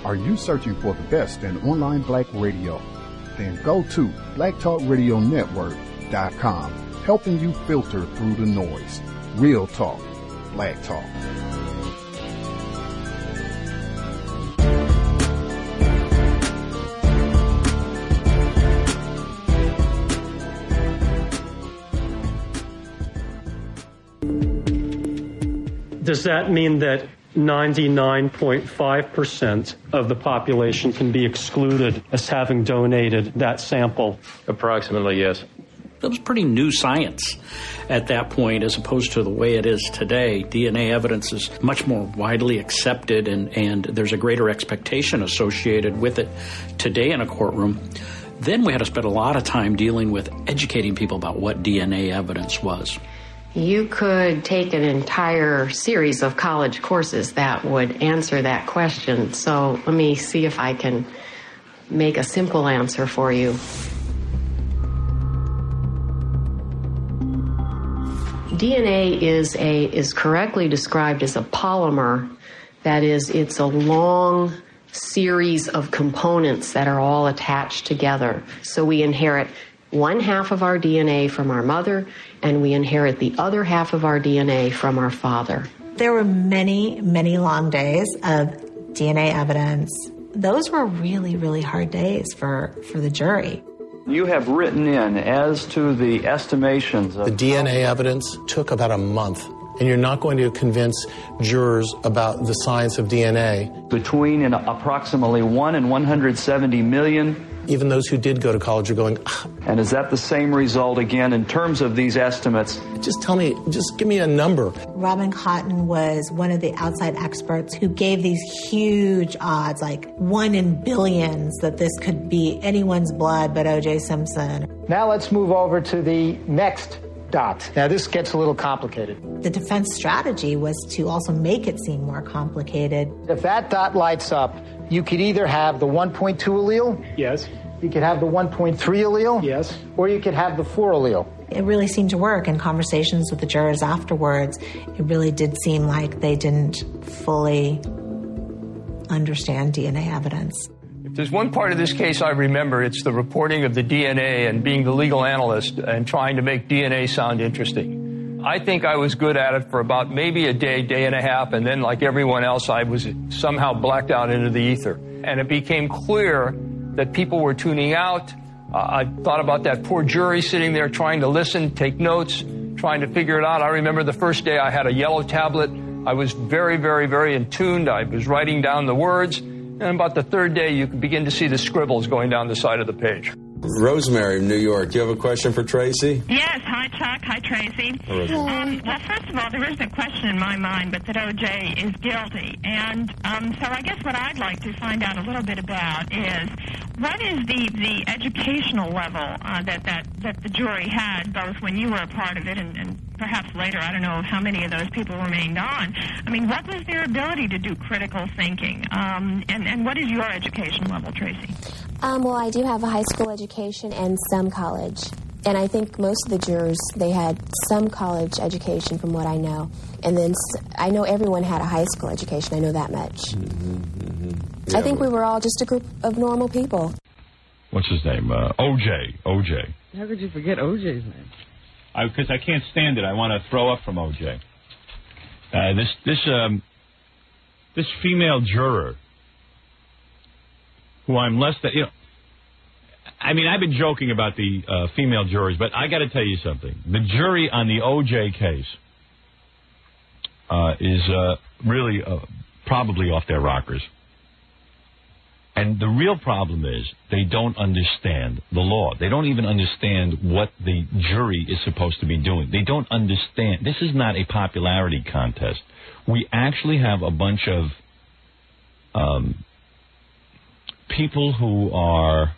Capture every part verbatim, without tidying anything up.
Are you searching for the best in online black radio? Then go to black talk radio network dot com, helping you filter through the noise. Real talk, black talk. Does that mean that ninety-nine point five percent of the population can be excluded as having donated that sample? Approximately, yes. It was pretty new science at that point as opposed to the way it is today. D N A evidence is much more widely accepted, and, and there's a greater expectation associated with it today in a courtroom. Then we had to spend a lot of time dealing with educating people about what D N A evidence was. You could take an entire series of college courses that would answer that question. So let me see if I can make a simple answer for you. D N A is a is correctly described as a polymer. That is, it's a long series of components that are all attached together. So we inherit one half of our D N A from our mother, and we inherit the other half of our D N A from our father. There were many, many long days of D N A evidence. Those were really, really hard days for, for the jury. You have written in as to the estimations of... The D N A evidence took about a month, and you're not going to convince jurors about the science of D N A. Between an approximately one and one hundred seventy million. Even those who did go to college are going, ah. And is that the same result again in terms of these estimates? Just tell me, just give me a number. Robin Cotton was one of the outside experts who gave these huge odds, like one in billions, that this could be anyone's blood but O J Simpson. Now let's move over to the next dot. Now this gets a little complicated. The defense strategy was to also make it seem more complicated. If that dot lights up, you could either have the one point two allele. Yes. You could have the one point three allele. Yes. Or you could have the four allele. It really seemed to work. In conversations with the jurors afterwards, it really did seem like they didn't fully understand D N A evidence. If there's one part of this case I remember, it's the reporting of the D N A and being the legal analyst and trying to make D N A sound interesting. I think I was good at it for about maybe a day, day and a half, and then like everyone else, I was somehow blacked out into the ether. And it became clear that people were tuning out. Uh, I thought about that poor jury sitting there trying to listen, take notes, trying to figure it out. I remember the first day I had a yellow tablet. I was very, very, very in tune. I was writing down the words. And about the third day, you could begin to see the scribbles going down the side of the page. Rosemary in New York, do you have a question for Tracy? Yes. Hi, Chuck. Hi, Tracy. Um, well, first of all, there isn't a question in my mind but that O J is guilty. And um, so I guess what I'd like to find out a little bit about is what is the, the educational level uh, that, that, that the jury had, both when you were a part of it and, and perhaps later, I don't know how many of those people remained on. I mean, what was their ability to do critical thinking? Um, and, and what is your education level, Tracy? Um, well, I do have a high school education and some college. And I think most of the jurors, they had some college education from what I know. And then I know everyone had a high school education. I know that much. Mm-hmm, mm-hmm. Yeah, I think we were all just a group of normal people. What's his name? Uh, O J. O J. How could you forget O J's name? Because I, I can't stand it. I want to throw up from O J. Uh, this this um this female juror, who I'm less than, you know. I mean, I've been joking about the uh, female jurors, but I got to tell you something. The jury on the O J case uh, is uh, really uh, probably off their rockers. And the real problem is they don't understand the law. They don't even understand what the jury is supposed to be doing. They don't understand. This is not a popularity contest. We actually have a bunch of um, people who are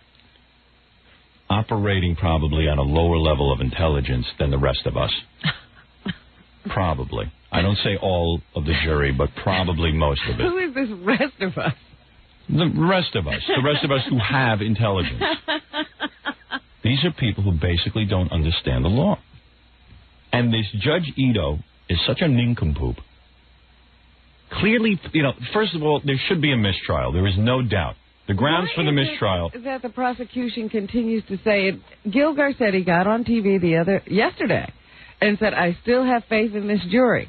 operating probably on a lower level of intelligence than the rest of us. Probably. I don't say all of the jury, but probably most of it. Who is this rest of us? The rest of us. The rest of us who have intelligence. These are people who basically don't understand the law. And this Judge Ito is such a nincompoop clearly, you know, first of all, there should be a mistrial. There is no doubt. The grounds Why for the is mistrial. it that the prosecution continues to say it? Gil Garcetti got on T V the other yesterday and said, "I still have faith in this jury."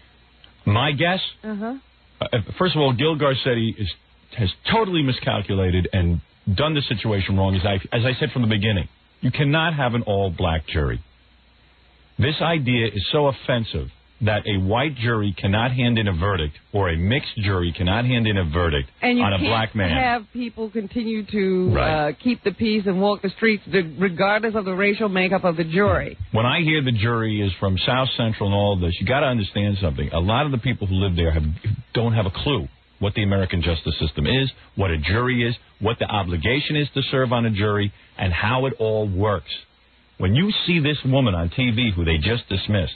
My guess. Uh-huh. Uh, first of all, Gil Garcetti is has totally miscalculated and done the situation wrong. As I as I said from the beginning, you cannot have an all-black jury. This idea is so offensive that a white jury cannot hand in a verdict, or a mixed jury cannot hand in a verdict and you on a can't black man. have people continue to Right. uh, keep the peace and walk the streets regardless of the racial makeup of the jury. When I hear the jury is from South Central and all of this, you got to understand something. A lot of the people who live there have, don't have a clue what the American justice system is, what a jury is, what the obligation is to serve on a jury, and how it all works. When you see this woman on T V who they just dismissed,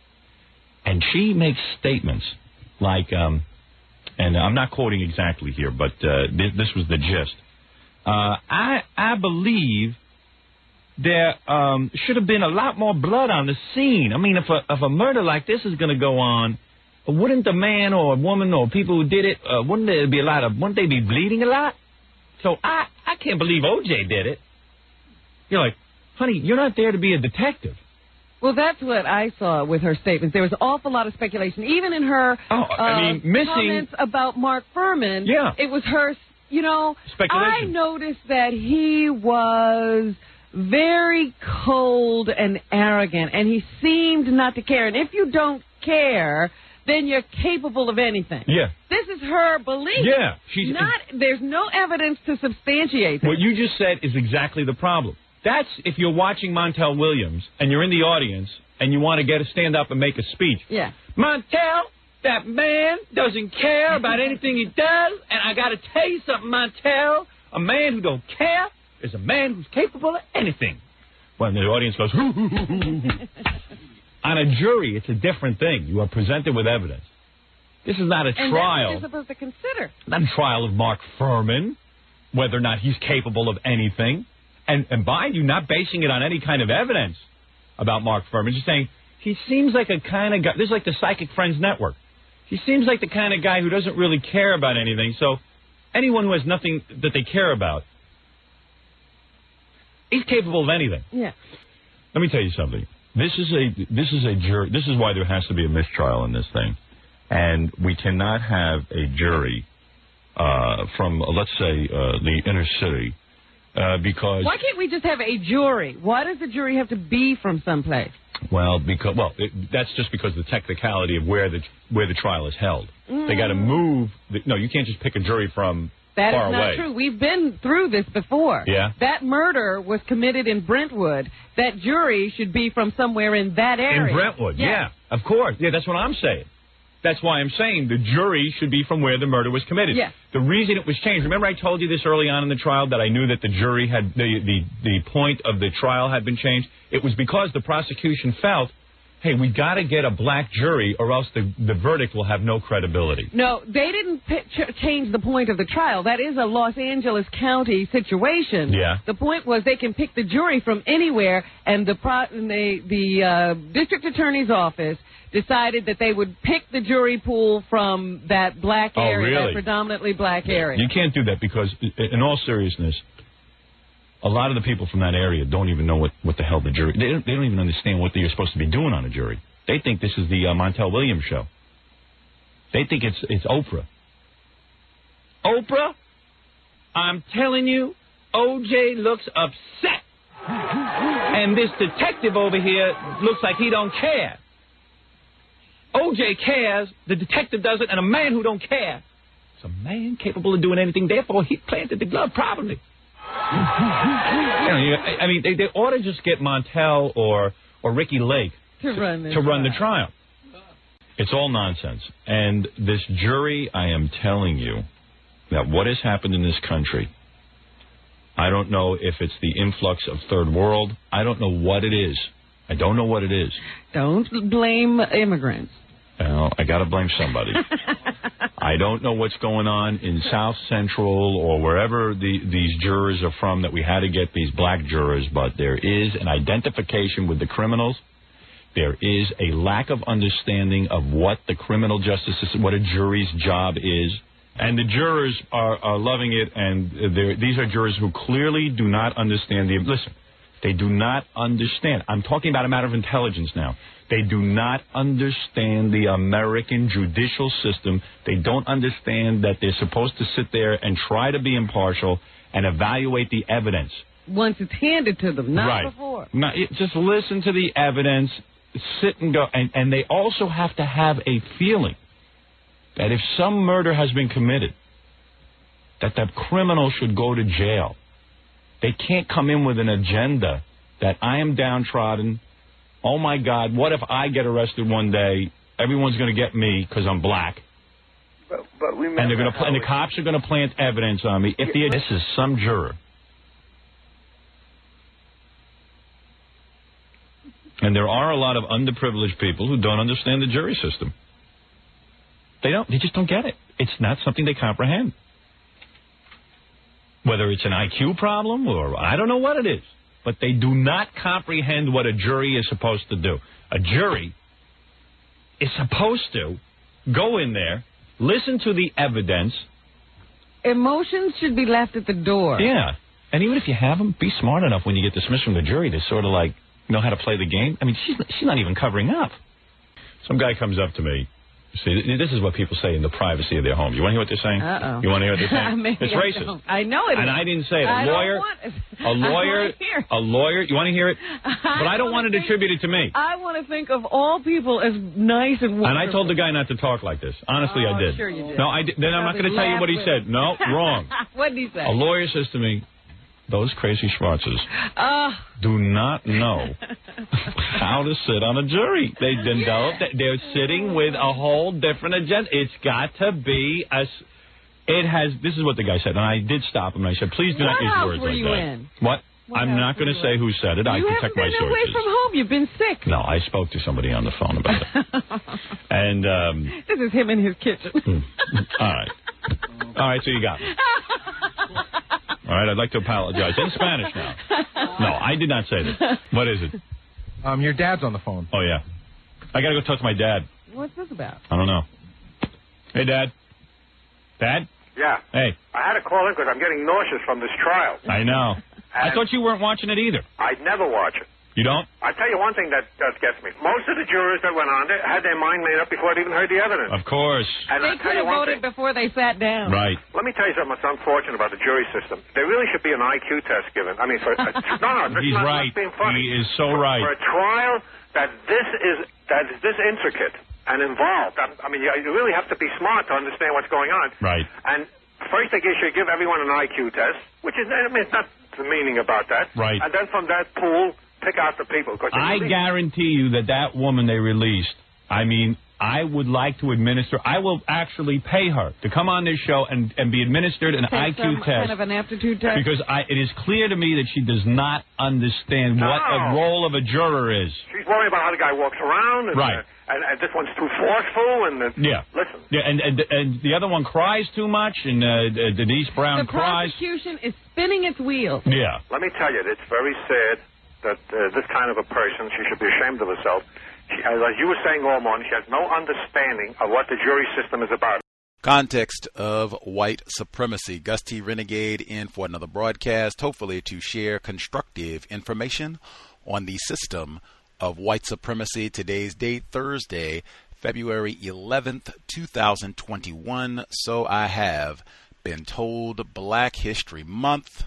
and she makes statements like, um, and I'm not quoting exactly here, but uh, this, this was the gist. Uh, I I believe there um, should have been a lot more blood on the scene. I mean, if a, if a murder like this is going to go on, wouldn't the man or woman or people who did it, uh, wouldn't there be a lot of, wouldn't they be bleeding a lot? So I, I can't believe O J did it. You're like, honey, you're not there to be a detective. Well, that's what I saw with her statements. There was an awful lot of speculation. Even in her oh, I uh, mean, missing, comments about Mark Furman, yeah. it was her, you know, speculation. I noticed that he was very cold and arrogant, and he seemed not to care. And if you don't care, then you're capable of anything. Yeah. This is her belief. Yeah. She's not. There's no evidence to substantiate that. What you just said is exactly the problem. That's if you're watching Montel Williams and you're in the audience and you want to get to stand up and make a speech. Yeah. Montel, that man doesn't care about anything he does, and I got to tell you something, Montel. A man who don't care is a man who's capable of anything. When the audience goes, hoo, hoo, hoo, hoo, hoo. On a jury, it's a different thing. You are presented with evidence. This is not a and trial. And that's what you're supposed to consider. Not a trial of Mark Furman, whether or not he's capable of anything. And, and mind you, not basing it on any kind of evidence about Mark Furman. Just saying, he seems like a kind of guy. This is like the Psychic Friends Network. He seems like the kind of guy who doesn't really care about anything. So anyone who has nothing that they care about, he's capable of anything. Yeah. Let me tell you something. This is a this is a jury. This is why there has to be a mistrial in this thing, and we cannot have a jury uh, from uh, let's say uh, the inner city uh, because. Why can't we just have a jury? Why does the jury have to be from someplace? Well, because well, it, that's just because the technicality of where the where the trial is held. Mm. They got to move. The, no, you can't just pick a jury from. That far is not away. true. We've been through this before. Yeah. That murder was committed in Brentwood. That jury should be from somewhere in that area. In Brentwood, yes. yeah, of course. Yeah, that's what I'm saying. That's why I'm saying the jury should be from where the murder was committed. Yes. The reason it was changed, remember I told you this early on in the trial that I knew that the jury had, the, the, the point of the trial had been changed? It was because the prosecution felt, hey, we got to get a black jury or else the, the verdict will have no credibility. No, they didn't p- ch- change the point of the trial. That is a Los Angeles County situation. Yeah. The point was they can pick the jury from anywhere, and the pro- and they, the uh, district attorney's office decided that they would pick the jury pool from that black Oh, area, really? that predominantly black area. You can't do that because, in all seriousness, a lot of the people from that area don't even know what, what the hell the jury... They don't, they don't even understand what they're supposed to be doing on a jury. They think this is the uh, Montel Williams show. They think it's it's Oprah. Oprah, I'm telling you, O J looks upset. And this detective over here looks like he don't care. O J cares, the detective doesn't, and a man who don't care is a man capable of doing anything. Therefore, he planted the glove properly. You know, you, I mean, they, they ought to just get Montel or or Ricky Lake to run, to run the trial. It's all nonsense. And this jury, I am telling you that what has happened in this country, I don't know if it's the influx of third world. I don't know what it is. I don't know what it is. Don't blame immigrants. Well, I got to blame somebody. I don't know what's going on in South Central or wherever the, these jurors are from that we had to get these black jurors, but there is an identification with the criminals. There is a lack of understanding of what the criminal justice system, what a jury's job is. And the jurors are, are loving it, and these are jurors who clearly do not understand the... Listen, they do not understand. I'm talking about a matter of intelligence now. They do not understand the American judicial system. They don't understand that they're supposed to sit there and try to be impartial and evaluate the evidence. Once it's handed to them, not right. before. Not, just listen to the evidence, sit and go. And, and they also have to have a feeling that if some murder has been committed, that that criminal should go to jail. They can't come in with an agenda that I am downtrodden. Oh, my God, what if I get arrested one day? Everyone's going to get me because I'm black. But, but we and they're going to pl- and the cops are going to plant evidence on me. If the, this is some juror. And there are a lot of underprivileged people who don't understand the jury system. They don't. They just don't get it. It's not something they comprehend. Whether it's an I Q problem or I don't know what it is. But they do not comprehend what a jury is supposed to do. A jury is supposed to go in there, listen to the evidence. Emotions should be left at the door. Yeah. And even if you have them, be smart enough when you get dismissed from the jury to sort of like know how to play the game. I mean, she's, she's not even covering up. Some guy comes up to me. See, this is what people say in the privacy of their home. You want to hear what they're saying? Uh-oh. You want to hear what they're saying? Maybe It's I racist. don't. I know it and is. I didn't say it. A I lawyer, don't want it. a lawyer, I hear it. a lawyer. You want to hear it? But I, I don't want to think, attribute it to me. I want to think of all people as nice and wonderful. And I told the guy not to talk like this. Honestly, oh, I did. Sure you did. No, I did. Then I'm not going to tell you what he said. No, wrong. What did he say? A lawyer says to me, those crazy Schwarzes uh, do not know how to sit on a jury. They don't. They're sitting with a whole different agenda. It's got to be a. It has. This is what the guy said, and I did stop him. And I said, please do what not use house words were like you that. In? What? What I'm not going to say who said it. You I protect my sources. sources. You haven't been away from home. You've been sick. No, I spoke to somebody on the phone about it. and um, this is him in his kitchen. All right. All right. So you got me. All right, I'd like to apologize. In Spanish now. No, I did not say this. What is it? Um, your dad's on the phone. Oh, yeah. I got to go talk to my dad. What's this about? I don't know. Hey, Dad. Dad? Yeah. Hey. I had to call in because I'm getting nauseous from this trial. I know. And I thought you weren't watching it either. I'd never watch it. You don't? I tell you one thing that, that gets me. Most of the jurors that went on there had their mind made up before they even heard the evidence. Of course. And they I'll tell could you have one voted thing. before they sat down. Right. Let me tell you something that's unfortunate about the jury system. There really should be an I Q test given. I mean, for, uh, no, no, He's not, right. not being funny. He is so for, right. For a trial that this is that is this intricate and involved, I, I mean, you, you really have to be smart to understand what's going on. Right. And first, they should give everyone an I Q test, which is, I mean, it's not the meaning about that. Right. And then from that pool, pick out the people. I guarantee you that that woman they released, I mean, I would like to administer, I will actually pay her to come on this show and, and be administered an Take I Q some test. kind of an aptitude test? Because I, it is clear to me that she does not understand No. what the role of a juror is. She's worried about how the guy walks around. And, Right. Uh, and, and this one's too forceful. And uh, Yeah. Listen. Yeah, and, and and the other one cries too much, and uh, Denise Brown the cries. prosecution is spinning its wheels. Yeah. Let me tell you, it's very sad that uh, this kind of a person, she should be ashamed of herself. She, as you were saying all morning, she has no understanding of what the jury system is about. Context of white supremacy. Gus T. Renegade in for another broadcast, hopefully to share constructive information on the system of white supremacy. Today's date, Thursday, February eleventh, two thousand twenty-one. So I have been told, Black History Month.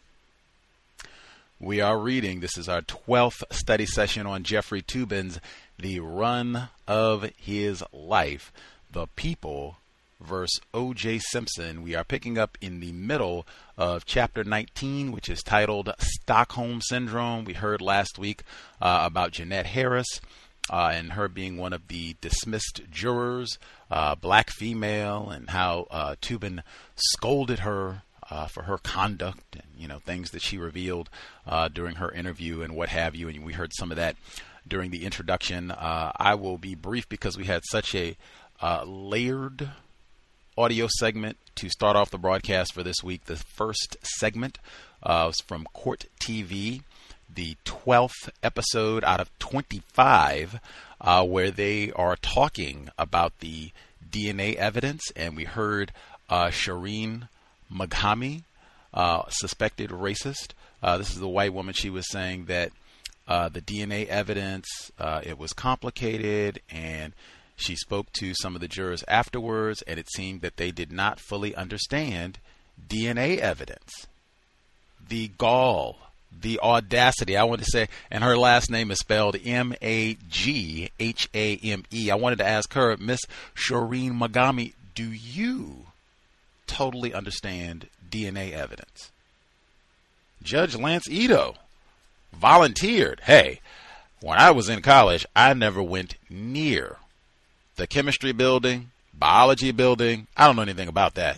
We are reading, this is our twelfth study session on Jeffrey Toobin's The Run of His Life, The People versus O J. Simpson. We are picking up in the middle of chapter nineteen, which is titled Stockholm Syndrome. We heard last week uh, about Jeanette Harris uh, and her being one of the dismissed jurors, uh, black female, and how uh, Toobin scolded her Uh, for her conduct and, you know, things that she revealed uh, during her interview and what have you. And we heard some of that during the introduction. Uh, I will be brief because we had such a uh, layered audio segment to start off the broadcast for this week. The first segment uh, was from Court T V. the twelfth episode out of twenty-five, uh, where they are talking about the D N A evidence, and we heard uh, Shireen Maghami, uh, suspected racist. Uh, this is the white woman. She was saying that uh, the D N A evidence, uh, it was complicated, and she spoke to some of the jurors afterwards, and it seemed that they did not fully understand D N A evidence. The gall, the audacity, I wanted to say, and her last name is spelled M A G H A M E. I wanted to ask her, Miss Shireen Maghami, do you totally understand D N A evidence? Judge Lance Ito volunteered, hey, when I was in college, I never went near the chemistry building, biology building. I don't know anything about that.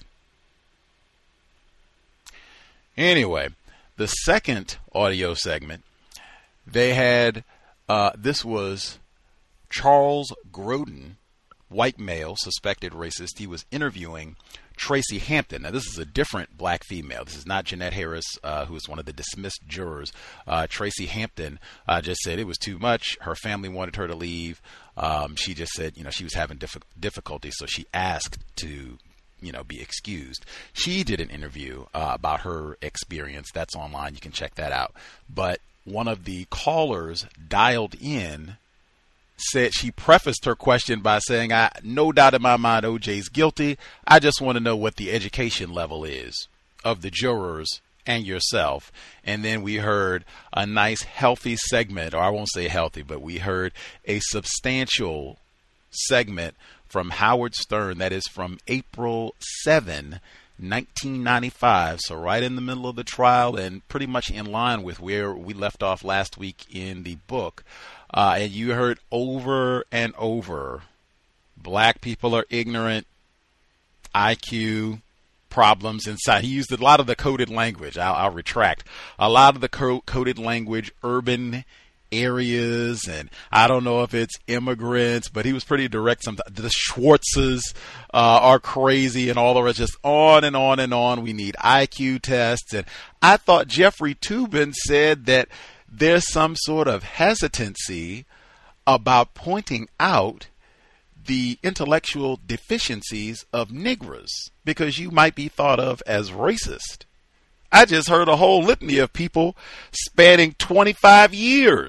Anyway, the second audio segment, they had, uh, this was Charles Grodin, white male, suspected racist. He was interviewing Tracy Hampton. Now, this is a different black female. This is not Jeanette Harris, uh, who was one of the dismissed jurors. Uh, Tracy Hampton uh, just said it was too much. Her family wanted her to leave. Um, she just said, you know, she was having diff- difficulty, so she asked to you know, be excused. She did an interview uh, about her experience. That's online. You can check that out. But one of the callers dialed in, said, she prefaced her question by saying, I no doubt in my mind O J's guilty. I just want to know what the education level is of the jurors and yourself. And then we heard a nice healthy segment, or I won't say healthy, but we heard a substantial segment from Howard Stern, that is from April seventh, nineteen ninety-five, so right in the middle of the trial and pretty much in line with where we left off last week in the book. Uh, and you heard over and over, black people are ignorant, I Q problems inside. He used a lot of the coded language. I'll, I'll retract. A lot of the co- coded language, urban areas, and I don't know if it's immigrants, but he was pretty direct. Sometimes the Schwartzes uh, are crazy and all the rest, just on and on and on. We need I Q tests. And I thought Jeffrey Toobin said that there's some sort of hesitancy about pointing out the intellectual deficiencies of Negroes because you might be thought of as racist. I just heard a whole litany of people spanning twenty-five years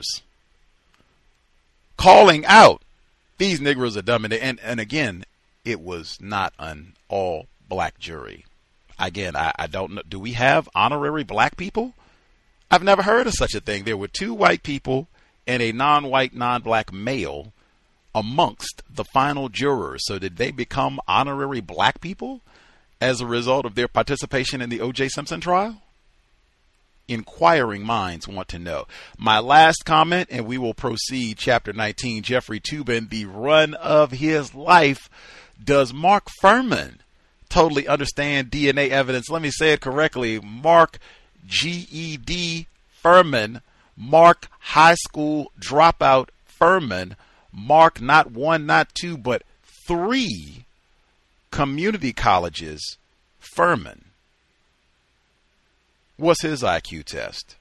calling out these Negroes are dumb. And, and, and again, it was not an all black jury. Again, I, I don't know. Do we have honorary black people? I've never heard of such a thing. There were two white people and a non-white, non-black male amongst the final jurors. So did they become honorary black people as a result of their participation in the O J Simpson trial? Inquiring minds want to know. My last comment, and we will proceed. Chapter nineteen, Jeffrey Toobin, the run of his life. Does Mark Furman totally understand D N A evidence? Let me say it correctly. Mark G E D Furman. Mark high school dropout Furman. Mark not one, not two, but three community colleges Furman. What's his I Q test?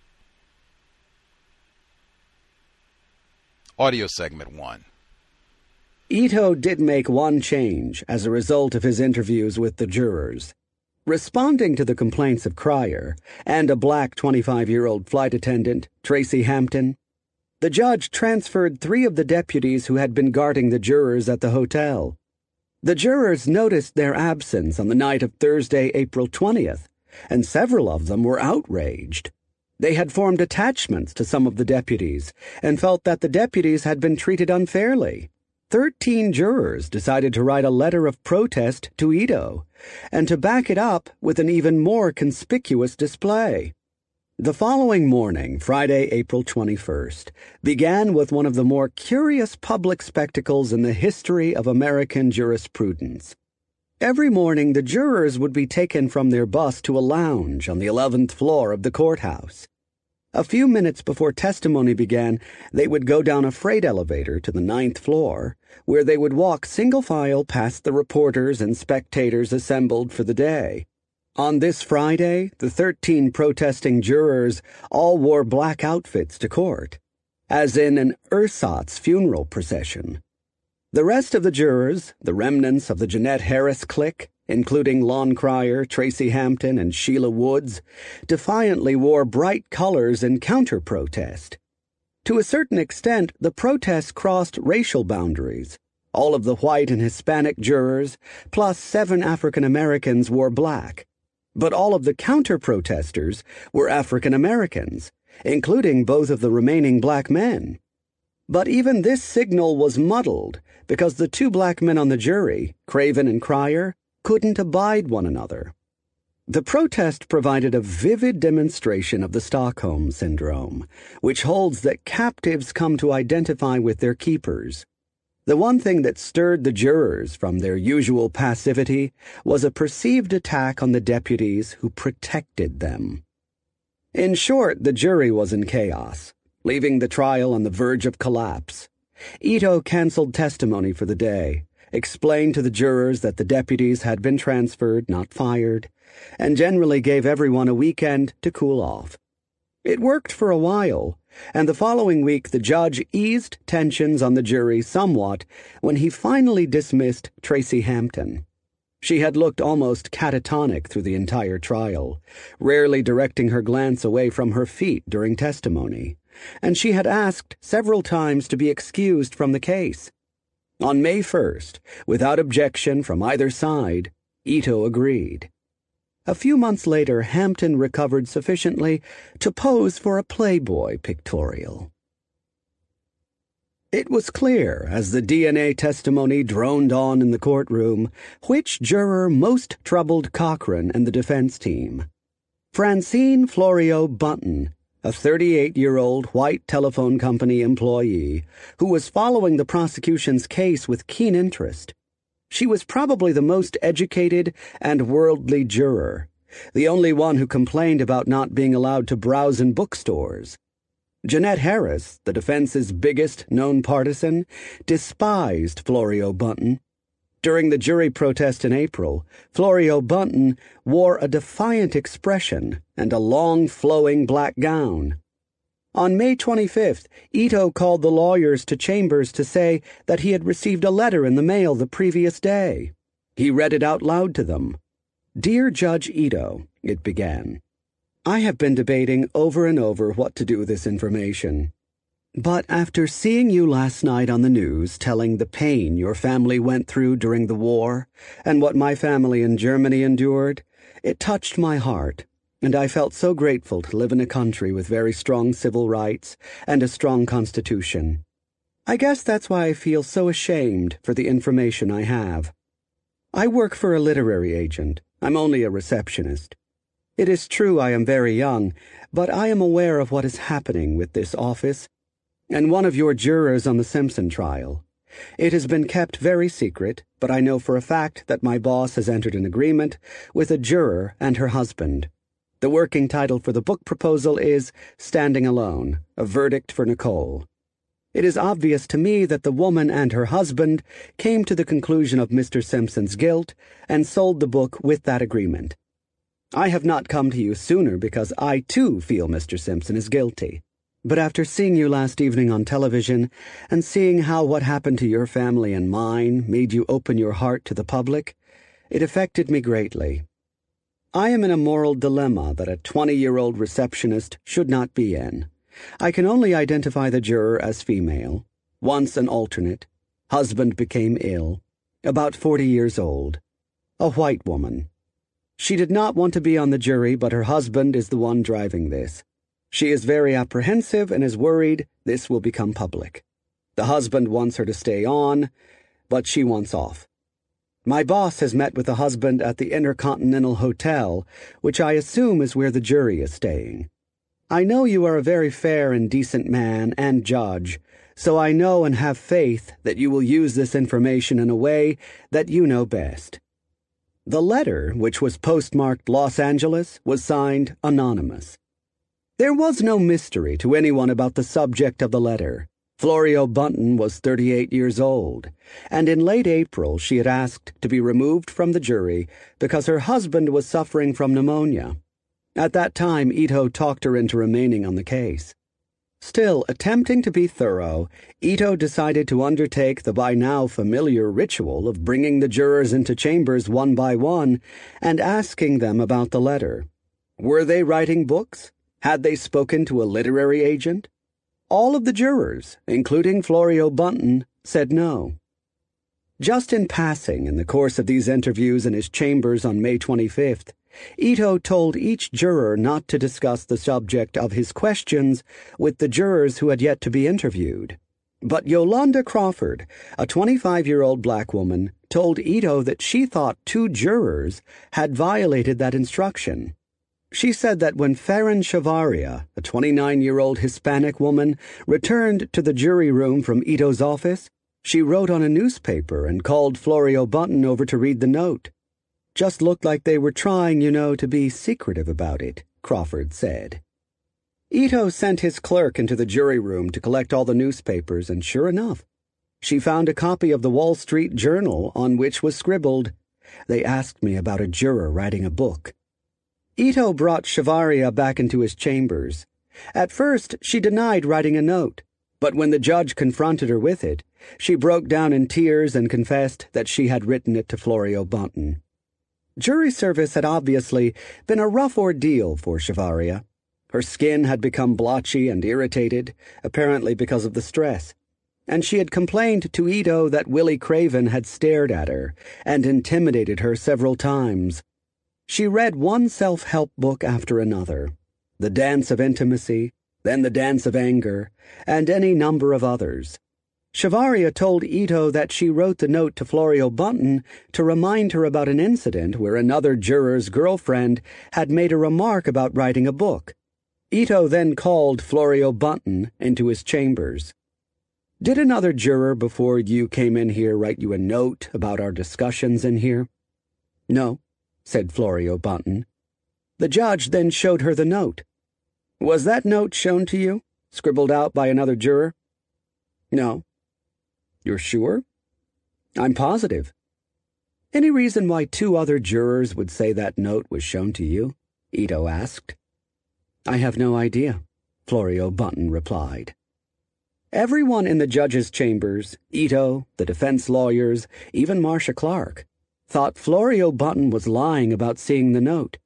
Audio segment one. Ito did make one change as a result of his interviews with the jurors. Responding to the complaints of Cryer and a black twenty-five-year-old flight attendant, Tracy Hampton, the judge transferred three of the deputies who had been guarding the jurors at the hotel. The jurors noticed their absence on the night of Thursday, April twentieth, and several of them were outraged. They had formed attachments to some of the deputies and felt that the deputies had been treated unfairly. Thirteen jurors decided to write a letter of protest to Ito and to back it up with an even more conspicuous display. The following morning, Friday, April twenty-first, began with one of the more curious public spectacles in the history of American jurisprudence. Every morning, the jurors would be taken from their bus to a lounge on the eleventh floor of the courthouse. A few minutes before testimony began, they would go down a freight elevator to the ninth floor, where they would walk single file past the reporters and spectators assembled for the day. On this Friday, the thirteen protesting jurors all wore black outfits to court, as in an ersatz funeral procession. The rest of the jurors, the remnants of the Jeanette Harris clique, including Lon Cryer, Tracy Hampton, and Sheila Woods, defiantly wore bright colors in counter-protest. To a certain extent, the protests crossed racial boundaries. All of the white and Hispanic jurors, plus seven African Americans, wore black. But all of the counter-protesters were African Americans, including both of the remaining black men. But even this signal was muddled because the two black men on the jury, Craven and Cryer, couldn't abide one another. The protest provided a vivid demonstration of the Stockholm Syndrome, which holds that captives come to identify with their keepers. The one thing that stirred the jurors from their usual passivity was a perceived attack on the deputies who protected them. In short, the jury was in chaos, leaving the trial on the verge of collapse. Ito canceled testimony for the day, explained to the jurors that the deputies had been transferred, not fired, and generally gave everyone a weekend to cool off. It worked for a while, and the following week the judge eased tensions on the jury somewhat when he finally dismissed Tracy Hampton. She had looked almost catatonic through the entire trial, rarely directing her glance away from her feet during testimony, and she had asked several times to be excused from the case. On May first, without objection from either side, Ito agreed. A few months later, Hampton recovered sufficiently to pose for a Playboy pictorial. It was clear, as the D N A testimony droned on in the courtroom, which juror most troubled Cochran and the defense team. Francine Florio Bunton, a thirty-eight-year-old white telephone company employee who was following the prosecution's case with keen interest. She was probably the most educated and worldly juror, the only one who complained about not being allowed to browse in bookstores. Jeanette Harris, the defense's biggest known partisan, despised Florio Bunton. During the jury protest in April, Florio Bunton wore a defiant expression and a long, flowing black gown. On May twenty-fifth, Ito called the lawyers to chambers to say that he had received a letter in the mail the previous day. He read it out loud to them. "Dear Judge Ito," it began, "I have been debating over and over what to do with this information. But after seeing you last night on the news telling the pain your family went through during the war and what my family in Germany endured, it touched my heart. And I felt so grateful to live in a country with very strong civil rights and a strong constitution. I guess that's why I feel so ashamed for the information I have. I work for a literary agent. I'm only a receptionist. It is true I am very young, but I am aware of what is happening with this office and one of your jurors on the Simpson trial. It has been kept very secret, but I know for a fact that my boss has entered an agreement with a juror and her husband. The working title for the book proposal is Standing Alone, A Verdict for Nicole. It is obvious to me that the woman and her husband came to the conclusion of Mister Simpson's guilt and sold the book with that agreement. I have not come to you sooner because I, too, feel Mister Simpson is guilty. But after seeing you last evening on television and seeing how what happened to your family and mine made you open your heart to the public, it affected me greatly. I am in a moral dilemma that a twenty-year-old receptionist should not be in. I can only identify the juror as female, once an alternate, husband became ill, about forty years old, a white woman. She did not want to be on the jury, but her husband is the one driving this. She is very apprehensive and is worried this will become public. The husband wants her to stay on, but she wants off. My boss has met with the husband at the Intercontinental Hotel, which I assume is where the jury is staying. I know you are a very fair and decent man and judge, so I know and have faith that you will use this information in a way that you know best. The letter, which was postmarked Los Angeles, was signed anonymous. There was no mystery to anyone about the subject of the letter. Florio Bunton was thirty-eight years old, and in late April she had asked to be removed from the jury because her husband was suffering from pneumonia. At that time, Ito talked her into remaining on the case. Still, attempting to be thorough, Ito decided to undertake the by now familiar ritual of bringing the jurors into chambers one by one and asking them about the letter. Were they writing books? Had they spoken to a literary agent? All of the jurors, including Florio Bunton, said no. Just in passing in the course of these interviews in his chambers on May twenty-fifth, Ito told each juror not to discuss the subject of his questions with the jurors who had yet to be interviewed. But Yolanda Crawford, a twenty-five-year-old black woman, told Ito that she thought two jurors had violated that instruction. She said that when Farron Chavaria, a twenty-nine-year-old Hispanic woman, returned to the jury room from Ito's office, she wrote on a newspaper and called Florio Bunton over to read the note. Just looked like they were trying, you know, to be secretive about it, Crawford said. Ito sent his clerk into the jury room to collect all the newspapers, and sure enough, she found a copy of the Wall Street Journal on which was scribbled, "They asked me about a juror writing a book." Ito brought Chavaria back into his chambers. At first, she denied writing a note, but when the judge confronted her with it, she broke down in tears and confessed that she had written it to Florio Bunton. Jury service had obviously been a rough ordeal for Chavaria. Her skin had become blotchy and irritated, apparently because of the stress, and she had complained to Ito that Willie Craven had stared at her and intimidated her several times. She read one self-help book after another, The Dance of Intimacy, then The Dance of Anger, and any number of others. Chavaria told Ito that she wrote the note to Florio Bunton to remind her about an incident where another juror's girlfriend had made a remark about writing a book. Ito then called Florio Bunton into his chambers. "Did another juror before you came in here write you a note about our discussions in here?" "No," said Florio Bunton. The judge then showed her the note. "Was that note shown to you, scribbled out by another juror?" "No." "You're sure?" "I'm positive." "Any reason why two other jurors would say that note was shown to you?" Ito asked. "I have no idea," Florio Bunton replied. Everyone in the judge's chambers, Ito, the defense lawyers, even Marcia Clark, thought Florio Bunton was lying about seeing the note.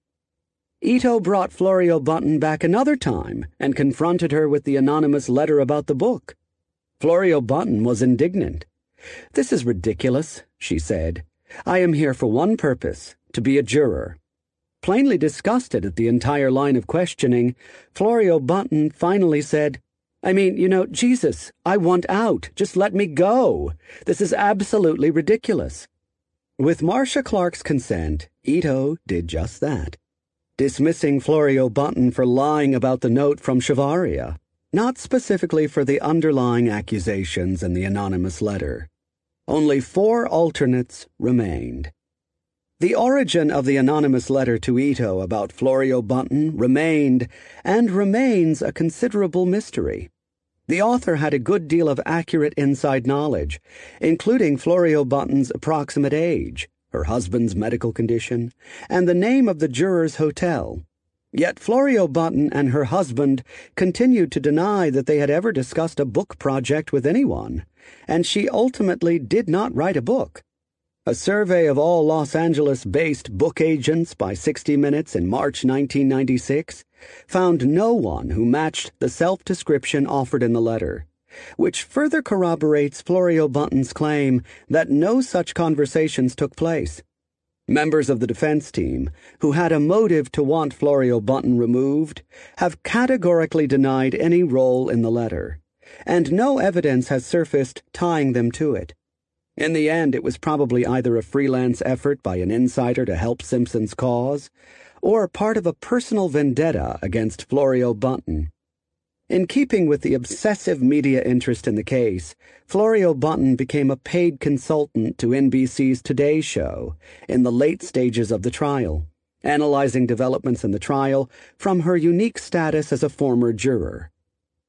Ito brought Florio Bunton back another time and confronted her with the anonymous letter about the book. Florio Bunton was indignant. "This is ridiculous," she said. "I am here for one purpose, to be a juror." Plainly disgusted at the entire line of questioning, Florio Bunton finally said, "I mean, you know, Jesus, I want out. Just let me go. This is absolutely ridiculous." With Marcia Clark's consent, Ito did just that, dismissing Florio Bunton for lying about the note from Chavaria, not specifically for the underlying accusations in the anonymous letter. Only four alternates remained. The origin of the anonymous letter to Ito about Florio Bunton remained, and remains, a considerable mystery. The author had a good deal of accurate inside knowledge, including Florio Bunton's approximate age, her husband's medical condition, and the name of the juror's hotel. Yet Florio Bunton and her husband continued to deny that they had ever discussed a book project with anyone, and she ultimately did not write a book. A survey of all Los Angeles-based book agents by sixty minutes in March nineteen ninety-six found no one who matched the self-description offered in the letter, which further corroborates Florio Bunton's claim that no such conversations took place. Members of the defense team, who had a motive to want Florio Bunton removed, have categorically denied any role in the letter, and no evidence has surfaced tying them to it. In the end, it was probably either a freelance effort by an insider to help Simpson's cause, or part of a personal vendetta against Florio Bunton. In keeping with the obsessive media interest in the case, Florio Bunton became a paid consultant to N B C's Today Show in the late stages of the trial, analyzing developments in the trial from her unique status as a former juror.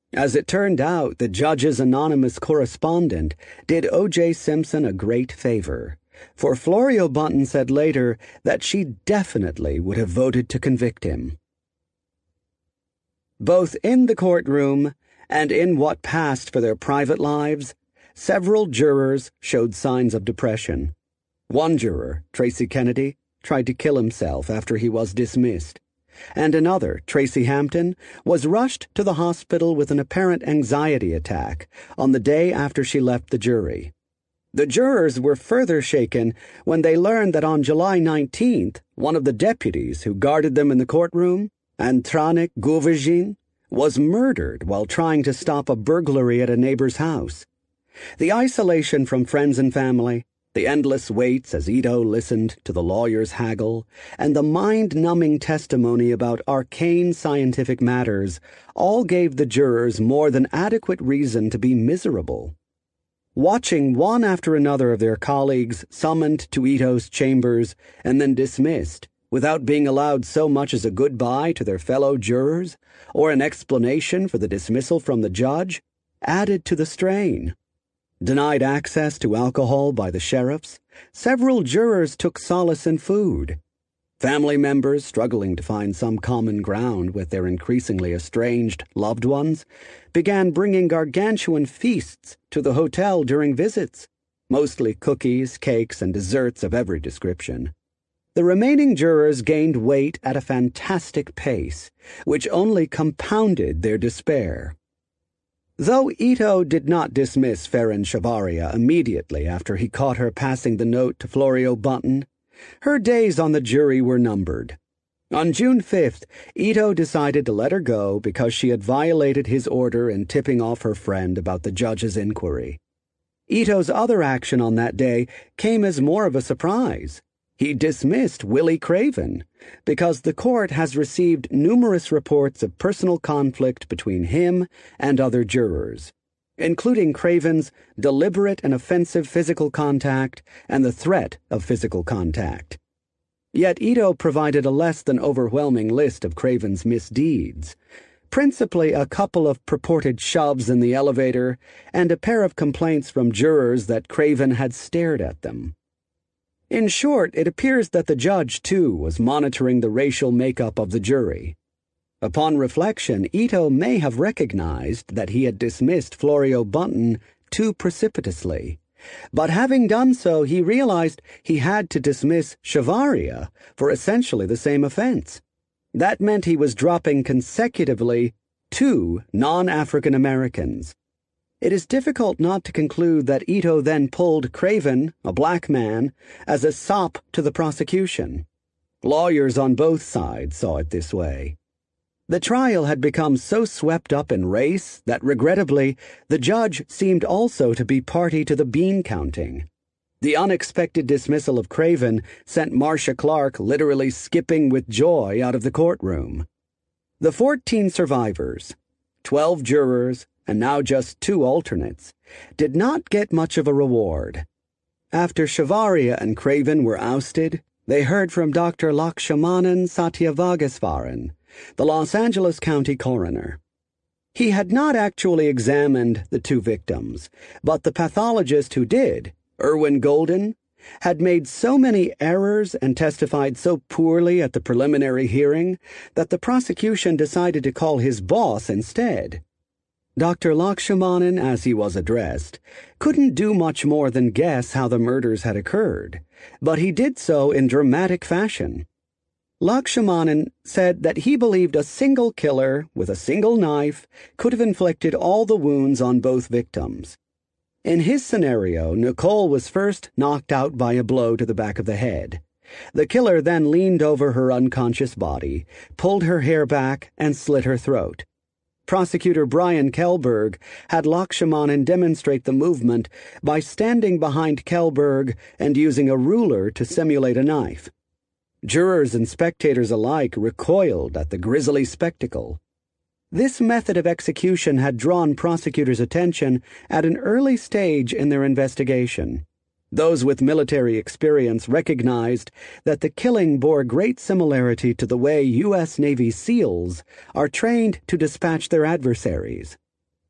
As it turned out, the judge's anonymous correspondent did O J. Simpson a great favor, for Florio Bunton said later that she definitely would have voted to convict him. Both in the courtroom and in what passed for their private lives, several jurors showed signs of depression. One juror, Tracy Kennedy, tried to kill himself after he was dismissed, and another, Tracy Hampton, was rushed to the hospital with an apparent anxiety attack on the day after she left the jury. The jurors were further shaken when they learned that on July nineteenth, one of the deputies who guarded them in the courtroom, Antranik Govagin, was murdered while trying to stop a burglary at a neighbor's house. The isolation from friends and family, the endless waits as Ito listened to the lawyers haggle, and the mind-numbing testimony about arcane scientific matters all gave the jurors more than adequate reason to be miserable. Watching one after another of their colleagues summoned to Ito's chambers and then dismissed, without being allowed so much as a goodbye to their fellow jurors, or an explanation for the dismissal from the judge, added to the strain. Denied access to alcohol by the sheriffs, several jurors took solace in food. Family members struggling to find some common ground with their increasingly estranged loved ones began bringing gargantuan feasts to the hotel during visits, mostly cookies, cakes, and desserts of every description. The remaining jurors gained weight at a fantastic pace, which only compounded their despair. Though Ito did not dismiss Ferrin Shavaria immediately after he caught her passing the note to Florio Bunton, her days on the jury were numbered. On June fifth, Ito decided to let her go because she had violated his order in tipping off her friend about the judge's inquiry. Ito's other action on that day came as more of a surprise. He dismissed Willie Craven because the court has received numerous reports of personal conflict between him and other jurors, including Craven's deliberate and offensive physical contact and the threat of physical contact. Yet Ito provided a less than overwhelming list of Craven's misdeeds, principally a couple of purported shoves in the elevator and a pair of complaints from jurors that Craven had stared at them. In short, it appears that the judge, too, was monitoring the racial makeup of the jury. Upon reflection, Ito may have recognized that he had dismissed Florio Bunton too precipitously, but having done so, he realized he had to dismiss Shavaria for essentially the same offense. That meant he was dropping consecutively two non-African Americans. It is difficult not to conclude that Ito then pulled Craven, a black man, as a sop to the prosecution. Lawyers on both sides saw it this way. The trial had become so swept up in race that, regrettably, the judge seemed also to be party to the bean counting. The unexpected dismissal of Craven sent Marcia Clark literally skipping with joy out of the courtroom. The fourteen survivors, twelve jurors, and now just two alternates, did not get much of a reward. After Shavaria and Craven were ousted, they heard from Doctor Lakshmanan Satyavagasvaran, the Los Angeles County coroner. He had not actually examined the two victims, but the pathologist who did, Irwin Golden, had made so many errors and testified so poorly at the preliminary hearing that the prosecution decided to call his boss instead. Doctor Lakshmanan, as he was addressed, couldn't do much more than guess how the murders had occurred, but he did so in dramatic fashion. Lakshmanan said that he believed a single killer with a single knife could have inflicted all the wounds on both victims. In his scenario, Nicole was first knocked out by a blow to the back of the head. The killer then leaned over her unconscious body, pulled her hair back, and slit her throat. Prosecutor Brian Kelberg had Lakshmanan demonstrate the movement by standing behind Kelberg and using a ruler to simulate a knife. Jurors and spectators alike recoiled at the grisly spectacle. This method of execution had drawn prosecutors' attention at an early stage in their investigation. Those with military experience recognized that the killing bore great similarity to the way U S Navy SEALs are trained to dispatch their adversaries.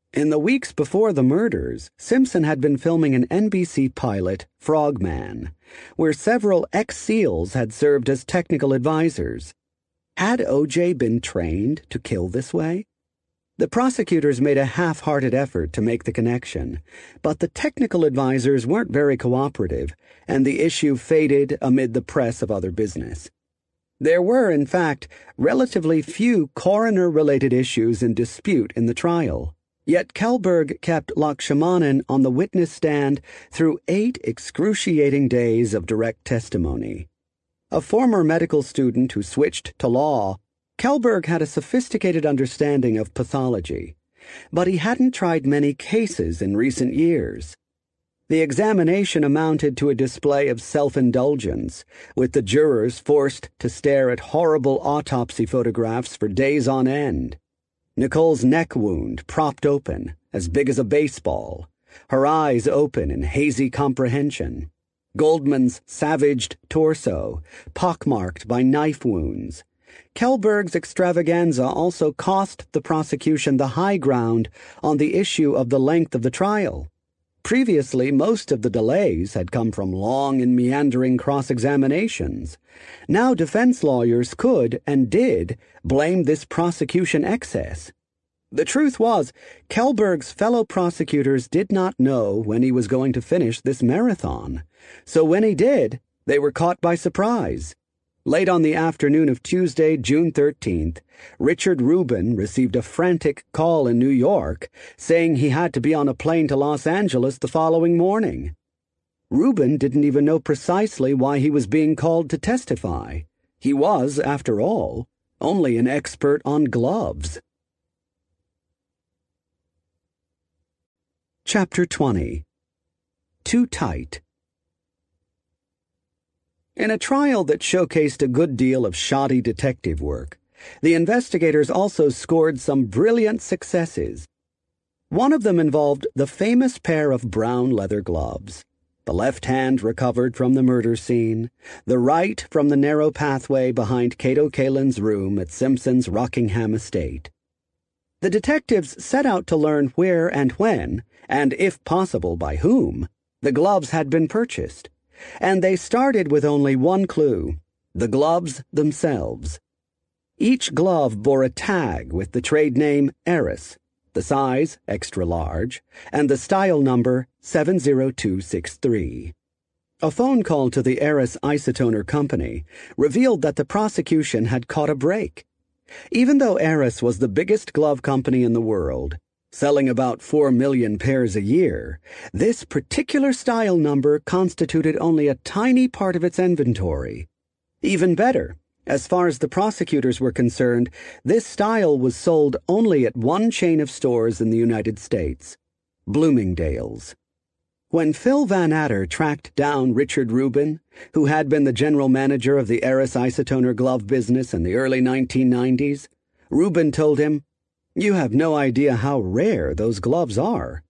In the weeks before the murders, Simpson had been filming an N B C pilot, Frogman, where several ex-SEALs had served as technical advisors. Had O J been trained to kill this way? The prosecutors made a half-hearted effort to make the connection, but the technical advisors weren't very cooperative, and the issue faded amid the press of other business. There were, in fact, relatively few coroner-related issues in dispute in the trial. Yet Kellberg kept Lakshmanan on the witness stand through eight excruciating days of direct testimony. A former medical student who switched to law, Kellberg had a sophisticated understanding of pathology, but he hadn't tried many cases in recent years. The examination amounted to a display of self-indulgence, with the jurors forced to stare at horrible autopsy photographs for days on end. Nicole's neck wound propped open, as big as a baseball, her eyes open in hazy comprehension. Goldman's savaged torso, pockmarked by knife wounds. Kellberg's extravaganza also cost the prosecution the high ground on the issue of the length of the trial. Previously, most of the delays had come from long and meandering cross-examinations. Now defense lawyers could, and did, blame this prosecution excess. The truth was, Kellberg's fellow prosecutors did not know when he was going to finish this marathon. So when he did, they were caught by surprise. Late on the afternoon of Tuesday, June thirteenth, Richard Rubin received a frantic call in New York saying he had to be on a plane to Los Angeles the following morning. Rubin didn't even know precisely why he was being called to testify. He was, after all, only an expert on gloves. Chapter twenty. Too Tight. In a trial that showcased a good deal of shoddy detective work, the investigators also scored some brilliant successes. One of them involved the famous pair of brown leather gloves. The left hand recovered from the murder scene, the right from the narrow pathway behind Cato Kalin's room at Simpson's Rockingham estate. The detectives set out to learn where and when, and if possible by whom, the gloves had been purchased. And they started with only one clue: the gloves themselves. Each glove bore a tag with the trade name Eris, the size extra large, and the style number seven zero two six three. A phone call to the Eris Isotoner Company revealed that the prosecution had caught a break. Even though Eris was the biggest glove company in the world, selling about four million pairs a year, this particular style number constituted only a tiny part of its inventory. Even better, as far as the prosecutors were concerned, this style was sold only at one chain of stores in the United States, Bloomingdale's. When Phil Van Adder tracked down Richard Rubin, who had been the general manager of the Eris Isotoner glove business in the early nineteen nineties, Rubin told him, "You have no idea how rare those gloves are."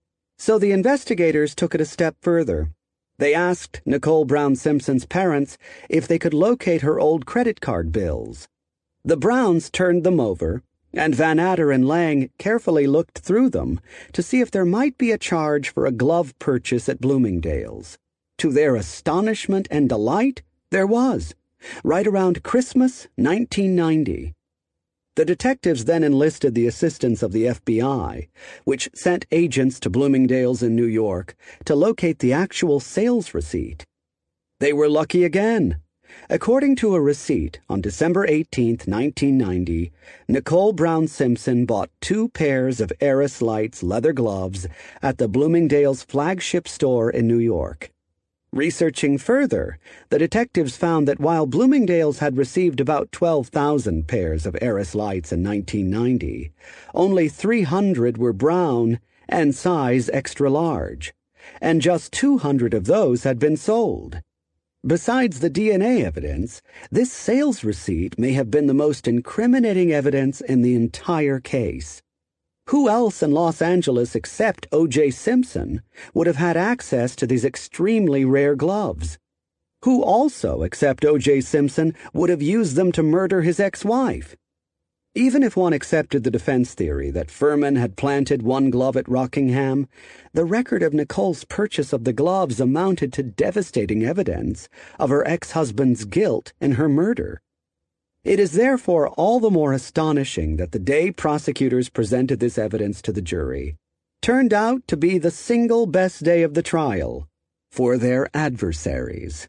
So the investigators took it a step further. They asked Nicole Brown Simpson's parents if they could locate her old credit card bills. The Browns turned them over, and Van Adder and Lang carefully looked through them to see if there might be a charge for a glove purchase at Bloomingdale's. To their astonishment and delight, there was, right around Christmas nineteen ninety. The detectives then enlisted the assistance of the F B I, which sent agents to Bloomingdale's in New York to locate the actual sales receipt. They were lucky again. According to a receipt on December eighteenth, nineteen ninety, Nicole Brown Simpson bought two pairs of Eris Lights leather gloves at the Bloomingdale's flagship store in New York. Researching further, the detectives found that while Bloomingdale's had received about twelve thousand pairs of Eris Lights in nineteen ninety, only three hundred were brown and size extra large, and just two hundred of those had been sold. Besides the D N A evidence, this sales receipt may have been the most incriminating evidence in the entire case. Who else in Los Angeles except O J Simpson would have had access to these extremely rare gloves? Who also, except O J Simpson, would have used them to murder his ex-wife? Even if one accepted the defense theory that Furman had planted one glove at Rockingham, the record of Nicole's purchase of the gloves amounted to devastating evidence of her ex-husband's guilt in her murder. It is therefore all the more astonishing that the day prosecutors presented this evidence to the jury turned out to be the single best day of the trial for their adversaries.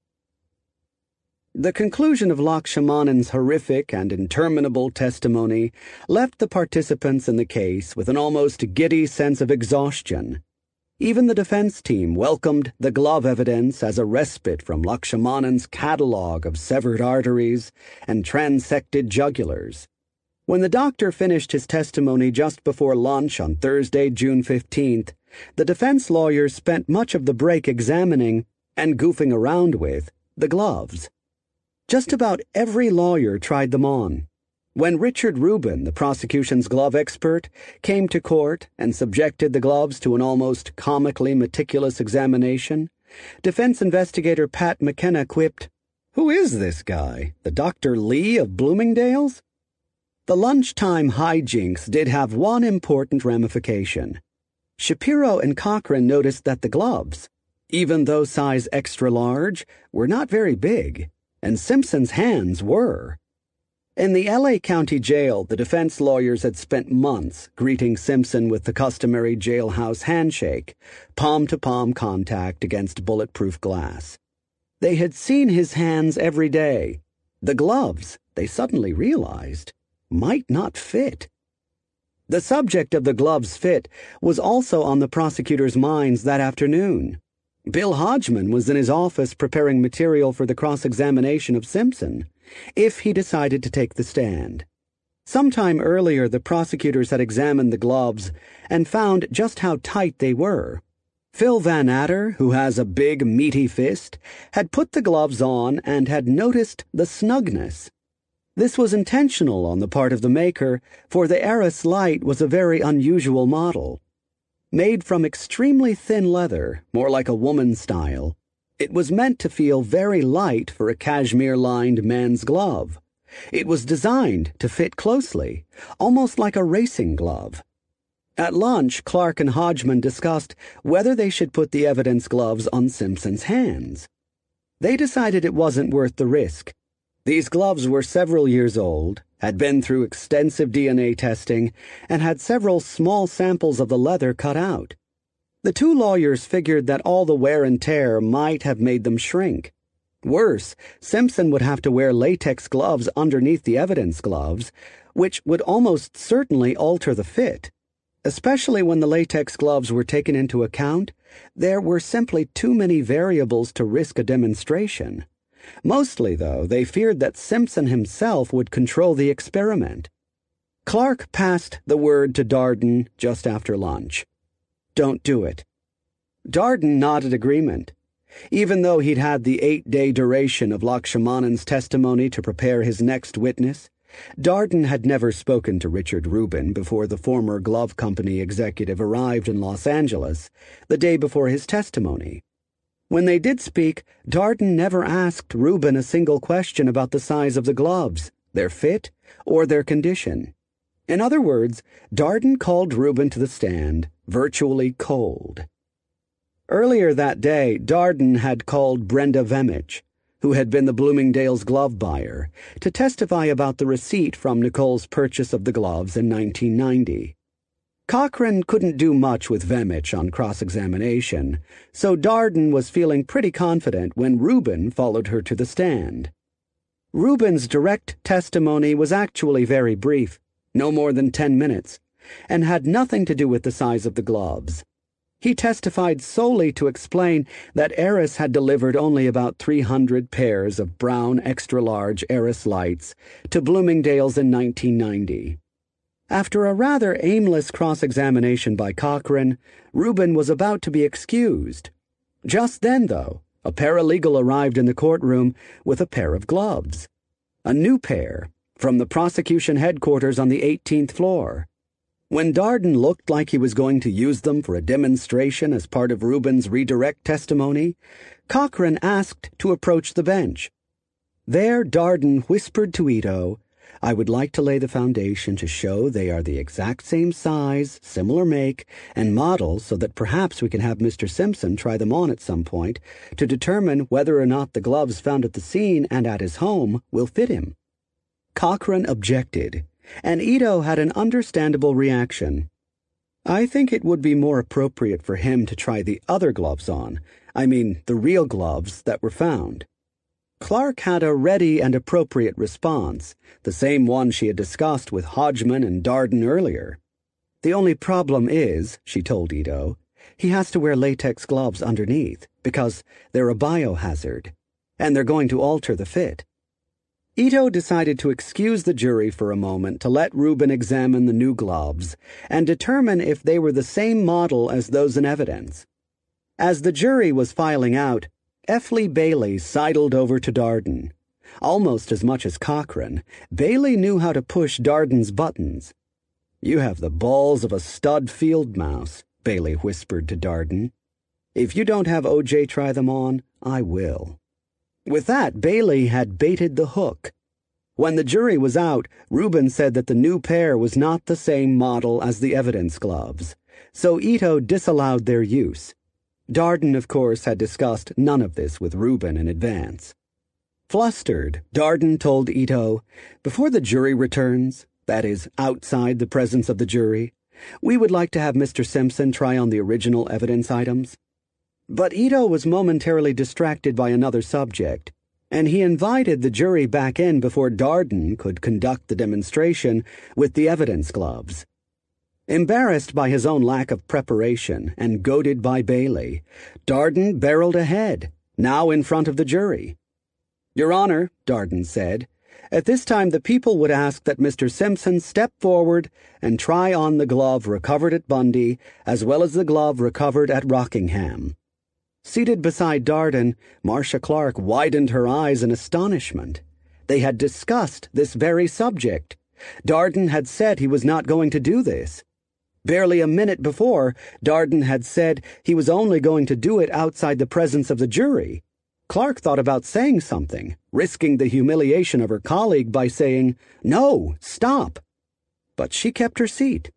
The conclusion of Lakshamanan's horrific and interminable testimony left the participants in the case with an almost giddy sense of exhaustion. Even the defense team welcomed the glove evidence as a respite from Lakshamanan's catalogue of severed arteries and transected jugulars. When the doctor finished his testimony just before lunch on Thursday, June fifteenth, the defense lawyers spent much of the break examining and goofing around with the gloves. Just about every lawyer tried them on. When Richard Rubin, the prosecution's glove expert, came to court and subjected the gloves to an almost comically meticulous examination, defense investigator Pat McKenna quipped, "Who is this guy? The Doctor Lee of Bloomingdale's?" The lunchtime hijinks did have one important ramification. Shapiro and Cochran noticed that the gloves, even though size extra large, were not very big, and Simpson's hands were. In the L A County Jail, the defense lawyers had spent months greeting Simpson with the customary jailhouse handshake, palm-to-palm contact against bulletproof glass. They had seen his hands every day. The gloves, they suddenly realized, might not fit. The subject of the gloves' fit was also on the prosecutors' minds that afternoon. Bill Hodgman was in his office preparing material for the cross-examination of Simpson, if he decided to take the stand. Sometime earlier, the prosecutors had examined the gloves and found just how tight they were. Phil Van Adder, who has a big, meaty fist, had put the gloves on and had noticed the snugness. This was intentional on the part of the maker, for the Eris Light was a very unusual model. Made from extremely thin leather, more like a woman's style, it was meant to feel very light for a cashmere-lined man's glove. It was designed to fit closely, almost like a racing glove. At lunch, Clark and Hodgman discussed whether they should put the evidence gloves on Simpson's hands. They decided it wasn't worth the risk. These gloves were several years old, had been through extensive D N A testing, and had several small samples of the leather cut out. The two lawyers figured that all the wear and tear might have made them shrink. Worse, Simpson would have to wear latex gloves underneath the evidence gloves, which would almost certainly alter the fit. Especially when the latex gloves were taken into account, there were simply too many variables to risk a demonstration. Mostly, though, they feared that Simpson himself would control the experiment. Clark passed the word to Darden just after lunch. Don't do it. Darden nodded agreement. Even though he'd had the eight-day duration of Lakshamanan's testimony to prepare his next witness, Darden had never spoken to Richard Rubin before the former glove company executive arrived in Los Angeles the day before his testimony. When they did speak, Darden never asked Rubin a single question about the size of the gloves, their fit, or their condition. In other words, Darden called Rubin to the stand, virtually cold. Earlier that day, Darden had called Brenda Vemich, who had been the Bloomingdale's glove buyer, to testify about the receipt from Nicole's purchase of the gloves in nineteen ninety. Cochran couldn't do much with Vemich on cross-examination, so Darden was feeling pretty confident when Rubin followed her to the stand. Rubin's direct testimony was actually very brief, no more than ten minutes, and had nothing to do with the size of the gloves. He testified solely to explain that Eris had delivered only about three hundred pairs of brown extra-large Eris lights to Bloomingdale's in nineteen ninety. After a rather aimless cross-examination by Cochran, Rubin was about to be excused. Just then, though, a paralegal arrived in the courtroom with a pair of gloves. A new pair, from the prosecution headquarters on the eighteenth floor. When Darden looked like he was going to use them for a demonstration as part of Rubin's redirect testimony, Cochran asked to approach the bench. There Darden whispered to Ito, I would like to lay the foundation to show they are the exact same size, similar make, and model so that perhaps we can have Mister Simpson try them on at some point to determine whether or not the gloves found at the scene and at his home will fit him. Cochran objected, and Ito had an understandable reaction. I think it would be more appropriate for him to try the other gloves on, I mean the real gloves that were found. Clark had a ready and appropriate response, the same one she had discussed with Hodgman and Darden earlier. The only problem is, she told Ito, he has to wear latex gloves underneath, because they're a biohazard, and they're going to alter the fit. Ito decided to excuse the jury for a moment to let Rubin examine the new gloves and determine if they were the same model as those in evidence. As the jury was filing out, F. Lee Bailey sidled over to Darden. Almost as much as Cochran, Bailey knew how to push Darden's buttons. "You have the balls of a stud field mouse," Bailey whispered to Darden. "If you don't have O J try them on, I will." With that, Bailey had baited the hook. When the jury was out, Rubin said that the new pair was not the same model as the evidence gloves, so Ito disallowed their use. Darden, of course, had discussed none of this with Rubin in advance. Flustered, Darden told Ito, "Before the jury returns, that is, outside the presence of the jury, we would like to have Mister Simpson try on the original evidence items." But Ito was momentarily distracted by another subject, and he invited the jury back in before Darden could conduct the demonstration with the evidence gloves. Embarrassed by his own lack of preparation and goaded by Bailey, Darden barreled ahead, now in front of the jury. "Your Honor," Darden said, "at this time the people would ask that Mister Simpson step forward and try on the glove recovered at Bundy as well as the glove recovered at Rockingham." Seated beside Darden, Marcia Clark widened her eyes in astonishment. They had discussed this very subject. Darden had said he was not going to do this. Barely a minute before, Darden had said he was only going to do it outside the presence of the jury. Clark thought about saying something, risking the humiliation of her colleague by saying, "No, stop." But she kept her seat.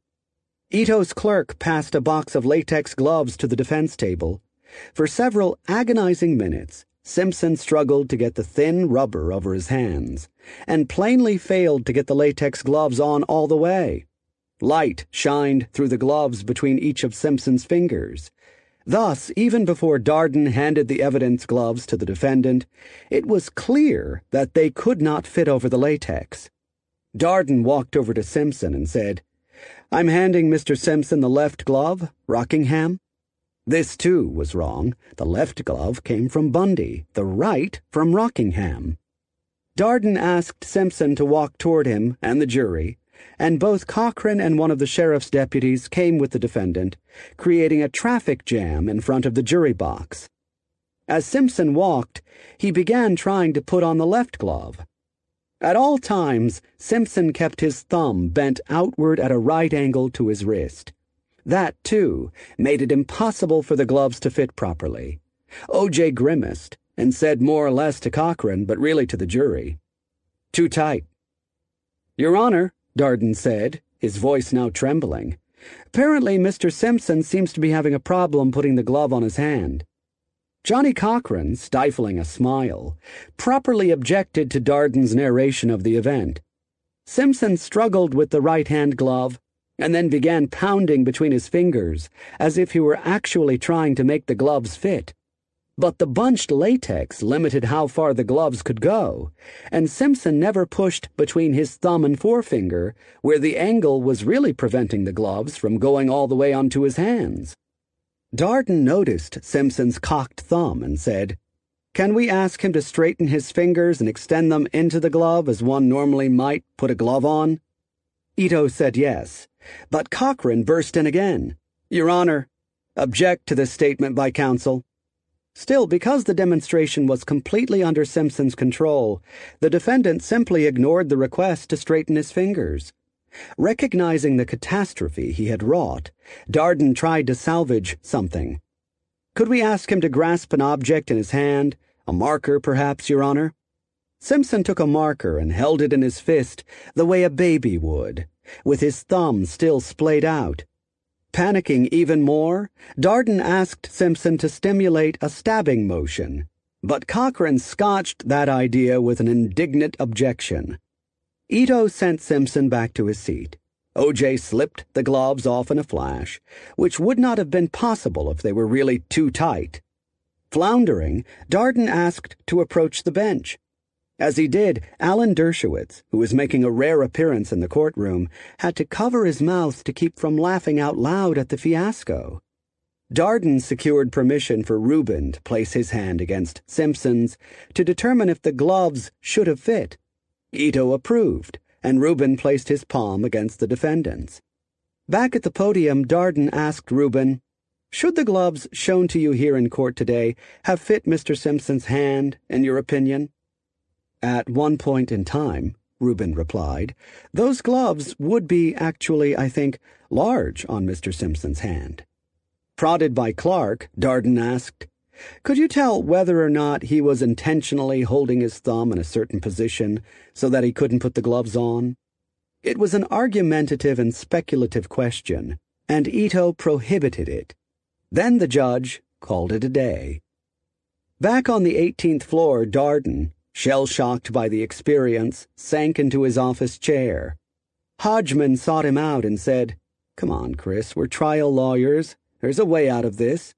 Ito's clerk passed a box of latex gloves to the defense table. For several agonizing minutes, Simpson struggled to get the thin rubber over his hands, and plainly failed to get the latex gloves on all the way. Light shined through the gloves between each of Simpson's fingers. Thus, even before Darden handed the evidence gloves to the defendant, it was clear that they could not fit over the latex. Darden walked over to Simpson and said, "I'm handing Mister Simpson the left glove, Rockingham." This, too, was wrong. The left glove came from Bundy, the right from Rockingham. Darden asked Simpson to walk toward him and the jury, and both Cochran and one of the sheriff's deputies came with the defendant, creating a traffic jam in front of the jury box. As Simpson walked, he began trying to put on the left glove. At all times, Simpson kept his thumb bent outward at a right angle to his wrist. That, too, made it impossible for the gloves to fit properly. O J grimaced and said more or less to Cochran, but really to the jury, "Too tight." "Your Honor," Darden said, his voice now trembling, "apparently Mister Simpson seems to be having a problem putting the glove on his hand." Johnny Cochran, stifling a smile, properly objected to Darden's narration of the event. Simpson struggled with the right-hand glove and then began pounding between his fingers as if he were actually trying to make the gloves fit. But the bunched latex limited how far the gloves could go, and Simpson never pushed between his thumb and forefinger, where the angle was really preventing the gloves from going all the way onto his hands. Darden noticed Simpson's cocked thumb and said, "Can we ask him to straighten his fingers and extend them into the glove as one normally might put a glove on?" Ito said yes, but Cochran burst in again. "Your Honor, object to this statement by counsel." Still, because the demonstration was completely under Simpson's control, the defendant simply ignored the request to straighten his fingers. Recognizing the catastrophe he had wrought, Darden tried to salvage something. "Could we ask him to grasp an object in his hand, a marker perhaps, Your Honor?" Simpson took a marker and held it in his fist the way a baby would, with his thumb still splayed out. Panicking even more, Darden asked Simpson to stimulate a stabbing motion, but Cochran scotched that idea with an indignant objection. Ito sent Simpson back to his seat. O J slipped the gloves off in a flash, which would not have been possible if they were really too tight. Floundering, Darden asked to approach the bench. As he did, Alan Dershowitz, who was making a rare appearance in the courtroom, had to cover his mouth to keep from laughing out loud at the fiasco. Darden secured permission for Rubin to place his hand against Simpson's to determine if the gloves should have fit. Ito approved, and Rubin placed his palm against the defendant's. Back at the podium, Darden asked Rubin, "Should the gloves shown to you here in court today have fit Mister Simpson's hand, in your opinion?" "At one point in time," Rubin replied, "those gloves would be actually, I think, large on Mister Simpson's hand." Prodded by Clark, Darden asked, "Could you tell whether or not he was intentionally holding his thumb in a certain position so that he couldn't put the gloves on?" It was an argumentative and speculative question, and Ito prohibited it. Then the judge called it a day. Back on the eighteenth floor, Darden, shell-shocked by the experience, sank into his office chair. Hodgman sought him out and said, "Come on, Chris, we're trial lawyers. There's a way out of this."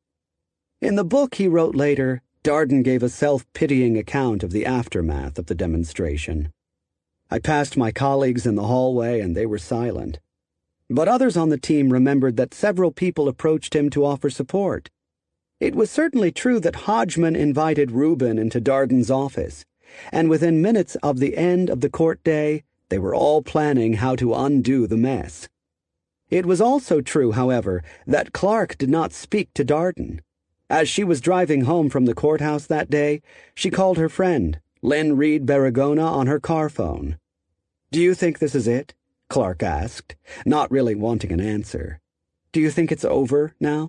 In the book he wrote later, Darden gave a self-pitying account of the aftermath of the demonstration. "I passed my colleagues in the hallway and they were silent. But others on the team remembered that several people approached him to offer support. It was certainly true that Hodgman invited Rubin into Darden's office, and within minutes of the end of the court day, they were all planning how to undo the mess. It was also true, however, that Clark did not speak to Darden. As she was driving home from the courthouse that day, she called her friend, Lynn Reed Barragona, on her car phone. "Do you think this is it?" Clark asked, not really wanting an answer. "Do you think it's over now?"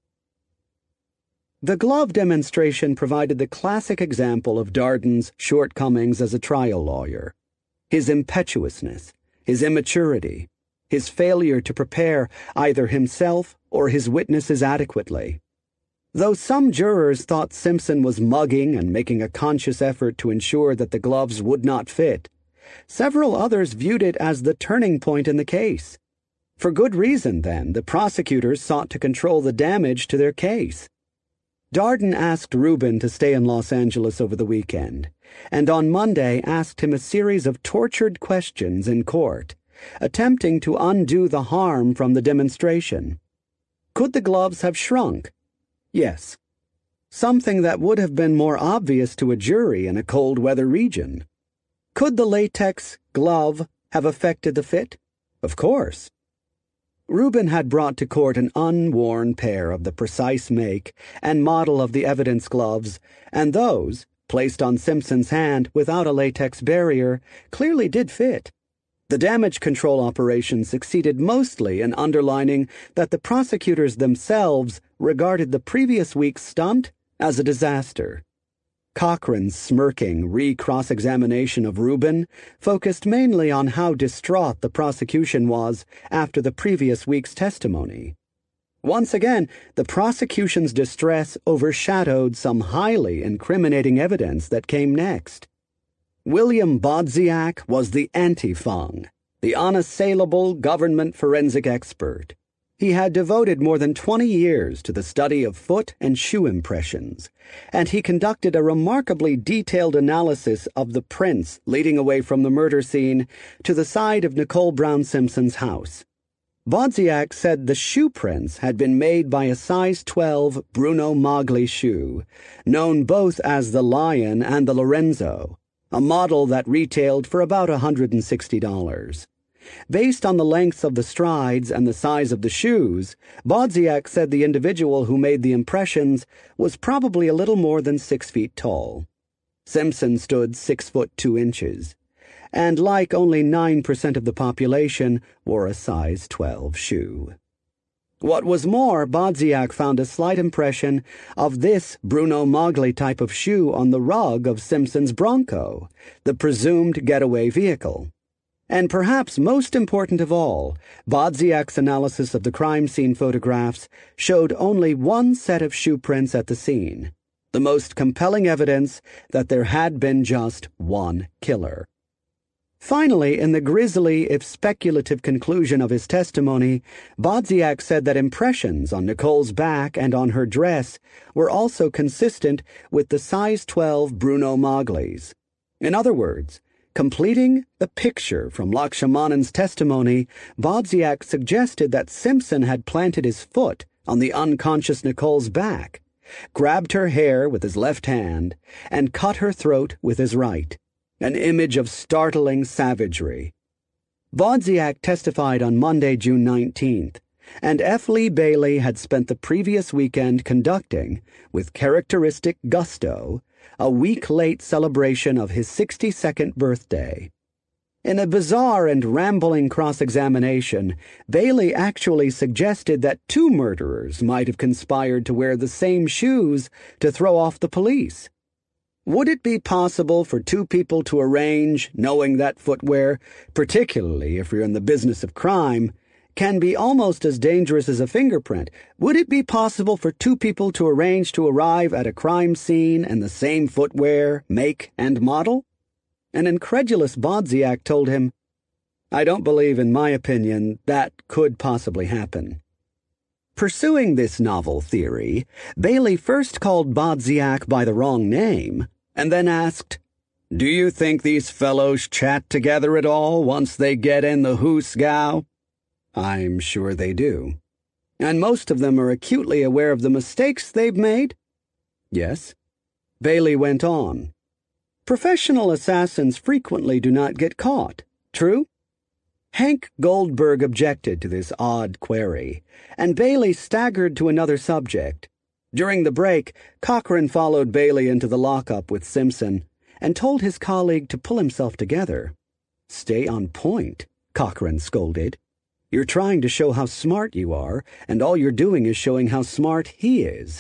The glove demonstration provided the classic example of Darden's shortcomings as a trial lawyer. His impetuousness, his immaturity, his failure to prepare either himself or his witnesses adequately. Though some jurors thought Simpson was mugging and making a conscious effort to ensure that the gloves would not fit, several others viewed it as the turning point in the case. For good reason, then, the prosecutors sought to control the damage to their case. Darden asked Rubin to stay in Los Angeles over the weekend, and on Monday asked him a series of tortured questions in court, attempting to undo the harm from the demonstration. Could the gloves have shrunk? Yes. Something that would have been more obvious to a jury in a cold weather region. Could the latex glove have affected the fit? Of course. Rubin had brought to court an unworn pair of the precise make and model of the evidence gloves, and those, placed on Simpson's hand without a latex barrier, clearly did fit. The damage control operation succeeded mostly in underlining that the prosecutors themselves regarded the previous week's stunt as a disaster. Cochran's smirking re-cross-examination of Rubin focused mainly on how distraught the prosecution was after the previous week's testimony. Once again, the prosecution's distress overshadowed some highly incriminating evidence that came next. William Bodziak was the anti-Fung, the unassailable government forensic expert. He had devoted more than twenty years to the study of foot and shoe impressions, and he conducted a remarkably detailed analysis of the prints leading away from the murder scene to the side of Nicole Brown Simpson's house. Bodziak said the shoe prints had been made by a size twelve Bruno Magli shoe, known both as the Lion and the Lorenzo, a model that retailed for about one hundred sixty dollars. Based on the lengths of the strides and the size of the shoes, Bodziak said the individual who made the impressions was probably a little more than six feet tall. Simpson stood six foot two inches, and like only nine percent of the population, wore a size twelve shoe. What was more, Bodziak found a slight impression of this Bruno Magli type of shoe on the rug of Simpson's Bronco, the presumed getaway vehicle. And perhaps most important of all, Bodziak's analysis of the crime scene photographs showed only one set of shoe prints at the scene, the most compelling evidence that there had been just one killer. Finally, in the grisly, if speculative conclusion of his testimony, Bodziak said that impressions on Nicole's back and on her dress were also consistent with the size twelve Bruno Magli's. In other words, completing the picture from Lakshamanan's testimony, Bodziak suggested that Simpson had planted his foot on the unconscious Nicole's back, grabbed her hair with his left hand, and cut her throat with his right. An image of startling savagery. Bodziak testified on Monday, June nineteenth, and F. Lee Bailey had spent the previous weekend conducting, with characteristic gusto, a week-late celebration of his sixty-second birthday. In a bizarre and rambling cross-examination, Bailey actually suggested that two murderers might have conspired to wear the same shoes to throw off the police. Would it be possible for two people to arrange, knowing that footwear, particularly if you're in the business of crime, can be almost as dangerous as a fingerprint? Would it be possible for two people to arrange to arrive at a crime scene in the same footwear, make, and model? An incredulous Bodziak told him, "I don't believe, in my opinion, that could possibly happen." Pursuing this novel theory, Bailey first called Bodziak by the wrong name, and then asked, "Do you think these fellows chat together at all once they get in the hoosgow?" "I'm sure they do." "And most of them are acutely aware of the mistakes they've made?" "Yes." Bailey went on, "Professional assassins frequently do not get caught, true?" Hank Goldberg objected to this odd query, and Bailey staggered to another subject. During the break, Cochran followed Bailey into the lockup with Simpson and told his colleague to pull himself together. "Stay on point," Cochran scolded. "You're trying to show how smart you are, and all you're doing is showing how smart he is."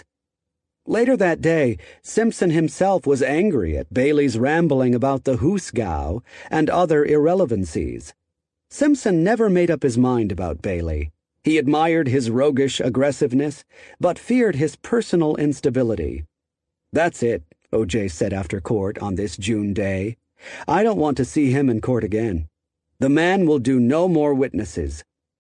Later that day, Simpson himself was angry at Bailey's rambling about the hoosgow and other irrelevancies. Simpson never made up his mind about Bailey. He admired his roguish aggressiveness, but feared his personal instability. "That's it," O J said after court on this June day. "I don't want to see him in court again. The man will do no more witnesses."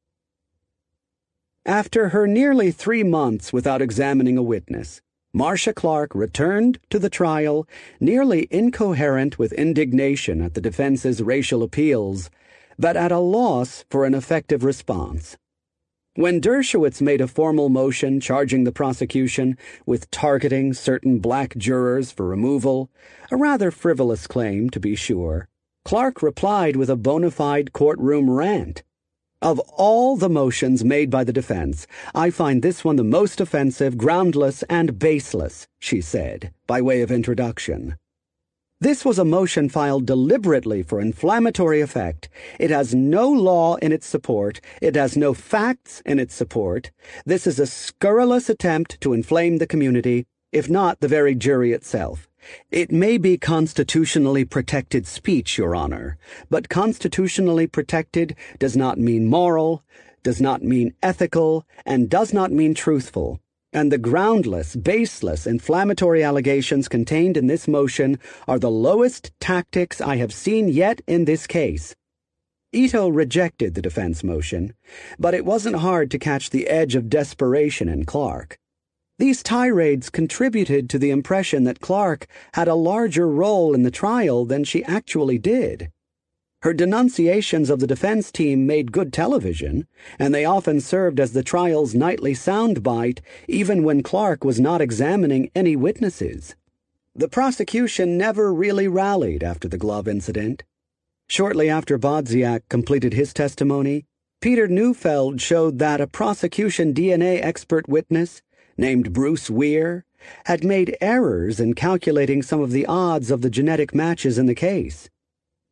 After her nearly three months without examining a witness, Marcia Clark returned to the trial, nearly incoherent with indignation at the defense's racial appeals, but at a loss for an effective response. When Dershowitz made a formal motion charging the prosecution with targeting certain black jurors for removal, a rather frivolous claim, to be sure, Clark replied with a bona fide courtroom rant. "Of all the motions made by the defense, I find this one the most offensive, groundless, and baseless," she said, by way of introduction. This was a motion filed deliberately for inflammatory effect. It has no law in its support. It has no facts in its support. This is a scurrilous attempt to inflame the community, if not the very jury itself. It may be constitutionally protected speech, Your Honor, but constitutionally protected does not mean moral, does not mean ethical, and does not mean truthful. And the groundless, baseless, inflammatory allegations contained in this motion are the lowest tactics I have seen yet in this case. Ito rejected the defense motion, but it wasn't hard to catch the edge of desperation in Clark. These tirades contributed to the impression that Clark had a larger role in the trial than she actually did. Her denunciations of the defense team made good television, and they often served as the trial's nightly soundbite, even when Clark was not examining any witnesses. The prosecution never really rallied after the glove incident. Shortly after Bodziak completed his testimony, Peter Neufeld showed that a prosecution D N A expert witness, named Bruce Weir, had made errors in calculating some of the odds of the genetic matches in the case.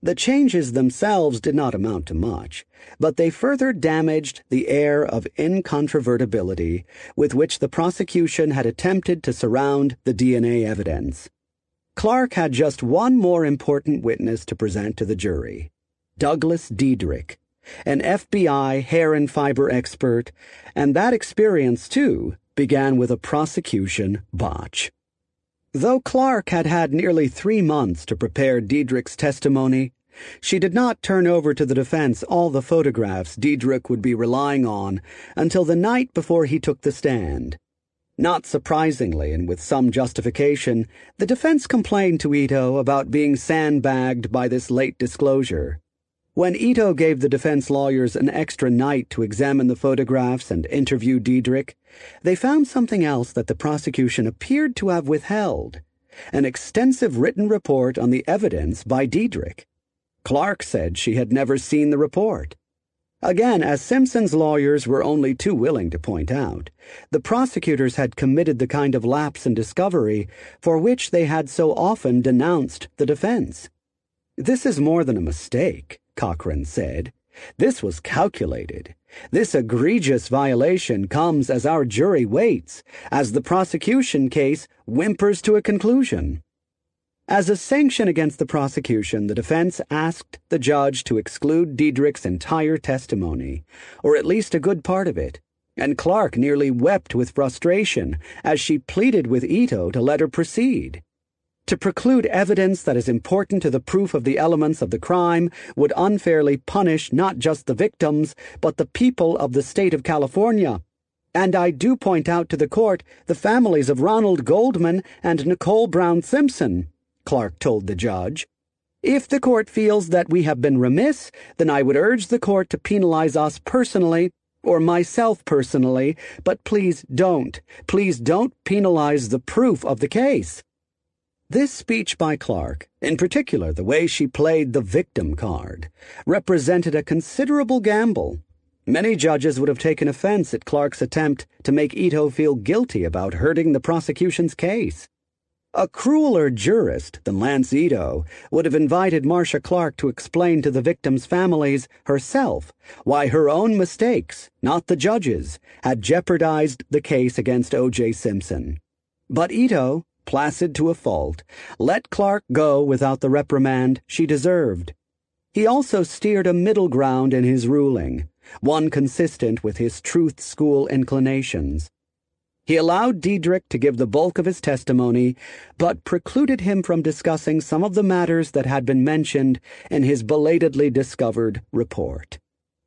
The changes themselves did not amount to much, but they further damaged the air of incontrovertibility with which the prosecution had attempted to surround the D N A evidence. Clark had just one more important witness to present to the jury, Douglas Diedrich, an F B I hair and fiber expert, and that experience, too, began with a prosecution botch. Though Clark had had nearly three months to prepare Diedrich's testimony, she did not turn over to the defense all the photographs Diedrich would be relying on until the night before he took the stand. Not surprisingly, and with some justification, the defense complained to Ito about being sandbagged by this late disclosure. When Ito gave the defense lawyers an extra night to examine the photographs and interview Diedrich, they found something else that the prosecution appeared to have withheld, an extensive written report on the evidence by Diedrich. Clark said she had never seen the report. Again, as Simpson's lawyers were only too willing to point out, the prosecutors had committed the kind of lapse in discovery for which they had so often denounced the defense. "This is more than a mistake," Cochran said. "This was calculated. This egregious violation comes as our jury waits, as the prosecution case whimpers to a conclusion." As a sanction against the prosecution, the defense asked the judge to exclude Diedrich's entire testimony, or at least a good part of it, and Clark nearly wept with frustration as she pleaded with Ito to let her proceed. To preclude evidence that is important to the proof of the elements of the crime would unfairly punish not just the victims, but the people of the state of California. And I do point out to the court the families of Ronald Goldman and Nicole Brown Simpson, Clark told the judge. If the court feels that we have been remiss, then I would urge the court to penalize us personally, or myself personally, but please don't. Please don't penalize the proof of the case. This speech by Clark, in particular the way she played the victim card, represented a considerable gamble. Many judges would have taken offense at Clark's attempt to make Ito feel guilty about hurting the prosecution's case. A crueler jurist than Lance Ito would have invited Marcia Clark to explain to the victims' families herself why her own mistakes, not the judges, had jeopardized the case against O J Simpson. But Ito, placid to a fault, let Clark go without the reprimand she deserved. He also steered a middle ground in his ruling, one consistent with his truth school inclinations. He allowed Diedrich to give the bulk of his testimony, but precluded him from discussing some of the matters that had been mentioned in his belatedly discovered report.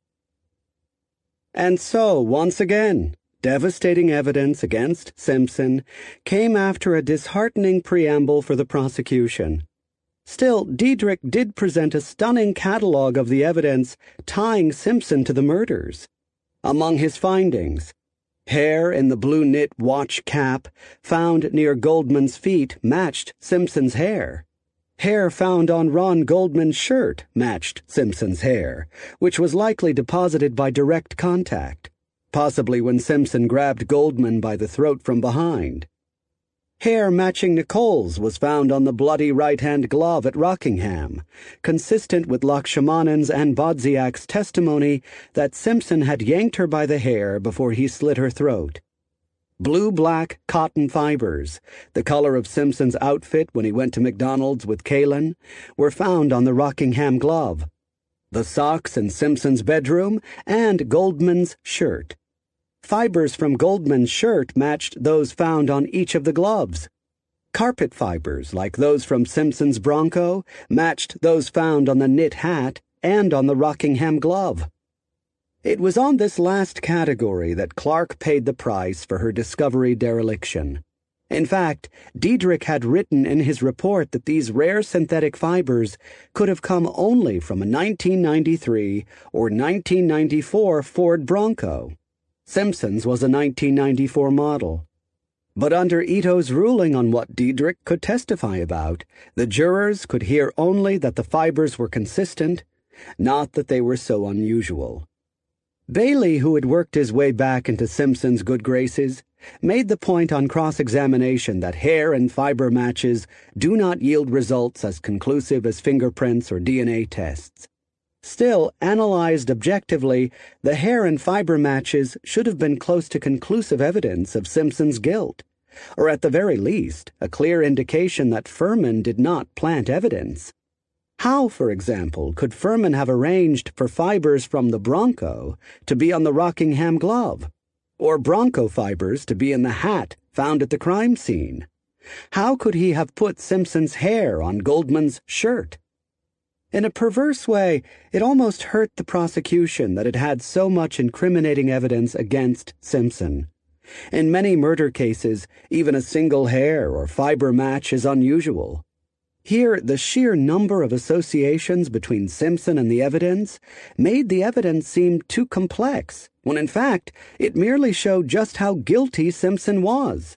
And so, once again, devastating evidence against Simpson came after a disheartening preamble for the prosecution. Still, Diedrich did present a stunning catalog of the evidence tying Simpson to the murders. Among his findings, hair in the blue knit watch cap found near Goldman's feet matched Simpson's hair. Hair found on Ron Goldman's shirt matched Simpson's hair, which was likely deposited by direct contact, possibly when Simpson grabbed Goldman by the throat from behind. Hair matching Nicole's was found on the bloody right-hand glove at Rockingham, consistent with Lakshmanan's and Bodziak's testimony that Simpson had yanked her by the hair before he slit her throat. Blue-black cotton fibers, the color of Simpson's outfit when he went to McDonald's with Kaylin, were found on the Rockingham glove, the socks in Simpson's bedroom, and Goldman's shirt. Fibers from Goldman's shirt matched those found on each of the gloves. Carpet fibers, like those from Simpson's Bronco, matched those found on the knit hat and on the Rockingham glove. It was on this last category that Clark paid the price for her discovery dereliction. In fact, Diedrich had written in his report that these rare synthetic fibers could have come only from a nineteen ninety-three or nineteen ninety-four Ford Bronco. Simpson's was a nineteen ninety-four model. But under Ito's ruling on what Diedrich could testify about, the jurors could hear only that the fibers were consistent, not that they were so unusual. Bailey, who had worked his way back into Simpson's good graces, made the point on cross-examination that hair and fiber matches do not yield results as conclusive as fingerprints or D N A tests. Still, analyzed objectively, the hair and fiber matches should have been close to conclusive evidence of Simpson's guilt, or at the very least, a clear indication that Furman did not plant evidence. How, for example, could Furman have arranged for fibers from the Bronco to be on the Rockingham glove, or Bronco fibers to be in the hat found at the crime scene? How could he have put Simpson's hair on Goldman's shirt? In a perverse way, it almost hurt the prosecution that it had so much incriminating evidence against Simpson. In many murder cases, even a single hair or fiber match is unusual. Here, the sheer number of associations between Simpson and the evidence made the evidence seem too complex, when in fact it merely showed just how guilty Simpson was.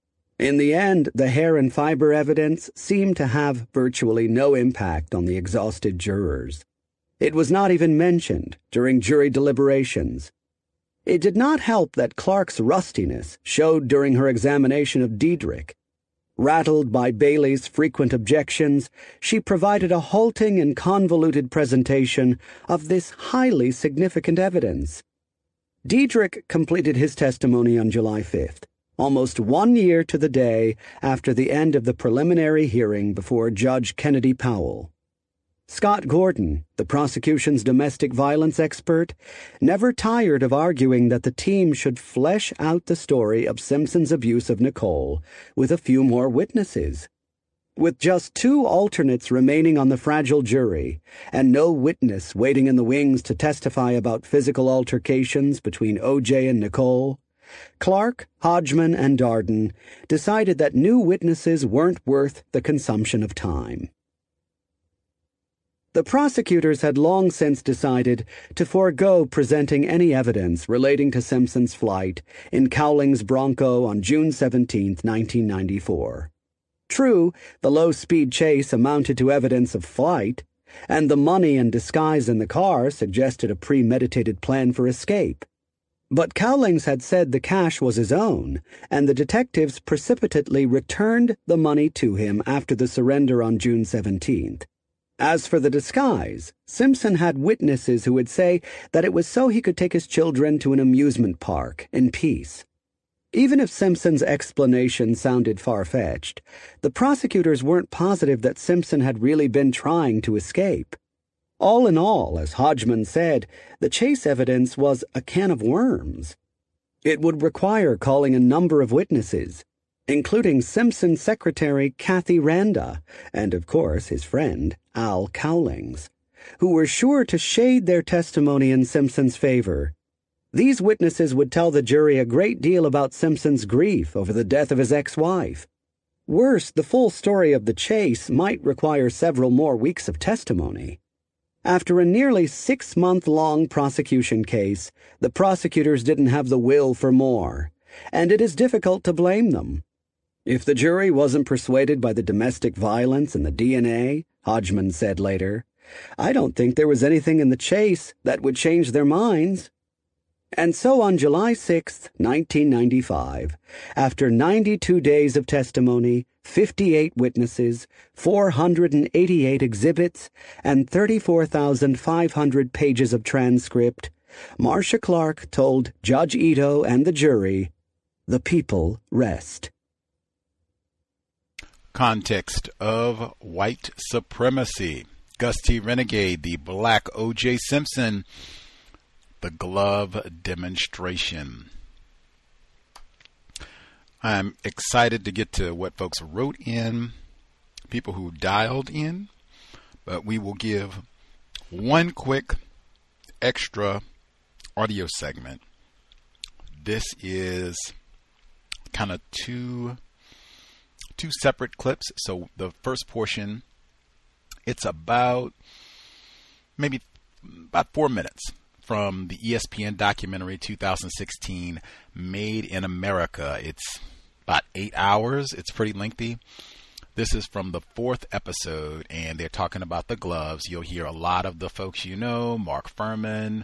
In the end, the hair and fiber evidence seemed to have virtually no impact on the exhausted jurors. It was not even mentioned during jury deliberations. It did not help that Clark's rustiness showed during her examination of Diedrich. Rattled by Bailey's frequent objections, she provided a halting and convoluted presentation of this highly significant evidence. Diedrich completed his testimony on July fifth, almost one year to the day after the end of the preliminary hearing before Judge Kennedy Powell. Scott Gordon, the prosecution's domestic violence expert, never tired of arguing that the team should flesh out the story of Simpson's abuse of Nicole with a few more witnesses. With just two alternates remaining on the fragile jury, and no witness waiting in the wings to testify about physical altercations between O J and Nicole, Clark, Hodgman, and Darden decided that new witnesses weren't worth the consumption of time. The prosecutors had long since decided to forego presenting any evidence relating to Simpson's flight in Cowling's Bronco on June seventeenth, nineteen ninety-four. True, the low-speed chase amounted to evidence of flight, and the money and disguise in the car suggested a premeditated plan for escape. But Cowlings had said the cash was his own, and the detectives precipitately returned the money to him after the surrender on June seventeenth. As for the disguise, Simpson had witnesses who would say that it was so he could take his children to an amusement park in peace. Even if Simpson's explanation sounded far-fetched, the prosecutors weren't positive that Simpson had really been trying to escape. All in all, as Hodgman said, the chase evidence was a can of worms. It would require calling a number of witnesses, including Simpson's secretary Kathy Randa, and of course his friend Al Cowlings, who were sure to shade their testimony in Simpson's favor. These witnesses would tell the jury a great deal about Simpson's grief over the death of his ex-wife. Worse, the full story of the chase might require several more weeks of testimony. After a nearly six-month-long prosecution case, the prosecutors didn't have the will for more, and it is difficult to blame them. If the jury wasn't persuaded by the domestic violence and the D N A, Hodgman said later, I don't think there was anything in the chase that would change their minds. And so on July sixth, nineteen ninety-five, after ninety-two days of testimony, fifty-eight witnesses, four hundred eighty-eight exhibits, and thirty-four thousand five hundred pages of transcript, Marcia Clark told Judge Ito and the jury, the people rest. Context of white supremacy. Gus T. Renegade, the Black O J. Simpson, the glove demonstration. I'm excited to get to what folks wrote in, people who dialed in, but we will give one quick extra audio segment. This is kind of two two separate clips. So the first portion, it's about maybe about four minutes from the E S P N documentary two thousand sixteen, Made in America. It's about eight hours. It's pretty lengthy. This is from the fourth episode, and they're talking about the gloves. You'll hear a lot of the folks you know, Mark Furman,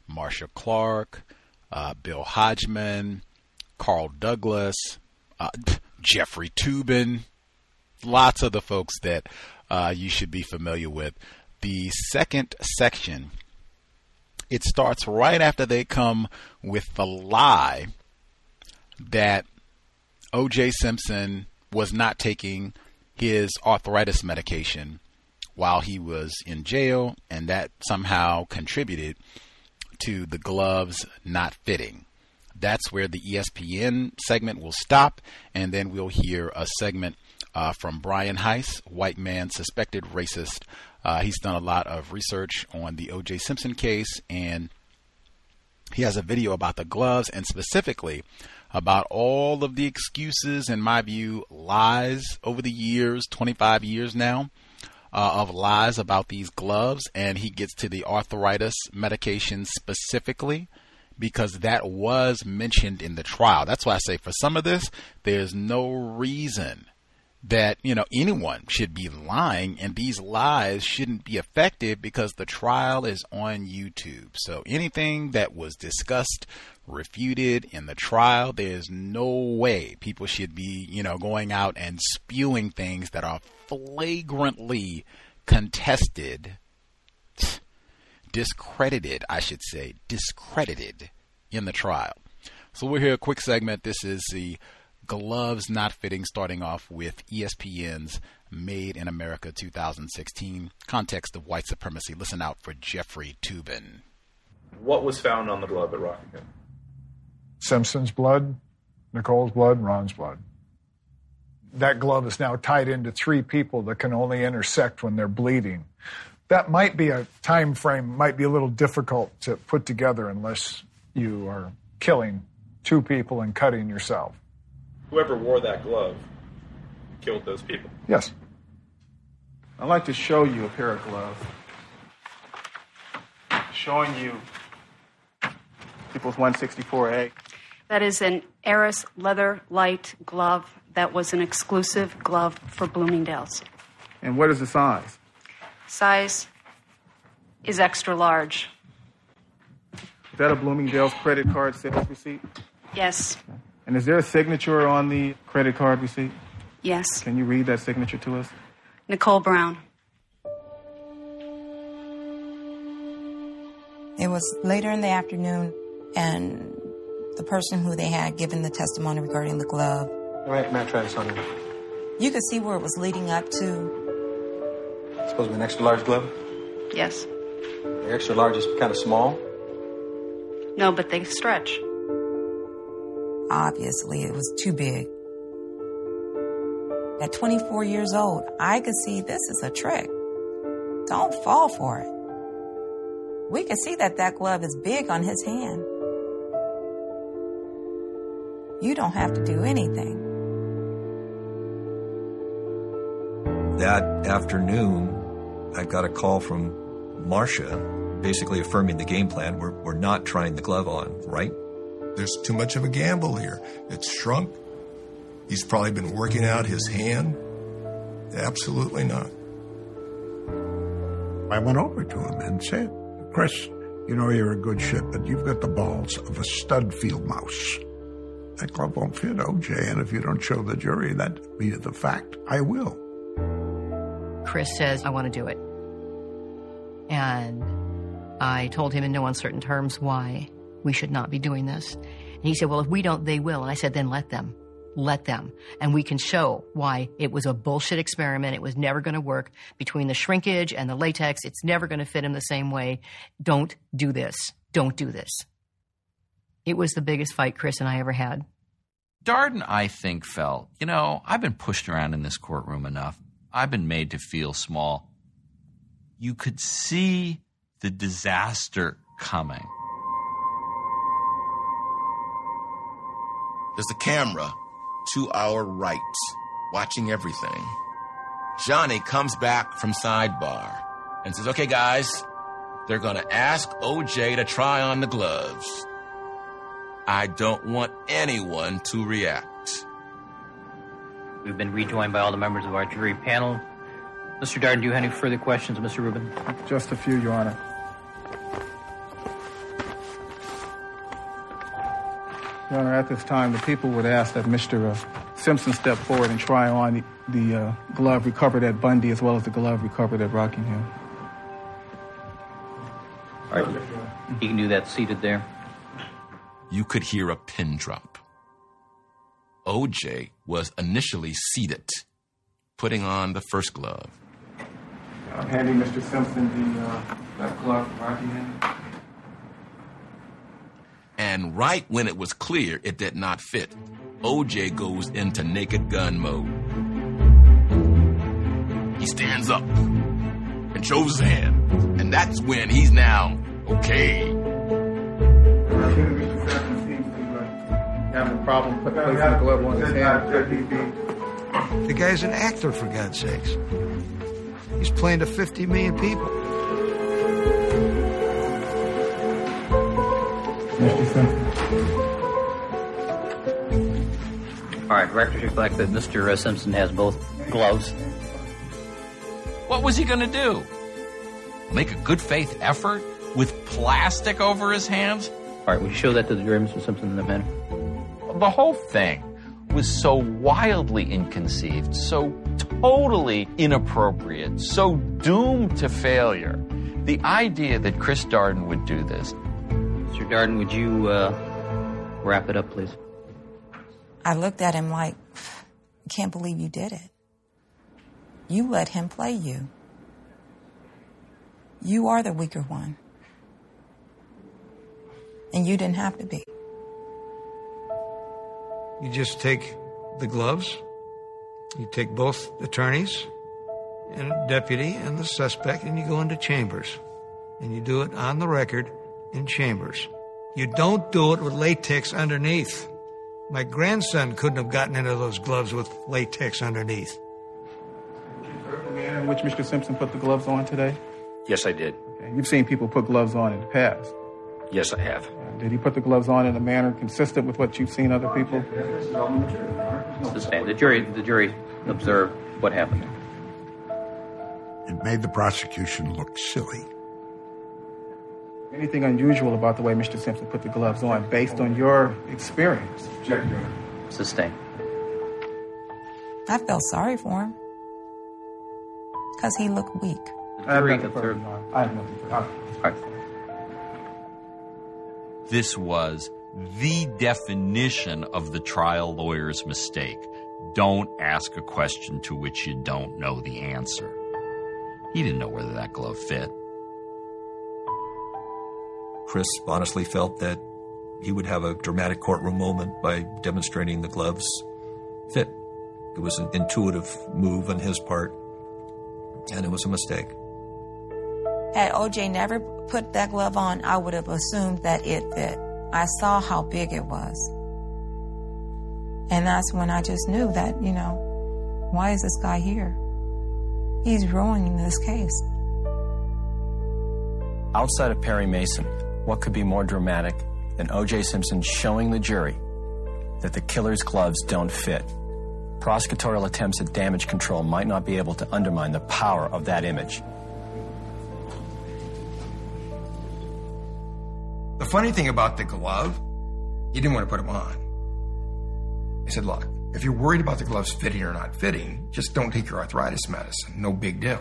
Marcia Clark, uh, Bill Hodgman, Carl Douglas, uh, Jeffrey Toobin, lots of the folks that uh, you should be familiar with. The second section, it starts right after they come with the lie that O J. Simpson was not taking his arthritis medication while he was in jail, and that somehow contributed to the gloves not fitting. That's where the E S P N segment will stop, and then we'll hear a segment uh, from Brian Heiss, white man suspected racist. Uh, he's done a lot of research on the O J. Simpson case, and he has a video about the gloves and specifically about all of the excuses, in my view, lies over the years, twenty-five years now, uh, of lies about these gloves. And he gets to the arthritis medication specifically because that was mentioned in the trial. That's why I say for some of this, there's no reason that, you know, anyone should be lying, and these lies shouldn't be effective because the trial is on YouTube. So anything that was discussed, refuted in the trial, there's no way people should be, you know, going out and spewing things that are flagrantly contested, discredited, I should say, discredited in the trial. So we'll hear a quick segment. This is the gloves not fitting, starting off with E S P N's Made in America two thousand sixteen, context of white supremacy. Listen out for Jeffrey Toobin. What was found on the glove at Rockingham? Simpson's blood, Nicole's blood, Ron's blood. That glove is now tied into three people that can only intersect when they're bleeding. That might be a time frame, might be a little difficult to put together unless you are killing two people and cutting yourself. Whoever wore that glove killed those people. Yes. I'd like to show you a pair of gloves. Showing you People's one sixty-four A. That is an Eris leather light glove that was an exclusive glove for Bloomingdale's. And what is the size? Size is extra large. Is that a Bloomingdale's credit card sales receipt? Yes. And is there a signature on the credit card receipt? Yes. Can you read that signature to us? Nicole Brown. It was later in the afternoon, and the person who they had given the testimony regarding the glove. All right, Matt, try this on you. You could see where it was leading up to. It's supposed to be an extra large glove? Yes. The extra large is kind of small? No, but they stretch. Obviously, it was too big. At twenty-four years old, I could see this is a trick. Don't fall for it. We could see that that glove is big on his hand. You don't have to do anything. That afternoon, I got a call from Marcia, basically affirming the game plan. We're, we're not trying the glove on, right? There's too much of a gamble here. It's shrunk. He's probably been working out his hand. Absolutely not. I went over to him and said, Chris, you know you're a good shot, but you've got the balls of a stud field mouse. That glove won't fit, O J, and if you don't show the jury that be the fact, I will. Chris says, I want to do it. And I told him in no uncertain terms why we should not be doing this. And he said, well, if we don't, they will. And I said, then let them. Let them. And we can show why it was a bullshit experiment. It was never going to work between the shrinkage and the latex. It's never going to fit him the same way. Don't do this. Don't do this. It was the biggest fight Chris and I ever had. Darden, I think, felt, you know, I've been pushed around in this courtroom enough. I've been made to feel small. You could see the disaster coming. There's the camera to our right, watching everything. Johnny comes back from sidebar and says, okay, guys, they're going to ask O J to try on the gloves. I don't want anyone to react. We've been rejoined by all the members of our jury panel. Mister Darden, do you have any further questions, Mister Rubin? Just a few, Your Honor. Your Honor, at this time, the people would ask that Mister Uh, Simpson step forward and try on the, the uh, glove recovered at Bundy as well as the glove recovered at Rockingham. All right. You can do that seated there. You could hear a pin drop. O J was initially seated, putting on the first glove. I'm handing Mister Simpson the uh, left glove from Rockingham. And right when it was clear it did not fit, O J goes into Naked Gun mode. He stands up and shows his hand. And that's when he's now okay. Having a problem putting the glove on his hand. The guy's an actor, for God's sakes. He's playing to fifty million people. All right, records reflect that Mister Uh, Simpson has both gloves. What was he going to do? Make a good faith effort with plastic over his hands? All right, will you show that to the jury, Mister Simpson, in a minute? The whole thing was so wildly inconceived, so totally inappropriate, so doomed to failure. The idea that Chris Darden would do this. Mister Darden, would you uh, wrap it up, please? I looked at him like, I can't believe you did it. You let him play you. You are the weaker one. And you didn't have to be. You just take the gloves, you take both attorneys and a deputy and the suspect, and you go into chambers. And you do it on the record in chambers. You don't do it with latex underneath. My grandson couldn't have gotten into those gloves with latex underneath. The manner in which Mister Simpson put the gloves on today? Yes, I did. Okay. You've seen people put gloves on in the past. Yes, I have. Uh, did he put the gloves on in a manner consistent with what you've seen other people? Sustained. The jury, the jury observed what happened. It made the prosecution look silly. Anything unusual about the way Mister Simpson put the gloves on based on your experience? Sustained. I felt sorry for him. Because he looked weak. I have nothing further. I have nothing further. All right. This was the definition of the trial lawyer's mistake. Don't ask a question to which you don't know the answer. He didn't know whether that glove fit. Chris honestly felt that he would have a dramatic courtroom moment by demonstrating the gloves fit. It was an intuitive move on his part, and it was a mistake. Had O J never put that glove on, I would have assumed that it fit. I saw how big it was. And that's when I just knew that, you know, why is this guy here? He's ruining this case. Outside of Perry Mason, what could be more dramatic than O J Simpson showing the jury that the killer's gloves don't fit? Prosecutorial attempts at damage control might not be able to undermine the power of that image. The funny thing about the glove, he didn't want to put them on. He said, look, if you're worried about the gloves fitting or not fitting, just don't take your arthritis medicine. No big deal.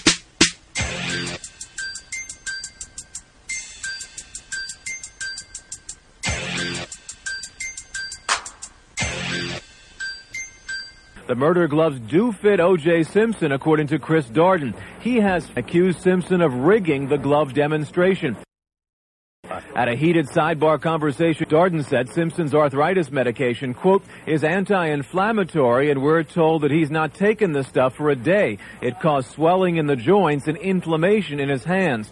The murder gloves do fit O J Simpson, according to Chris Darden. He has accused Simpson of rigging the glove demonstration. At a heated sidebar conversation, Darden said Simpson's arthritis medication, quote, is anti-inflammatory, and we're told that he's not taken the stuff for a day. It caused swelling in the joints and inflammation in his hands.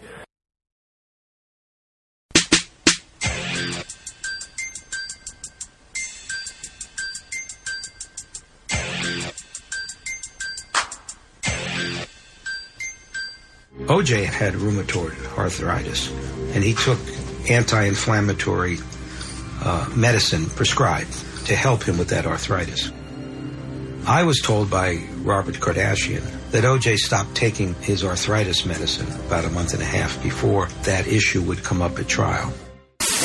O J had rheumatoid arthritis, and he took anti-inflammatory uh, medicine prescribed to help him with that arthritis. I was told by Robert Kardashian that O J stopped taking his arthritis medicine about a month and a half before that issue would come up at trial. There's also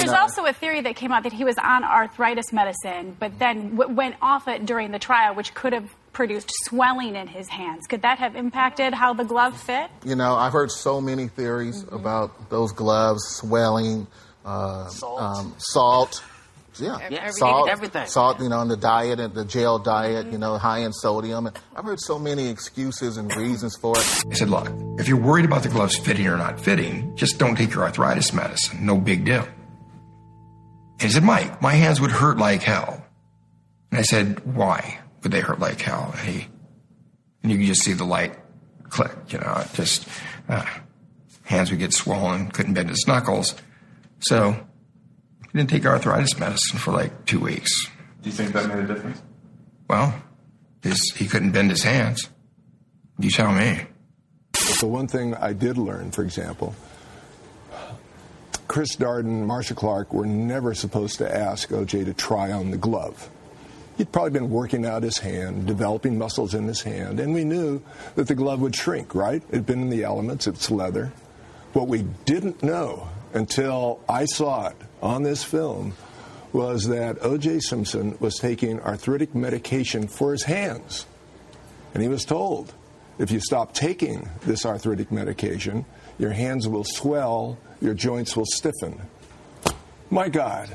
also a theory that came out that he was on arthritis medicine, but then w- went off it during the trial, which could have produced swelling in his hands. Could that have impacted how the glove fit? You know, I've heard so many theories mm-hmm. about those gloves, swelling, uh, salt. Um, salt. Yeah, yeah. salt, everything. Salt, you know, in the diet, and the jail diet, you know, high in sodium. And I've heard so many excuses and reasons for it. I said, look, if you're worried about the gloves fitting or not fitting, just don't take your arthritis medicine. No big deal. And he said, Mike, my hands would hurt like hell. And I said, why would they hurt like hell? And he, and you could just see the light click, you know, it just, uh, hands would get swollen, couldn't bend his knuckles. So, he didn't take arthritis medicine for like two weeks. Do you think that made a difference? Well, his, he couldn't bend his hands. You tell me. The one thing I did learn, for example, Chris Darden, Marcia Clark were never supposed to ask O J to try on the glove. He'd probably been working out his hand, developing muscles in his hand, and we knew that the glove would shrink, right? It'd been in the elements, it's leather. What we didn't know until I saw it on this film was that O J Simpson was taking arthritic medication for his hands. And he was told, if you stop taking this arthritic medication, your hands will swell, your joints will stiffen. My God.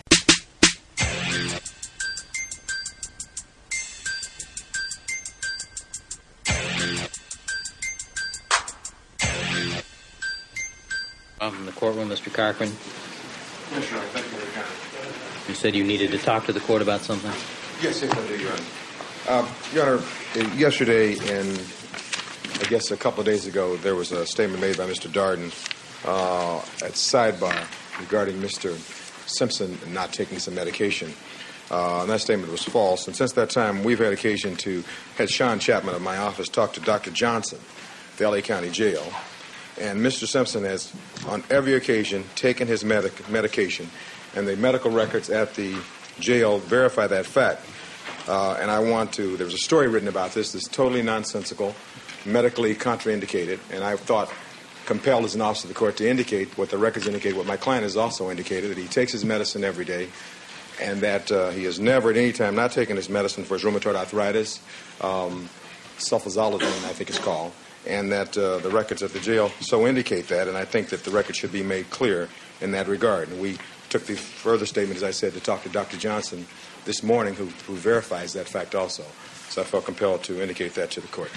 From the courtroom, Mister Cochran. Yes, Your Honor. Thank you very much. You said you needed to talk to the court about something? Yes, yes, I do, Your Honor. Uh, Your Honor, yesterday and I guess a couple of days ago, there was a statement made by Mister Darden uh, at sidebar regarding Mister Simpson not taking some medication. Uh, and that statement was false. And since that time, we've had occasion to, had Sean Chapman of my office talk to Doctor Johnson, the L A County Jail. And Mister Simpson has, on every occasion, taken his medic- medication, and the medical records at the jail verify that fact. Uh, and I want to, there was a story written about this that's totally nonsensical, medically contraindicated, and I thought compelled as an officer of the court to indicate what the records indicate, what my client has also indicated, that he takes his medicine every day, and that uh, he has never at any time not taken his medicine for his rheumatoid arthritis, um, sulfasalazine, I think it's called, and that uh, the records at the jail so indicate that, and I think that the record should be made clear in that regard. And we took the further statement, as I said, to talk to Doctor Johnson this morning, who, who verifies that fact also. So I felt compelled to indicate that to the court.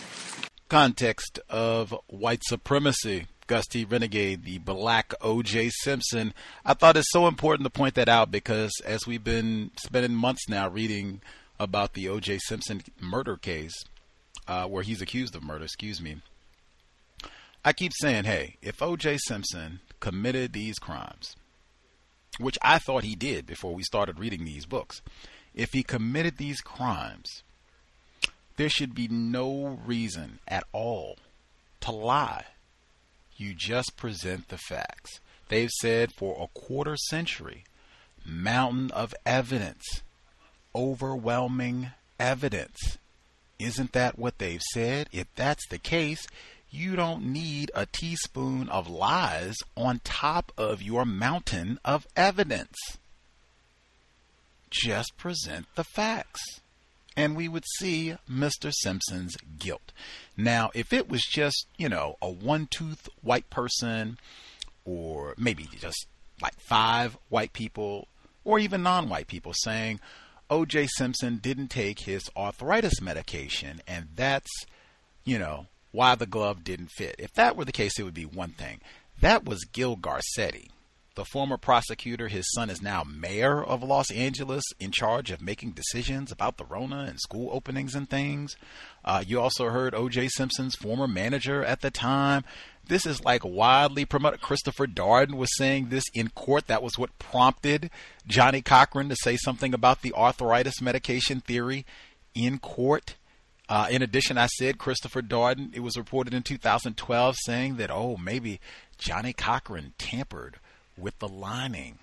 Context of white supremacy. Gus T. Renegade, the black O J Simpson. I thought it's so important to point that out because as we've been spending months now reading about the O J Simpson murder case, uh, where he's accused of murder, excuse me, I keep saying, hey, if O J Simpson committed these crimes, which I thought he did before we started reading these books, if he committed these crimes, there should be no reason at all to lie. You just present the facts. They've said for a quarter century, mountain of evidence, overwhelming evidence. Isn't that what they've said? If that's the case, you don't need a teaspoon of lies on top of your mountain of evidence. Just present the facts, and we would see Mister Simpson's guilt. Now, if it was just, you know, a one-tooth white person, or maybe just like five white people, or even non-white people saying O J Simpson didn't take his arthritis medication, and that's, you know, why the glove didn't fit. If that were the case, it would be one thing. That was Gil Garcetti, the former prosecutor. His son is now mayor of Los Angeles, in charge of making decisions about the Rona and school openings and things. Uh, you also heard O J Simpson's former manager at the time. This is like widely promoted. Christopher Darden was saying this in court. That was what prompted Johnny Cochran to say something about the arthritis medication theory in court. Uh, in addition, I said Christopher Darden, it was reported in two thousand twelve, saying that, oh, maybe Johnny Cochran tampered with the lining.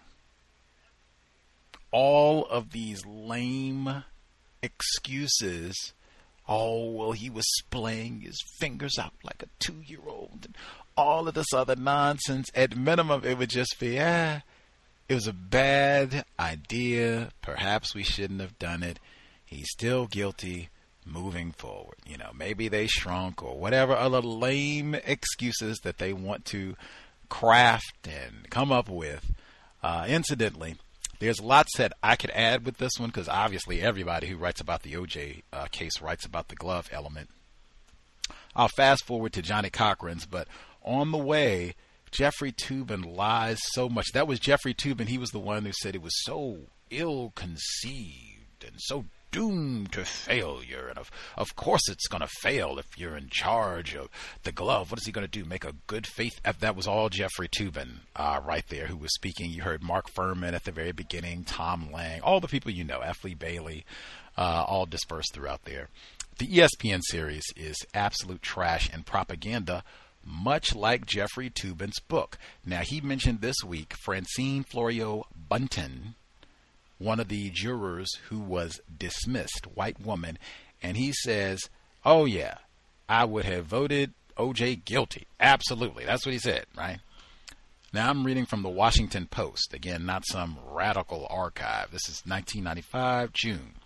All of these lame excuses. Oh, well, he was splaying his fingers out like a two-year-old. And all of this other nonsense. At minimum, it would just be, ah, It was a bad idea. Perhaps we shouldn't have done it. He's still guilty. Moving forward, you know, maybe they shrunk or whatever other lame excuses that they want to craft and come up with. Uh, incidentally, there's lots that I could add with this one because obviously everybody who writes about the O J uh, case writes about the glove element. I'll fast forward to Johnny Cochran's, but on the way, Jeffrey Toobin lies so much. That was Jeffrey Toobin. He was the one who said it was so ill-conceived and so doomed to failure, and of of course it's going to fail if you're in charge of the glove. What is he going to do? Make a good faith? That was all Jeffrey Toobin uh, right there who was speaking. You heard Mark Furman at the very beginning, Tom Lang, all the people you know, F. Lee Bailey, uh, all dispersed throughout there. The E S P N series is absolute trash and propaganda, much like Jeffrey Toobin's book. Now, he mentioned this week Francine Florio Bunton, one of the jurors who was dismissed, white woman, and he says, oh yeah, I would have voted O J guilty. Absolutely. That's what he said, right? Now I'm reading from the Washington Post. Again, not some radical archive. This is nineteen ninety-five, June.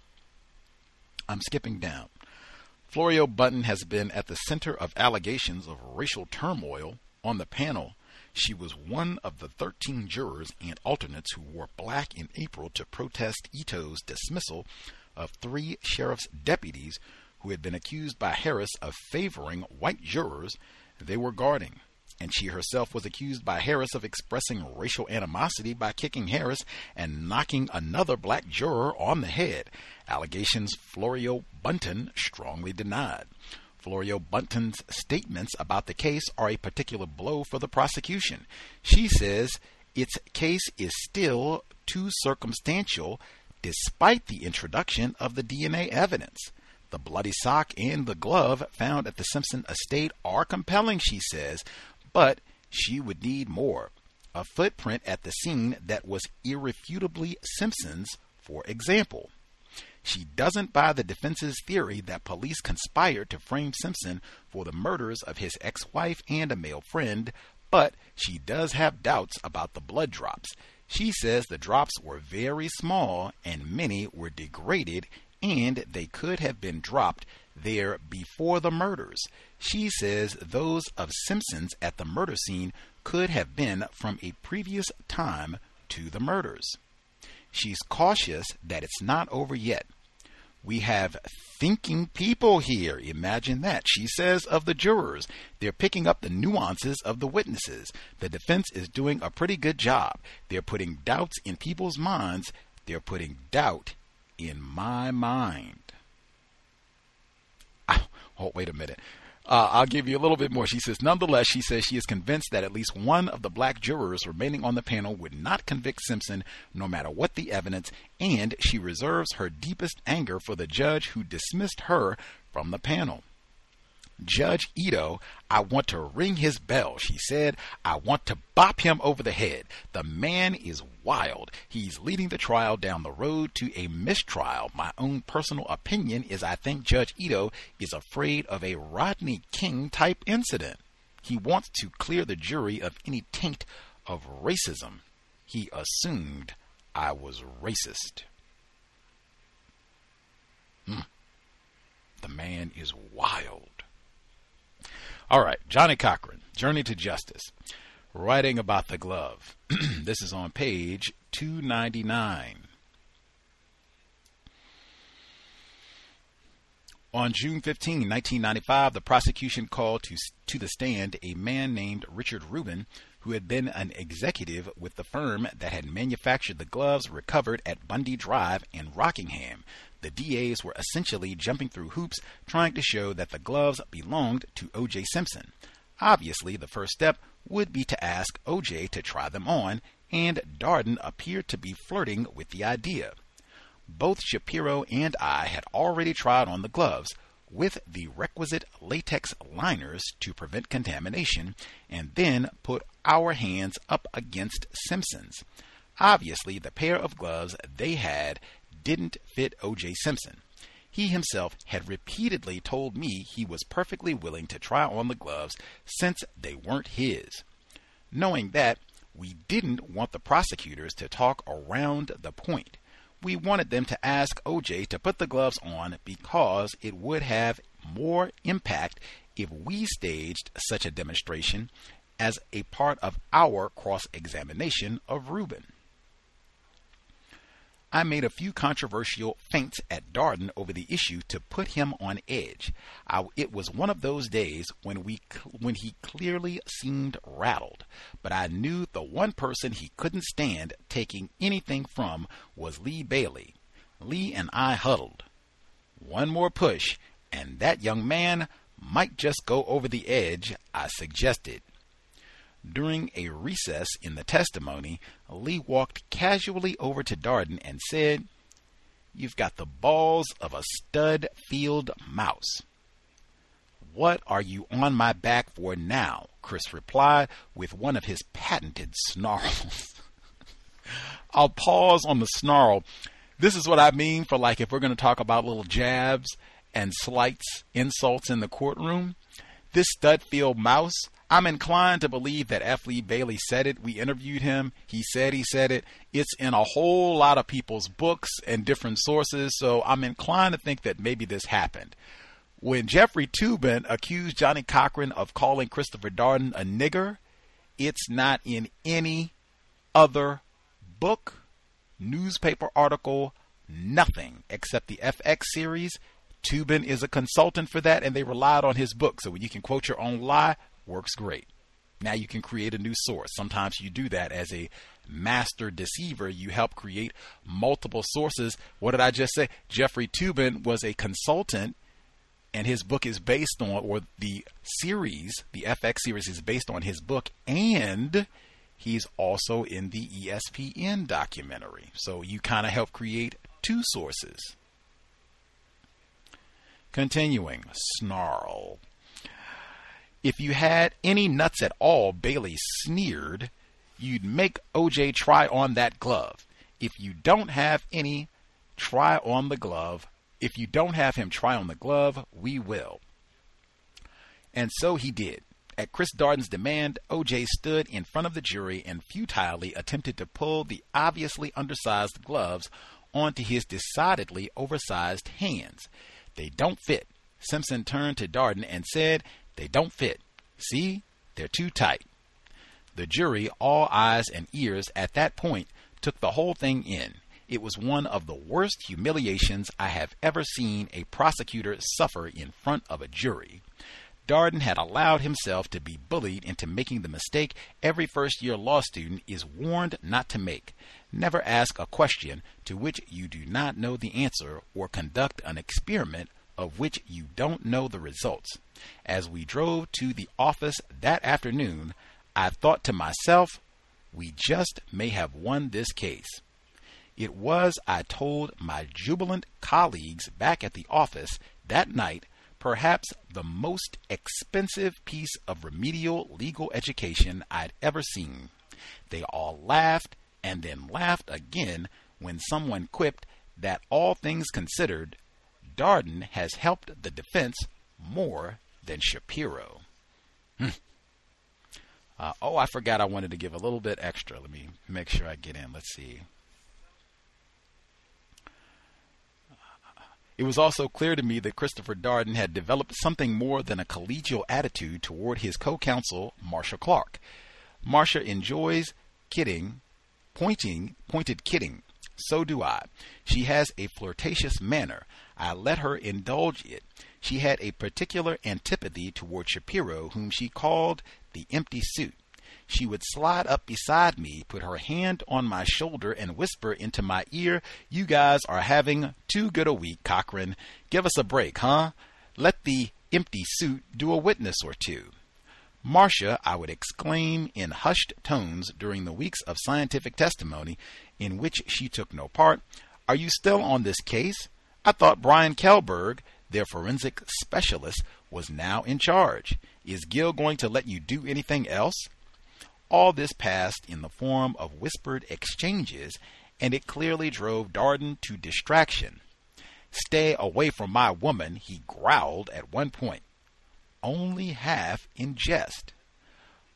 I'm skipping down. Florio Bunton has been at the center of allegations of racial turmoil on the panel. She was one of the thirteen jurors and alternates who wore black in April to protest Ito's dismissal of three sheriff's deputies who had been accused by Harris of favoring white jurors they were guarding. And she herself was accused by Harris of expressing racial animosity by kicking Harris and knocking another black juror on the head. Allegations Florio Bunton strongly denied. Florio Bunton's statements about the case are a particular blow for the prosecution. She says its case is still too circumstantial despite the introduction of the D N A evidence. The bloody sock and the glove found at the Simpson estate are compelling, she says, but she would need more. A footprint at the scene that was irrefutably Simpson's, for example. She doesn't buy the defense's theory that police conspired to frame Simpson for the murders of his ex-wife and a male friend, but she does have doubts about the blood drops. She says the drops were very small and many were degraded and they could have been dropped there before the murders. She says those of Simpson's at the murder scene could have been from a previous time to the murders. She's cautious that it's not over yet. We have thinking people here. Imagine that. She says of the jurors, they're picking up the nuances of the witnesses. The defense is doing a pretty good job. They're putting doubts in people's minds. They're putting doubt in my mind. Oh, wait a minute. Uh, I'll give you a little bit more. She says, nonetheless, she says she is convinced that at least one of the black jurors remaining on the panel would not convict Simpson no matter what the evidence, and she reserves her deepest anger for the judge who dismissed her from the panel. Judge Ito, I want to ring his bell, she said. I want to bop him over the head. The man is wild. He's leading the trial down the road to a mistrial. My own personal opinion is I think Judge Ito is afraid of a Rodney King type incident. He wants to clear the jury of any taint of racism. He assumed I was racist. Hmm. The man is wild. All right, Johnny Cochran, Journey to Justice, writing about the glove. This is on page two ninety-nine. On June fifteenth, nineteen ninety-five, the prosecution called to, to the stand a man named Richard Rubin, who had been an executive with the firm that had manufactured the gloves recovered at Bundy Drive in Rockingham. The D As were essentially jumping through hoops, trying to show that the gloves belonged to O J. Simpson. Obviously, the first step would be to ask O J to try them on, and Darden appeared to be flirting with the idea. Both Shapiro and I had already tried on the gloves, with the requisite latex liners to prevent contamination, and then put our hands up against Simpson's. Obviously, the pair of gloves they had didn't fit O J. Simpson. He himself had repeatedly told me he was perfectly willing to try on the gloves since they weren't his. Knowing that, We didn't want the prosecutors to talk around the point. We wanted them to ask O J to put the gloves on because it would have more impact if we staged such a demonstration as a part of our cross-examination of Rubin. I made a few controversial feints at Darden over the issue to put him on edge. I, it was one of those days when we when he clearly seemed rattled, but I knew the one person he couldn't stand taking anything from was Lee Bailey. Lee and I huddled. One more push, and that young man might just go over the edge, I suggested. During a recess in the testimony, Lee walked casually over to Darden and said, "You've got the balls of a stud field mouse." "What are you on my back for now?" Chris replied with one of his patented snarls. I'll pause on the snarl. This is what I mean for, like, if we're going to talk about little jabs and slights, insults in the courtroom. This stud field mouse, I'm inclined to believe that F. Lee Bailey said it. We interviewed him. He said he said it. It's in a whole lot of people's books and different sources, so I'm inclined to think that maybe this happened. When Jeffrey Toobin accused Johnnie Cochran of calling Christopher Darden a nigger, it's not in any other book, newspaper article, nothing except the F X series. Toobin is a consultant for that, and they relied on his book. So when you can quote your own lie, works great. Now you can create a new source. Sometimes you do that as a master deceiver. You help create multiple sources. What did I just say? Jeffrey Toobin was a consultant, and his book is based on, or the series, the F X series is based on his book, and he's also in the E S P N documentary. So you kind of help create two sources. Continuing, snarl. "If you had any nuts at all," Bailey sneered, "you'd make O J try on that glove. If you don't have any, try on the glove. If you don't have him try on the glove, we will." And so he did. At Chris Darden's demand, O J stood in front of the jury and futilely attempted to pull the obviously undersized gloves onto his decidedly oversized hands. "They don't fit." Simpson turned to Darden and said, "They don't fit. See, they're too tight." The jury, all eyes and ears at that point, took the whole thing in. It was one of the worst humiliations I have ever seen a prosecutor suffer in front of a jury. Darden had allowed himself to be bullied into making the mistake every first-year law student is warned not to make. Never ask a question to which you do not know the answer, or conduct an experiment of which you don't know the results. As we drove to the office that afternoon, I thought to myself, we just may have won this case. It was, I told my jubilant colleagues back at the office that night, perhaps the most expensive piece of remedial legal education I'd ever seen. They all laughed and then laughed again when someone quipped that, all things considered, Darden has helped the defense more than Shapiro. Hmm. Uh, oh, I forgot I wanted to give a little bit extra. Let me make sure I get in. Let's see. It was also clear to me that Christopher Darden had developed something more than a collegial attitude toward his co-counsel, Marcia Clark. Marcia enjoys kidding, pointing, pointed kidding. So do I. She has a flirtatious manner. I let her indulge it. She had a particular antipathy toward Shapiro, whom she called the empty suit. She would slide up beside me, put her hand on my shoulder, and whisper into my ear, "You guys are having too good a week, Cochran. Give us a break, huh? Let the empty suit do a witness or two." "Marcia," I would exclaim in hushed tones during the weeks of scientific testimony in which she took no part, "are you still on this case? I thought Brian Kellberg, their forensic specialist, was now in charge. Is Gil going to let you do anything else?" All this passed in the form of whispered exchanges, and it clearly drove Darden to distraction. "Stay away from my woman," he growled at one point. Only half in jest.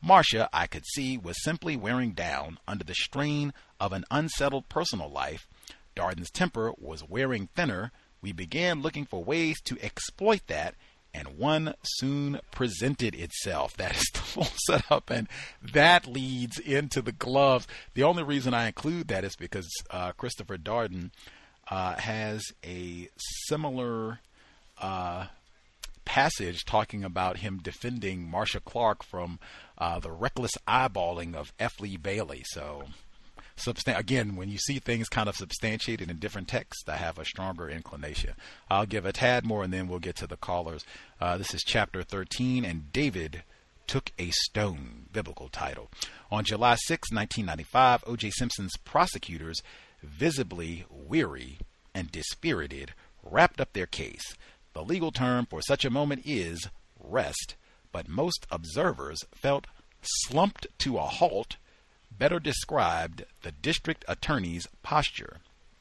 Marsha, I could see, was simply wearing down under the strain of an unsettled personal life. Darden's temper was wearing thinner. We began looking for ways to exploit that, and one soon presented itself. That is the full setup, and that leads into the gloves. The only reason I include that is because uh, Christopher Darden uh, has a similar uh, passage talking about him defending Marsha Clark from uh, the reckless eyeballing of F. Lee Bailey. So, substan- again, when you see things kind of substantiated in different texts, I have a stronger inclination. I'll give a tad more, and then we'll get to the callers. Uh, this is chapter thirteen, and David Took a Stone, biblical title. On July sixth, nineteen ninety-five, O J. Simpson's prosecutors, visibly weary and dispirited, wrapped up their case. The legal term for such a moment is rest, but most observers felt slumped to a halt better described the district attorney's posture.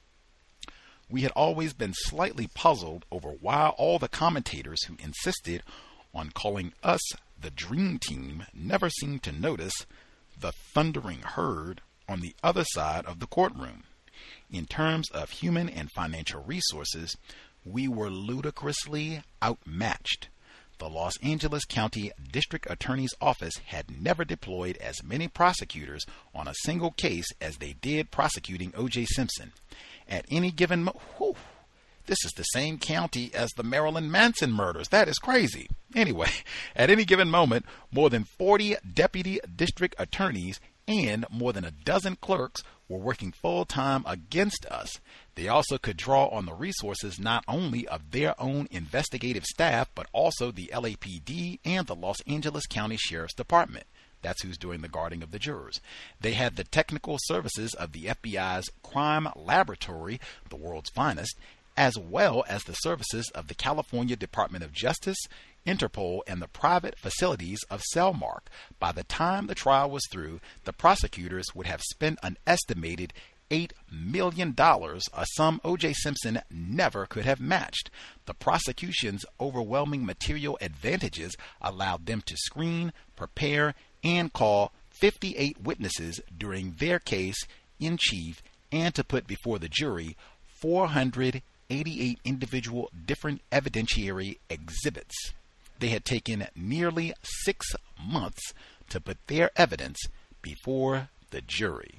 We had always been slightly puzzled over why all the commentators who insisted on calling us the Dream Team never seemed to notice the thundering herd on the other side of the courtroom. In terms of human and financial resources, we were ludicrously outmatched. The Los Angeles County District Attorney's Office had never deployed as many prosecutors on a single case as they did prosecuting O J. Simpson. At any given mo- whew, this is the same county as the Marilyn Manson murders. That is crazy. Anyway, at any given moment, more than forty deputy district attorneys and more than a dozen clerks were working full-time against us. They also could draw on the resources not only of their own investigative staff, but also the L A P D and the Los Angeles County Sheriff's Department. That's who's doing the guarding of the jurors. They had the technical services of the F B I's crime laboratory, the world's finest, as well as the services of the California Department of Justice, Interpol, and the private facilities of Cellmark. By the time the trial was through, the prosecutors would have spent an estimated eight million dollars, a sum O J. Simpson never could have matched. The prosecution's overwhelming material advantages allowed them to screen, prepare, and call fifty-eight witnesses during their case in chief, and to put before the jury four hundred eighty-eight individual different evidentiary exhibits. They had taken nearly six months to put their evidence before the jury.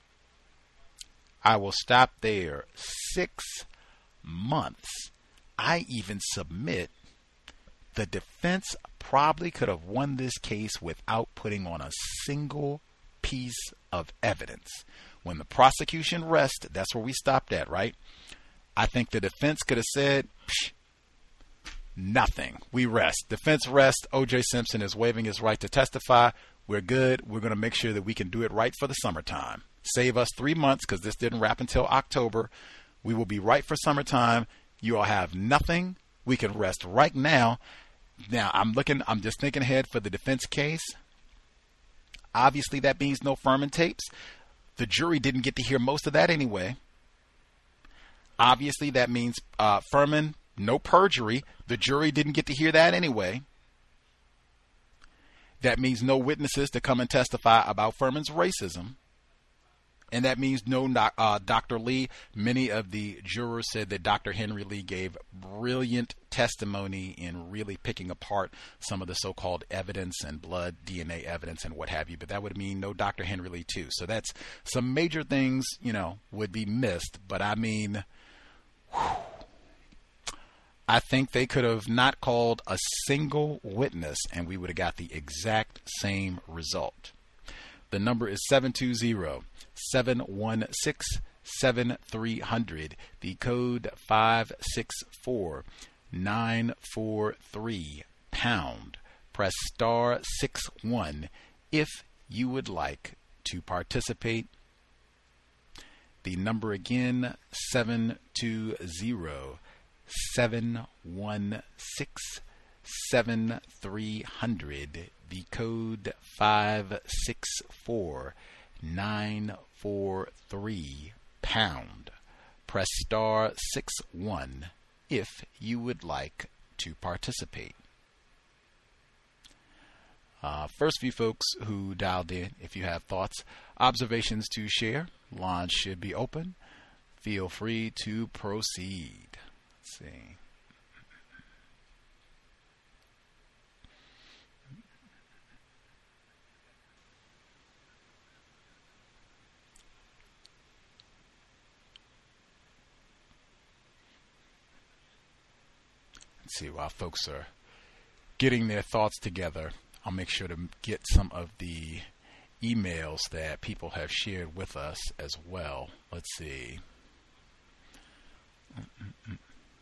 I will stop there. Six months. I even submit the defense probably could have won this case without putting on a single piece of evidence. When the prosecution rested, that's where we stopped at, right? I think the defense could have said, Psh, nothing. We rest. Defense rest. O J. Simpson is waiving his right to testify. We're good. We're going to make sure that we can do it right for the summertime. Save us three months because this didn't wrap until October. We will be right for summertime. You all have nothing. We can rest right now. Now, I'm looking, I'm just thinking ahead for the defense case. Obviously, that means no Furman tapes. The jury didn't get to hear most of that anyway. Obviously, that means uh, Furman, no perjury. The jury didn't get to hear that anyway. That means no witnesses to come and testify about Furman's racism. And that means no uh, Doctor Lee. Many of the jurors said that Doctor Henry Lee gave brilliant testimony in really picking apart some of the so-called evidence and blood, D N A evidence and what have you. But that would mean no Doctor Henry Lee too. So that's some major things, you know, would be missed. But I mean, whew, I think they could have not called a single witness and we would have got the exact same result. The number is seven two zero, seven one six, seven three zero zero. The code five six four, nine four three, pound. Press star six one if you would like to participate. The number again, seven two zero, seven one six, seven three zero zero. The code five six four, nine four three, pound. Press star six one if you would like to participate. Uh, first few folks who dialed in, if you have thoughts, observations to share, lines should be open. Feel free to proceed. Let's see. Let's see, while folks are getting their thoughts together, I'll make sure to get some of the emails that people have shared with us as well. Let's see. Mm-mm-mm.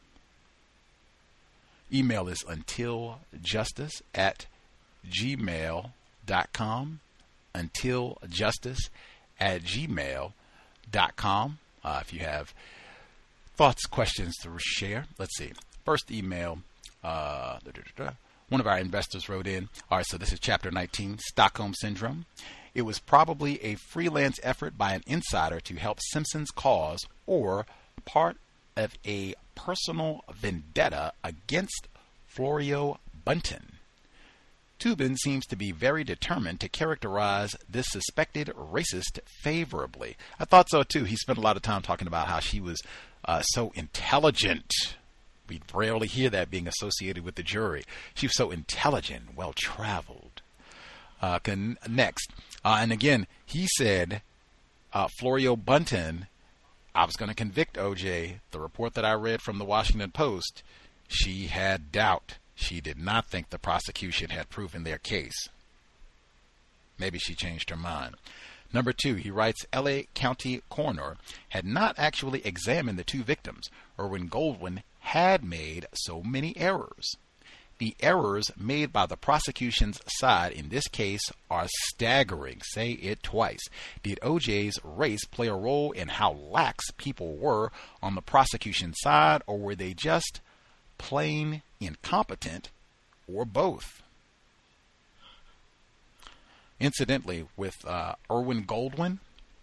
Email is untiljustice at gmail dot com. Untiljustice at gmail dot com. Uh, if you have thoughts, questions to share. Let's see. First email, uh, da, da, da, da. One of our investors wrote in. All right, so this is Chapter nineteen, Stockholm Syndrome. It was probably a freelance effort by an insider to help Simpson's cause or part of a personal vendetta against Florio Bunton. Toobin seems to be very determined to characterize this suspected racist favorably. I thought so, too. He spent a lot of time talking about how she was uh, so intelligent. We rarely hear that being associated with the jury. She was so intelligent, well-traveled. Uh, can, next, uh, and again, he said uh, Florio Bunton, I was going to convict O J. The report that I read from the Washington Post, she had doubt. She did not think the prosecution had proven their case. Maybe she changed her mind. Number two, he writes, L A County coroner had not actually examined the two victims. Erwin Goldwyn had made so many errors. The errors made by the prosecution's side in this case are staggering. Say it twice. Did O J's race play a role in how lax people were on the prosecution side, or were they just plain incompetent, or both? Incidentally, with uh, Erwin Goldwyn,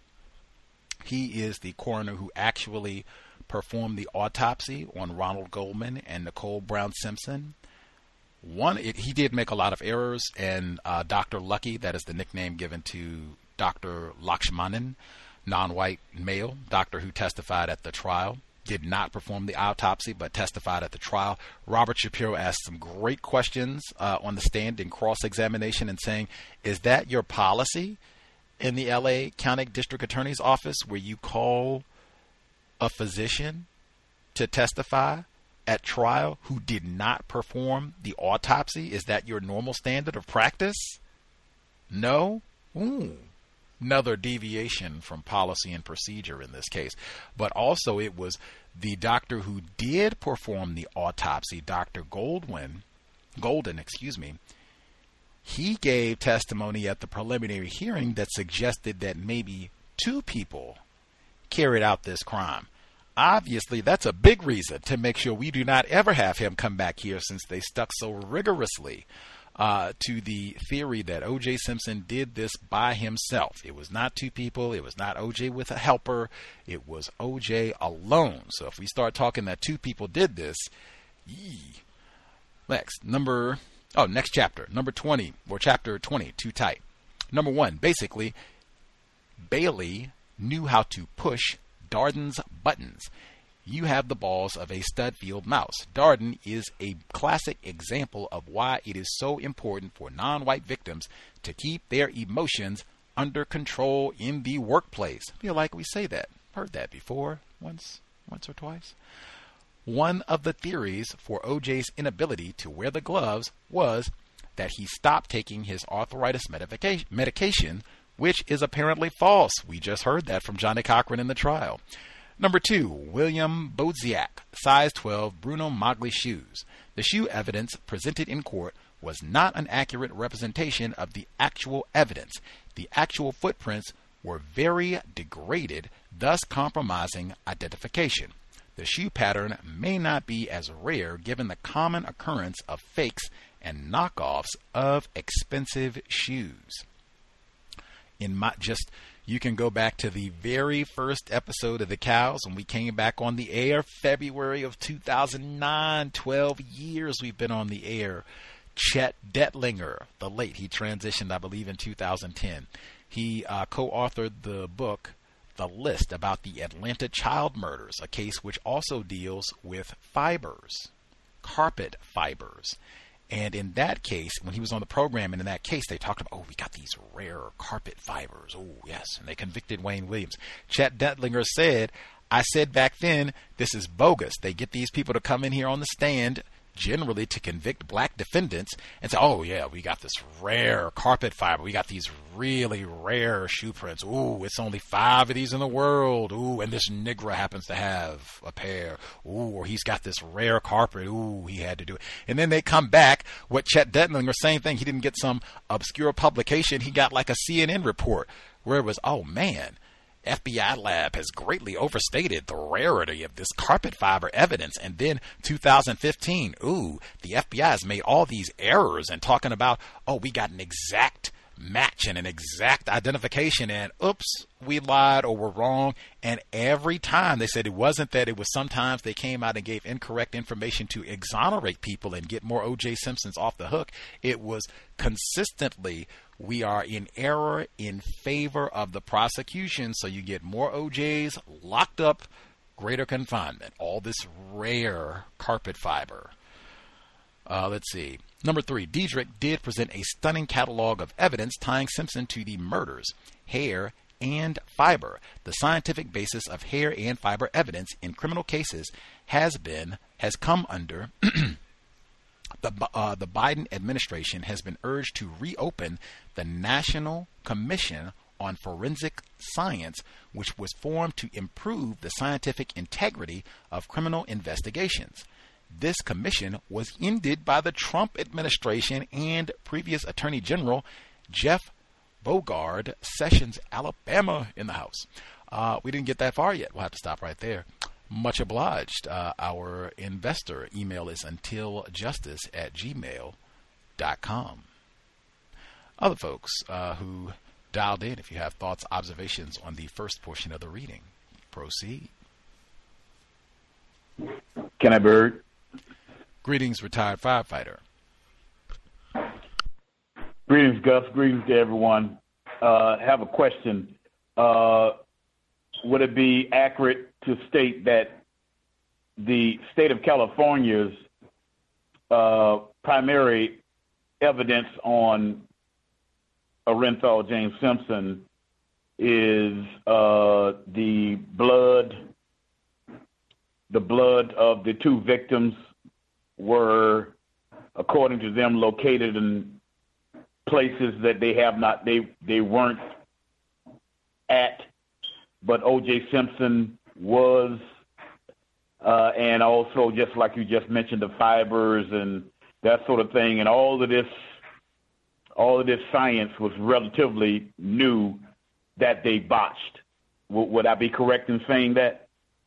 he is the coroner who actually performed the autopsy on Ronald Goldman and Nicole Brown Simpson. One, it, he did make a lot of errors, and uh, Doctor Lucky, that is the nickname given to Doctor Lakshmanan, non-white male doctor who testified at the trial, did not perform the autopsy but testified at the trial. Robert Shapiro asked some great questions uh, on the stand in cross-examination and saying, is that your policy in the L A County District Attorney's Office where you call a physician to testify at trial who did not perform the autopsy? Is that your normal standard of practice? No? Ooh. Another deviation from policy and procedure in this case. But also it was the doctor who did perform the autopsy, Doctor Goldwyn, Golden, excuse me, he gave testimony at the preliminary hearing that suggested that maybe two people carried out this crime. Obviously, that's a big reason to make sure we do not ever have him come back here, since they stuck so rigorously uh, to the theory that O J. Simpson did this by himself. It was not two people. It was not O J with a helper. It was O J alone. So if we start talking that two people did this, yee. Next, number, oh, next chapter, number twenty, or chapter twenty, too tight. Number one, basically, Bailey knew how to push Darden's buttons. You have the balls of a stud-field mouse. Darden is a classic example of why it is so important for non-white victims to keep their emotions under control in the workplace. I feel like we say that. Heard that before, once, once or twice. One of the theories for O J's inability to wear the gloves was that he stopped taking his arthritis medica- medication, which is apparently false. We just heard that from Johnny Cochran in the trial. Number two, William Bodziak, size twelve, Bruno Magli shoes. The shoe evidence presented in court was not an accurate representation of the actual evidence. The actual footprints were very degraded, thus compromising identification. The shoe pattern may not be as rare given the common occurrence of fakes and knockoffs of expensive shoes. In my, just, you can go back to the very first episode of The Cows when we came back on the air, February of two thousand nine. twelve years we've been on the air. Chet Dettlinger, the late, he transitioned, I believe, in two thousand ten. He uh, co-authored the book, The List, about the Atlanta child murders, a case which also deals with fibers, carpet fibers. And in that case, when he was on the program, and in that case, they talked about, oh, we got these rare carpet fibers. Oh, yes. And they convicted Wayne Williams. Chet Dettlinger said, I said back then, this is bogus. They get these people to come in here on the stand, generally to convict black defendants, and say, oh, yeah, we got this rare carpet fiber. We got these really rare shoe prints. Ooh, it's only five of these in the world. Ooh, and this nigger happens to have a pair. Ooh, or he's got this rare carpet. Ooh, he had to do it. And then they come back, what Chet Dettlinger, same thing. He didn't get some obscure publication. He got like a C N N report where it was, oh, man, F B I lab has greatly overstated the rarity of this carpet fiber evidence. And then two thousand fifteen, ooh, the F B I has made all these errors and talking about, oh, we got an exact match and an exact identification, and oops, we lied or were wrong. And every time they said it wasn't that, it was sometimes they came out and gave incorrect information to exonerate people and get more O J Simpsons off the hook. It was consistently, we are in error in favor of the prosecution, so you get more O Js locked up, greater confinement. All this rare carpet fiber. Uh, let's see. Number three, Diedrich did present a stunning catalog of evidence tying Simpson to the murders, hair, and fiber. The scientific basis of hair and fiber evidence in criminal cases has been has come under the uh, the Biden administration has been urged to reopen the National Commission on Forensic Science, which was formed to improve the scientific integrity of criminal investigations. This commission was ended by the Trump administration and previous Attorney General Jeff Bogard, Sessions, Alabama, in the House. Uh, we didn't get that far yet. We'll have to stop right there. Much obliged. Uh, our investor email is untiljustice at gmail dot com. Other folks uh, who dialed in, if you have thoughts, observations on the first portion of the reading, proceed. Can I be heard? Greetings, retired firefighter. Greetings, Gus. Greetings to everyone. Uh, have a question. Uh, would it be accurate to state that the state of California's uh, primary evidence on Orenthal James Simpson is uh, the blood, the blood of the two victims were, according to them, located in places that they have not, they, they weren't at, but O J Simpson was, uh, and also just like you just mentioned, the fibers and that sort of thing, and all of this, all of this science was relatively new that they botched. W- would I be correct in saying that?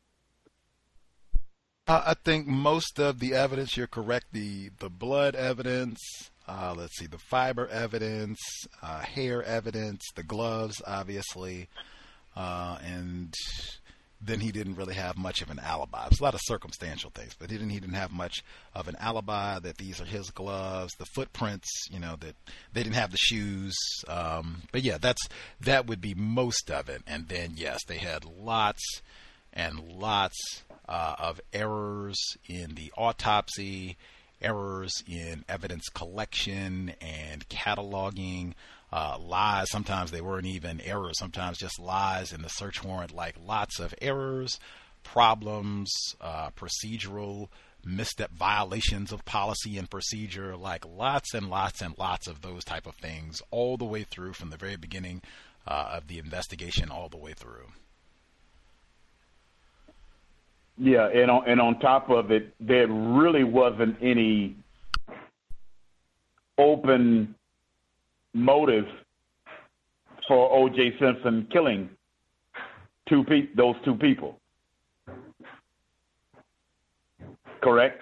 Uh, I think most of the evidence, you're correct. The the blood evidence, uh, let's see, the fiber evidence, uh, hair evidence, the gloves, obviously, uh, and then he didn't really have much of an alibi. There's a lot of circumstantial things, but he didn't, he didn't have much of an alibi that these are his gloves, the footprints, you know, that they didn't have the shoes. Um, but yeah, that's that would be most of it. And then, yes, they had lots and lots uh, of errors in the autopsy, errors in evidence collection and cataloging, uh, lies. Sometimes they weren't even errors, sometimes just lies in the search warrant, like lots of errors, problems, uh, procedural misstep, violations of policy and procedure, like lots and lots and lots of those type of things all the way through from the very beginning uh, of the investigation all the way through. Yeah, and on, and on top of it, there really wasn't any open motive for O J Simpson killing two pe- those two people. Correct?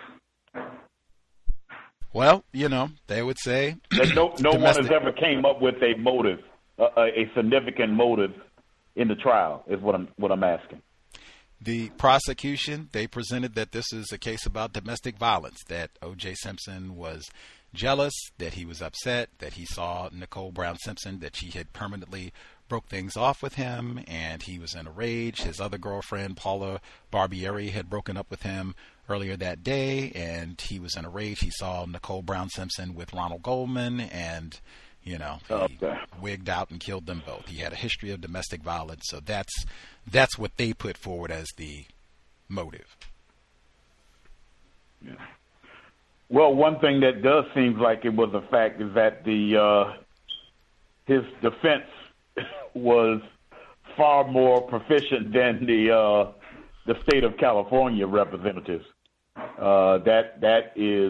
Well, you know, they would say that no, no one has ever came up with a motive, uh, a significant motive in the trial. Is what I'm what I'm asking. The prosecution, they presented that this is a case about domestic violence, that O J Simpson was jealous, that he was upset, that he saw Nicole Brown Simpson, that she had permanently broke things off with him, and he was in a rage. His other girlfriend, Paula Barbieri, had broken up with him earlier that day, and he was in a rage. He saw Nicole Brown Simpson with Ronald Goldman, and, you know, he okay. wigged out and killed them both. He had a history of domestic violence, so that's that's what they put forward as the motive. Yeah. Well, one thing that does seem like it was a fact is that the uh, his defense was far more proficient than the uh, the state of California representatives. Uh, that that is,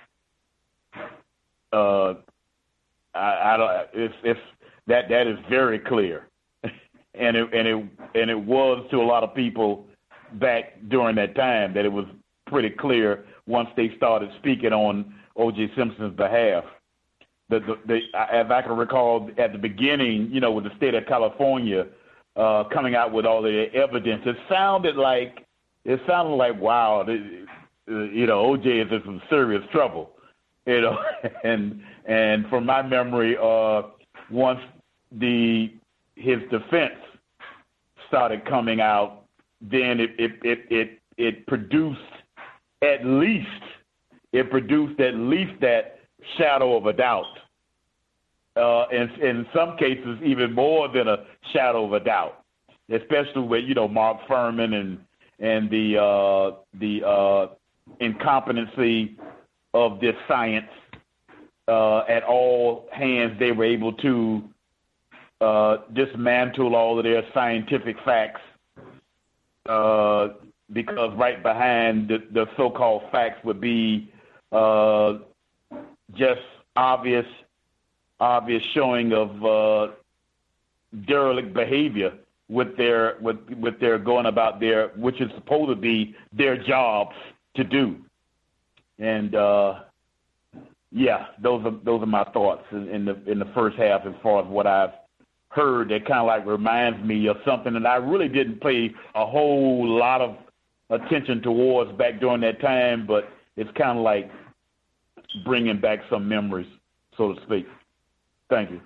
uh, I, I don't. It's, it's that that is very clear, and it and it and it was to a lot of people back during that time that it was pretty clear once they started speaking on O J Simpson's behalf. The, the, the, as I can recall, at the beginning, you know, with the state of California uh, coming out with all the evidence, it sounded like it sounded like wow, this, uh, you know, O J is in some serious trouble, you know, and and from my memory, uh, once the his defense started coming out, then it it it it, it produced at least it produced at least that shadow of a doubt. Uh, and, and in some cases, even more than a shadow of a doubt, especially with, you know, Mark Furman and and the uh, the uh, incompetency of this science. Uh, at all hands, they were able to uh, dismantle all of their scientific facts uh, because right behind the, the so-called facts would be uh, just obvious obvious showing of uh, derelict behavior with their with with their going about their, which is supposed to be their jobs to do. And uh, yeah, those are those are my thoughts in, in the in the first half as far as what I've heard. That kind of like reminds me of something that I really didn't pay a whole lot of attention towards back during that time, but it's kind of like bringing back some memories, so to speak. Thank you.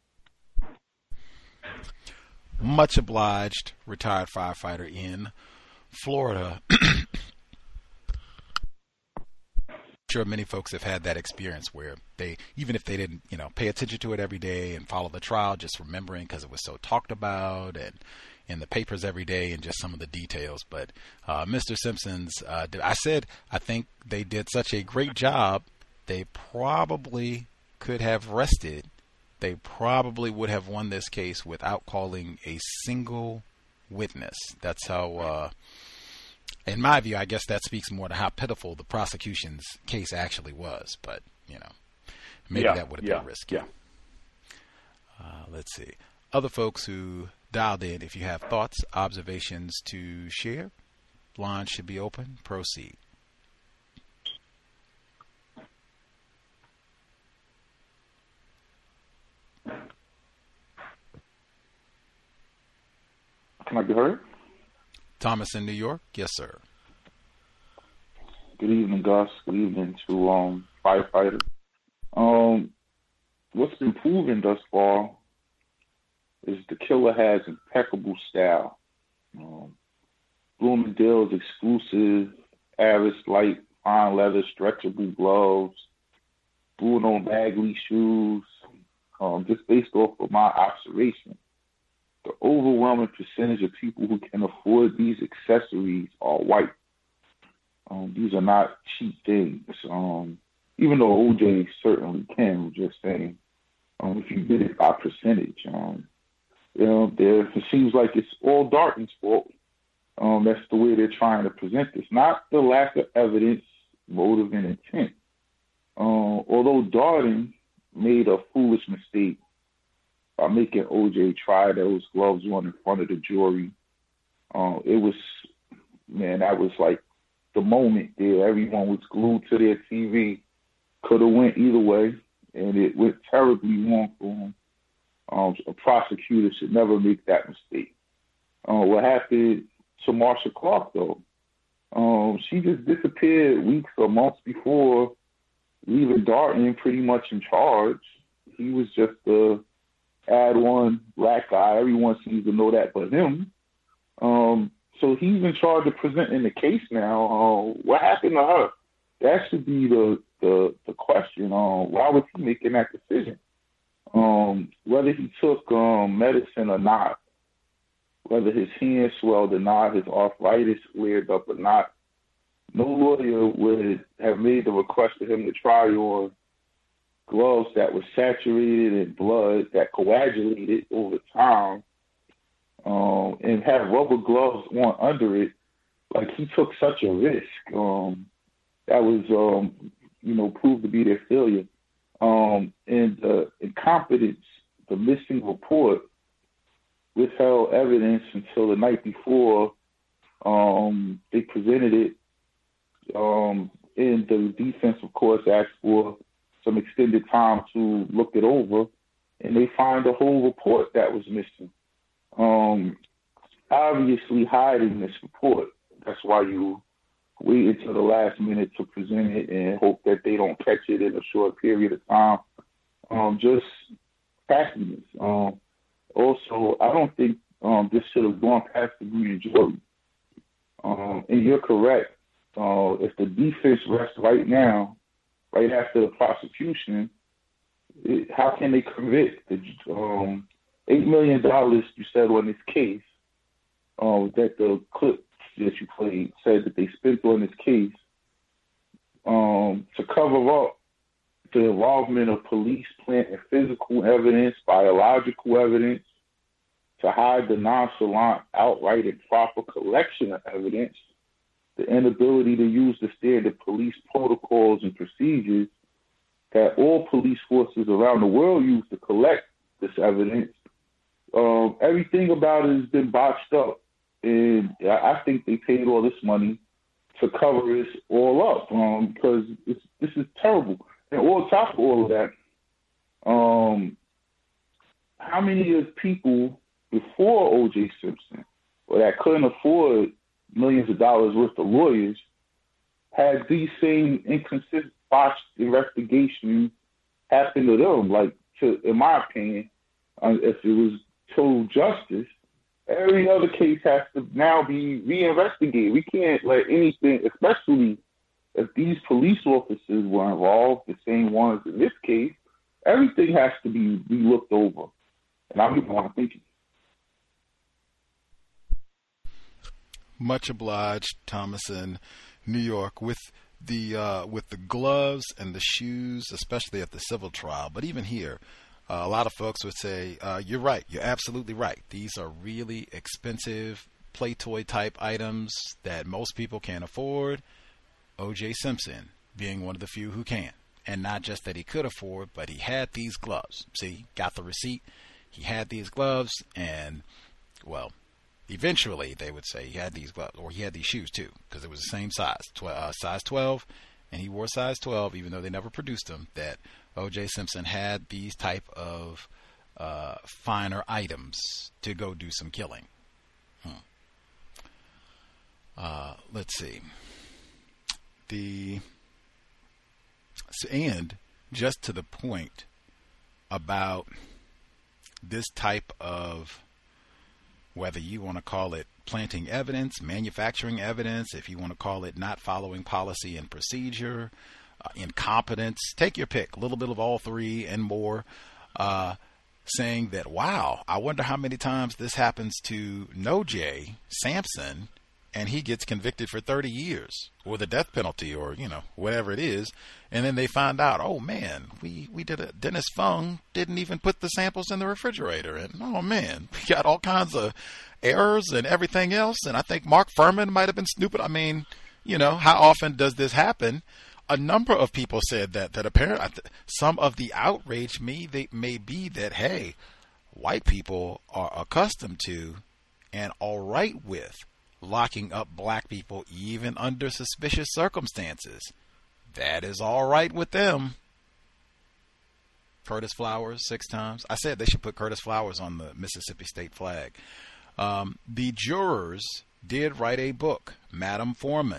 Much obliged, retired firefighter in Florida. I'm sure many folks have had that experience where they, even if they didn't, you know, pay attention to it every day and follow the trial, just remembering because it was so talked about and in the papers every day and just some of the details. But uh, Mister Simpson's, uh, I said, I think they did such a great job, they probably could have rested. They probably would have won this case without calling a single witness. That's how, uh, in my view, I guess that speaks more to how pitiful the prosecution's case actually was. But, you know, maybe yeah, that would have yeah, been risky. Yeah. Uh, let's see. Other folks who dialed in, if you have thoughts, observations to share, line should be open. Proceed. Can I be heard? Thomas in New York? Yes, sir. Good evening, Gus. Good evening to um, firefighter. Um, what's been proven thus far is the killer has impeccable style. Um, Bloomingdale's exclusive Aris light fine leather stretchable gloves, Bruno Bagley shoes. Um, just based off of my observation, the overwhelming percentage of people who can afford these accessories are white. Um, these are not cheap things. Um, even though O J certainly can, we're just saying, um, if you did it by percentage, um, you know, there, it seems like it's all Darden's fault. Um, that's the way they're trying to present this. Not the lack of evidence, motive, and intent. Uh, although Darden made a foolish mistake by making O J try those gloves on in front of the jury. Uh, it was, man, that was like the moment there. Everyone was glued to their T V. Could have went either way, and it went terribly wrong for him. Um, a prosecutor should never make that mistake. Uh, what happened to Marsha Clark, though? Um, she just disappeared weeks or months before leaving Darden pretty much in charge. He was just the add one black guy. Everyone seems to know that but him. Um, so he's in charge of presenting the case now. Uh, what happened to her? That should be the the, the question. Uh, why was he making that decision? Um, whether he took um, medicine or not, whether his hand swelled or not, his arthritis flared up or not, no lawyer would have made the request for him to try on gloves that were saturated in blood, that coagulated over time, um, and have rubber gloves on under it. Like, he took such a risk. Um, that was, um, you know, proved to be their failure. Um, and the incompetence, the missing report, withheld evidence until the night before um, they presented it. Um, and the defense, of course, asked for some extended time to look it over, and they find the whole report that was missing. Um, obviously hiding this report. That's why you wait until the last minute to present it and hope that they don't catch it in a short period of time. Um, just craftiness. Um, also, I don't think um, this should have gone past the grand jury. Um, and you're correct. Uh, if the defense rests right now, right after the prosecution, it, how can they convict? The, um, eight million dollars you said on this case, uh, that the clip that you played said that they spent on this case um, to cover up the involvement of police planting physical evidence, biological evidence, to hide the nonchalant, outright improper collection of evidence, the inability to use the standard police protocols and procedures that all police forces around the world use to collect this evidence. Um, everything about it has been botched up. And I think they paid all this money to cover this all up um, because it's, this is terrible. And on top of all of that, um, how many of people before O J Simpson, or that couldn't afford millions of dollars worth of lawyers, had these same inconsistent botched investigations happen to them? Like, to, in my opinion, uh, if it was total justice, every other case has to now be reinvestigated. We can't let anything, especially if these police officers were involved, the same ones in this case, everything has to be, be looked over. And I'm even want to think. Much obliged, Thomas, in New York, with the uh, with the gloves and the shoes, especially at the civil trial. But even here, uh, a lot of folks would say, uh, you're right, you're absolutely right. These are really expensive play toy type items that most people can't afford. O J Simpson being one of the few who can. And not just that he could afford, but he had these gloves. See, got the receipt. He had these gloves, and, well, eventually they would say he had these gloves, or he had these shoes too, because it was the same size, tw- uh, size twelve, and he wore size twelve, even though they never produced them, that O J Simpson had these type of uh, finer items to go do some killing. Hmm. Uh, let's see. The and just to the point about this type of, whether you want to call it planting evidence, manufacturing evidence, if you want to call it not following policy and procedure, uh, incompetence, take your pick, a little bit of all three and more, uh, saying that, wow, I wonder how many times this happens to O J Simpson and he gets convicted for thirty years or the death penalty or, you know, whatever it is. And then they find out, oh man, we, we did a, Dennis Fung didn't even put the samples in the refrigerator. And oh man, we got all kinds of errors and everything else. And I think Mark Furman might have been stupid. I mean, you know, how often does this happen? A number of people said that, that apparently some of the outrage may, they, may be that, hey, white people are accustomed to and all right with locking up black people even under suspicious circumstances. That is all right with them. Curtis Flowers, six times. I said they should put Curtis Flowers on the Mississippi state flag. Um, the jurors did write a book, Madam Foreman,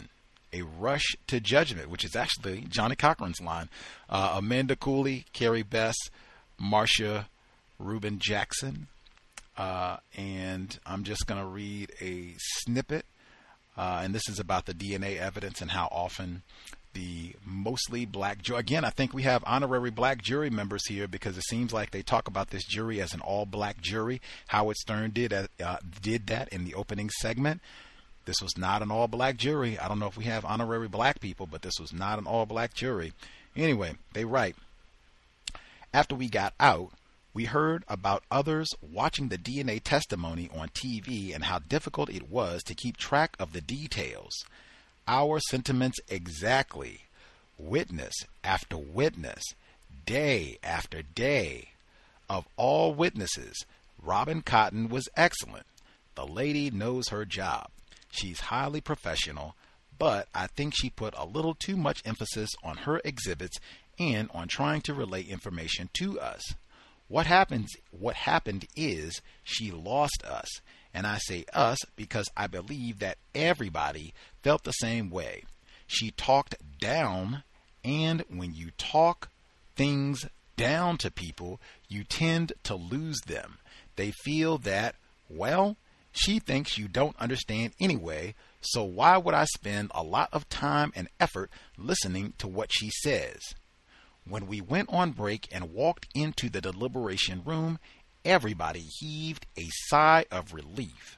a rush to judgment, which is actually Johnny Cochran's line. Uh, Amanda Cooley, Carrie Bess, Marsha Rubin Jackson. Uh, and I'm just going to read a snippet. Uh, and this is about the D N A evidence and how often the mostly black jury. Again, I think we have honorary black jury members here because it seems like they talk about this jury as an all-black jury. Howard Stern did uh, did that in the opening segment. This was not an all-black jury. I don't know if we have honorary black people, but this was not an all-black jury. Anyway, they write, after we got out, we heard about others watching the D N A testimony on T V and how difficult it was to keep track of the details. Our sentiments exactly. Witness after witness, day after day. Of all witnesses, Robin Cotton was excellent. The lady knows her job. She's highly professional, but I think she put a little too much emphasis on her exhibits and on trying to relay information to us. What happens, what happened is she lost us. And I say us because I believe that everybody felt the same way. She talked down, and when you talk things down to people, you tend to lose them. They feel that, well, she thinks you don't understand anyway, so why would I spend a lot of time and effort listening to what she says? When we went on break and walked into the deliberation room, everybody heaved a sigh of relief.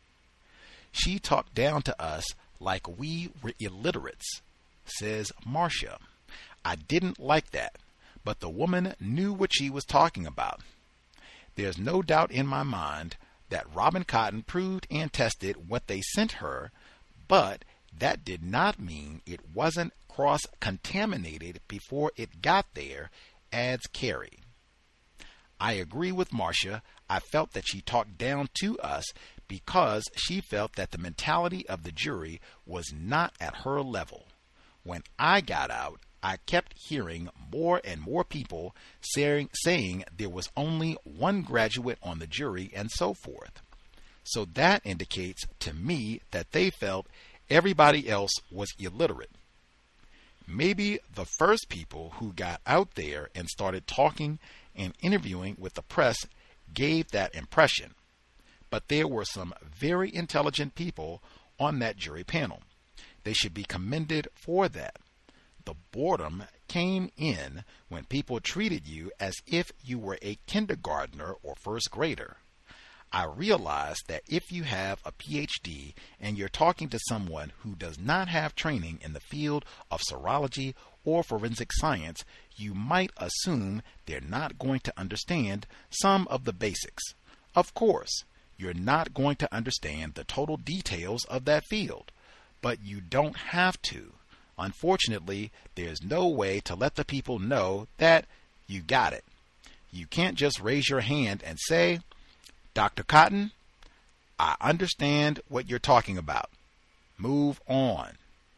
She talked down to us like we were illiterates, says Marcia. I didn't like that, but the woman knew what she was talking about. There's no doubt in my mind that Robin Cotton proved and tested what they sent her, but that did not mean it wasn't cross-contaminated before it got there, adds Carrie. I agree with Marcia. I felt that she talked down to us because she felt that the mentality of the jury was not at her level. When I got out, I kept hearing more and more people saying, saying there was only one graduate on the jury and so forth. So that indicates to me that they felt everybody else was illiterate. Maybe the first people who got out there and started talking and interviewing with the press gave that impression. But there were some very intelligent people on that jury panel. They should be commended for that. The boredom came in when people treated you as if you were a kindergartner or first grader. I realized that if you have a P H D and you're talking to someone who does not have training in the field of serology or forensic science, you might assume they're not going to understand some of the basics. Of course, you're not going to understand the total details of that field, but you don't have to. Unfortunately, there's no way to let the people know that you got it. You can't just raise your hand and say, Doctor Cotton, I understand what you're talking about. Move on.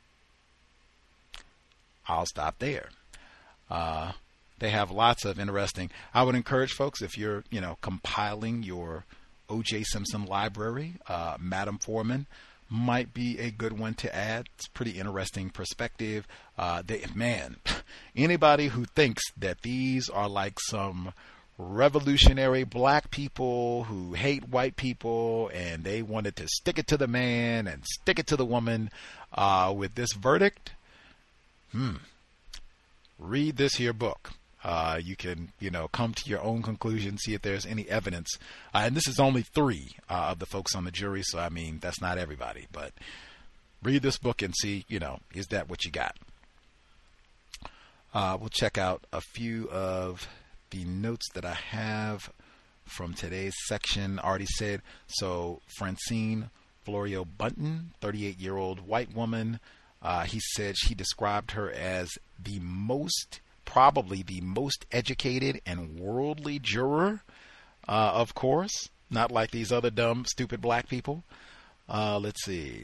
I'll stop there. Uh, they have lots of interesting. I would encourage folks, if you're, you know, compiling your O J Simpson library, uh, Madam Foreman might be a good one to add. It's pretty interesting perspective. Uh, they, man, anybody who thinks that these are like some revolutionary black people who hate white people and they wanted to stick it to the man and stick it to the woman uh, with this verdict, hmm, read this here book. Uh, you can, you know, come to your own conclusion, see if there's any evidence. Uh, and this is only three uh, of the folks on the jury, so I mean, that's not everybody. But read this book and see, you know, is that what you got? Uh, we'll check out a few of the notes that I have from today's section. Already said, so Francine Florio Bunton, thirty-eight-year-old white woman. Uh, he said she described her as the most, probably the most educated and worldly juror, uh, of course, not like these other dumb, stupid black people. Uh, let's see.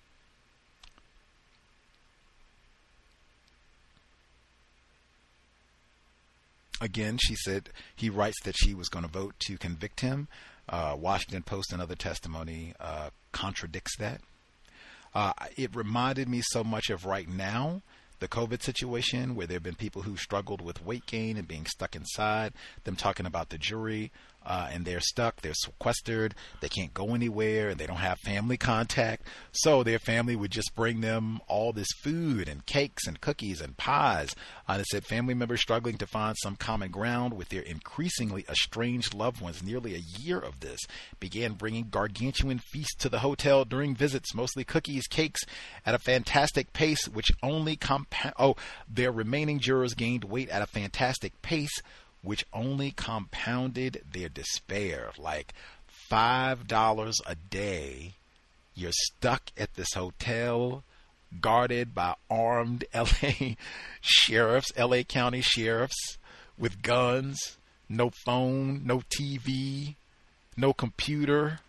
Again, she said he writes that she was going to vote to convict him. Uh, Washington Post and other testimony uh, contradicts that. Uh, it reminded me so much of right now, the COVID situation, where there have been people who struggled with weight gain and being stuck inside, them talking about the jury, uh, and they're stuck, they're sequestered, they can't go anywhere, and they don't have family contact. So their family would just bring them all this food and cakes and cookies and pies. Uh, they said family members struggling to find some common ground with their increasingly estranged loved ones. Nearly a year of this began bringing gargantuan feasts to the hotel during visits, mostly cookies, cakes, at a fantastic pace, which only compound. Oh, their remaining jurors gained weight at a fantastic pace, which only compounded their despair. Like five dollars a day, you're stuck at this hotel, guarded by armed L A sheriffs, L A County sheriffs with guns, no phone, no T V, no computer.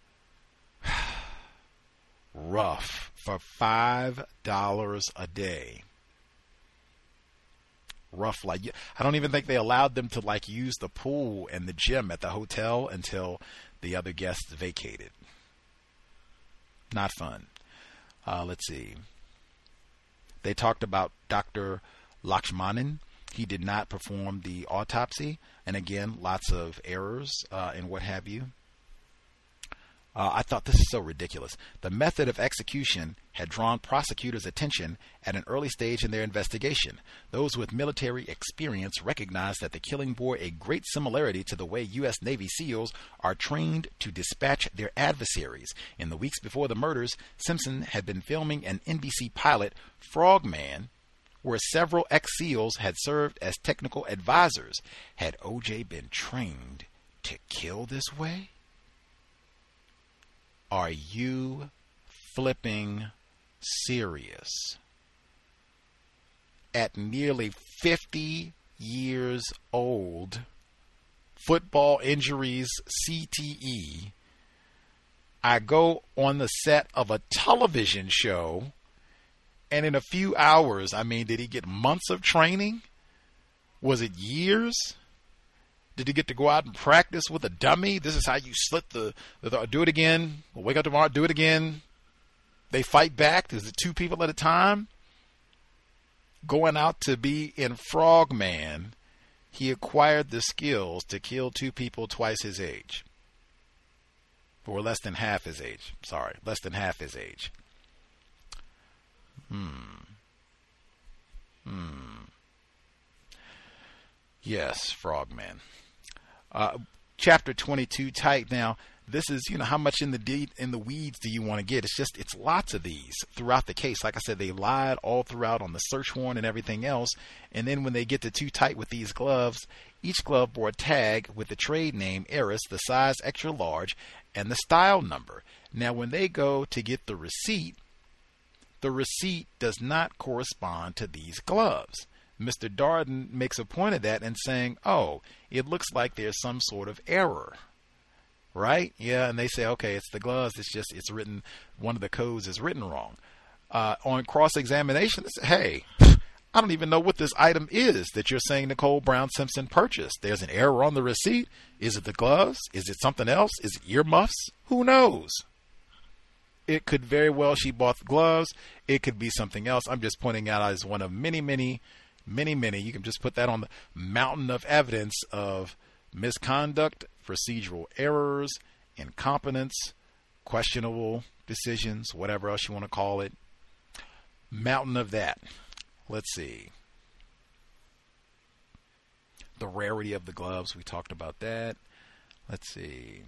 Rough for five dollars a day. Rough. Like, I don't even think they allowed them to like use the pool and the gym at the hotel until the other guests vacated. Not fun. Uh, let's see. They talked about Doctor Lakshmanan. He did not perform the autopsy, and again, lots of errors uh, and what have you. Uh, I thought this is so ridiculous. The method of execution had drawn prosecutors' attention at an early stage in their investigation. Those with military experience recognized that the killing bore a great similarity to the way U S Navy SEALs are trained to dispatch their adversaries. In the weeks before the murders, Simpson had been filming an N B C pilot, Frogman, where several ex-SEALs had served as technical advisors. Had O J been trained to kill this way? Are you flipping serious? At nearly fifty years old, football injuries, C T E, I go on the set of a television show, and in a few hours, I mean, did he get months of training? Was it years? Did he get to go out and practice with a dummy? This is how you slit the, the do it again. We'll wake up tomorrow, do it again. They fight back. Is it two people at a time? Going out to be in Frogman, he acquired the skills to kill two people twice his age. Or less than half his age. Sorry, less than half his age. Hmm. Hmm. Yes, Frogman. Uh, chapter twenty-two, tight. Now, this is, you know, how much in the de- in the weeds do you want to get? It's just, it's lots of these throughout the case. Like I said, they lied all throughout on the search warrant and everything else. And then when they get to too tight with these gloves, each glove bore a tag with the trade name Eris, the size extra large, and the style number. Now, when they go to get the receipt, the receipt does not correspond to these gloves. Mister Darden makes a point of that and saying, oh, it looks like there's some sort of error, right? Yeah, and they say, okay, it's the gloves. It's just, it's written, one of the codes is written wrong. Uh, on cross-examination, they say, hey, I don't even know what this item is that you're saying Nicole Brown Simpson purchased. There's an error on the receipt. Is it the gloves? Is it something else? Is it earmuffs? Who knows? It could very well, she bought the gloves. It could be something else. I'm just pointing out as one of many, many Many, many, you can just put that on the mountain of evidence of misconduct, procedural errors, incompetence, questionable decisions, whatever else you want to call it. Mountain of that. Let's see. The rarity of the gloves, we talked about that. Let's see.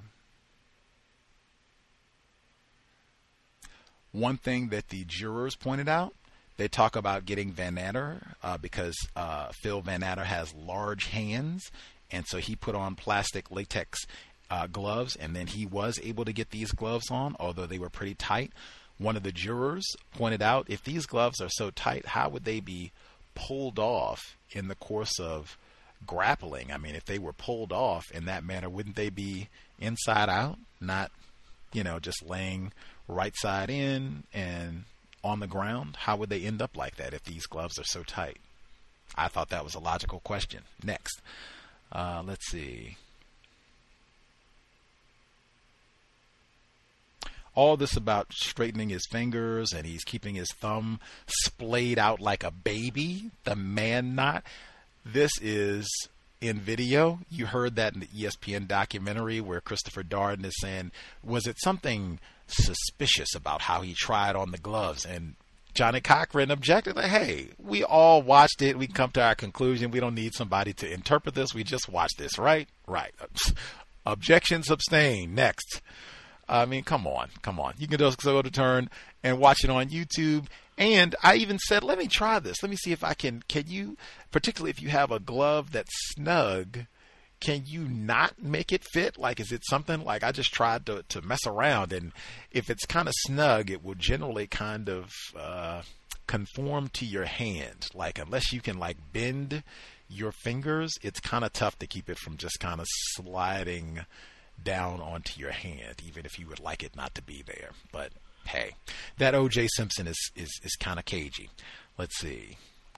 One thing that the jurors pointed out, they talk about getting Van Natter uh, because uh, Phil Van Natter has large hands, and so he put on plastic latex uh, gloves, and then he was able to get these gloves on, although they were pretty tight. One of the jurors pointed out, if these gloves are so tight, how would they be pulled off in the course of grappling? I mean, if they were pulled off in that manner, wouldn't they be inside out, not, you know, just laying right side in and on the ground? How would they end up like that if these gloves are so tight? I thought that was a logical question. Next. Uh, let's see. all this about straightening his fingers and he's keeping his thumb splayed out like a baby, the man knot. This is in video. You heard that in the E S P N documentary where Christopher Darden is saying, was it something suspicious about how he tried on the gloves? And Johnny Cochran objected, like, hey, we all watched it. We come to our conclusion. We don't need somebody to interpret this. We just watched this, right? Right. Objections abstain. Next. I mean, come on. Come on. You can just go to Turn and watch it on YouTube. And I even said, let me try this. Let me see if I can, can you, particularly if you have a glove that's snug, can you not make it fit? Like, is it something like I just tried to, to mess around, and if it's kind of snug, it will generally kind of uh, conform to your hand. Like, unless you can like bend your fingers, it's kind of tough to keep it from just kind of sliding down onto your hand, even if you would like it not to be there. But hey, that O J Simpson is, is, is kind of cagey. Let's see.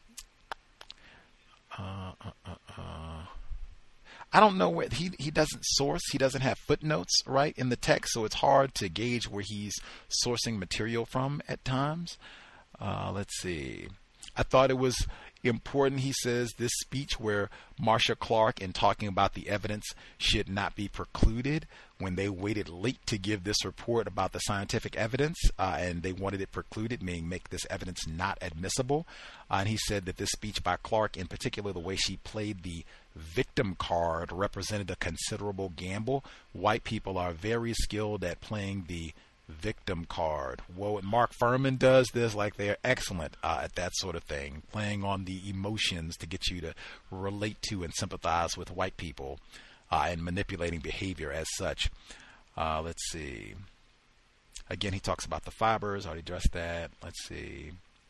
Uh, uh, uh, uh. I don't know where he, he doesn't source. He doesn't have footnotes, right, in the text, so it's hard to gauge where he's sourcing material from at times. Uh, let's see. I thought it was important, he says, this speech where Marcia Clark, in talking about the evidence, should not be precluded when they waited late to give this report about the scientific evidence, uh, and they wanted it precluded, meaning make this evidence not admissible. Uh, and he said that this speech by Clark, in particular the way she played the victim card, represented a considerable gamble. White people are very skilled at playing the victim card. Whoa, and Mark Furman does this, like they're excellent uh, at that sort of thing, playing on the emotions to get you to relate to and sympathize with white people, uh, and manipulating behavior as such. Uh, let's see. Again, he talks about the fibers. I already addressed that. Let's see.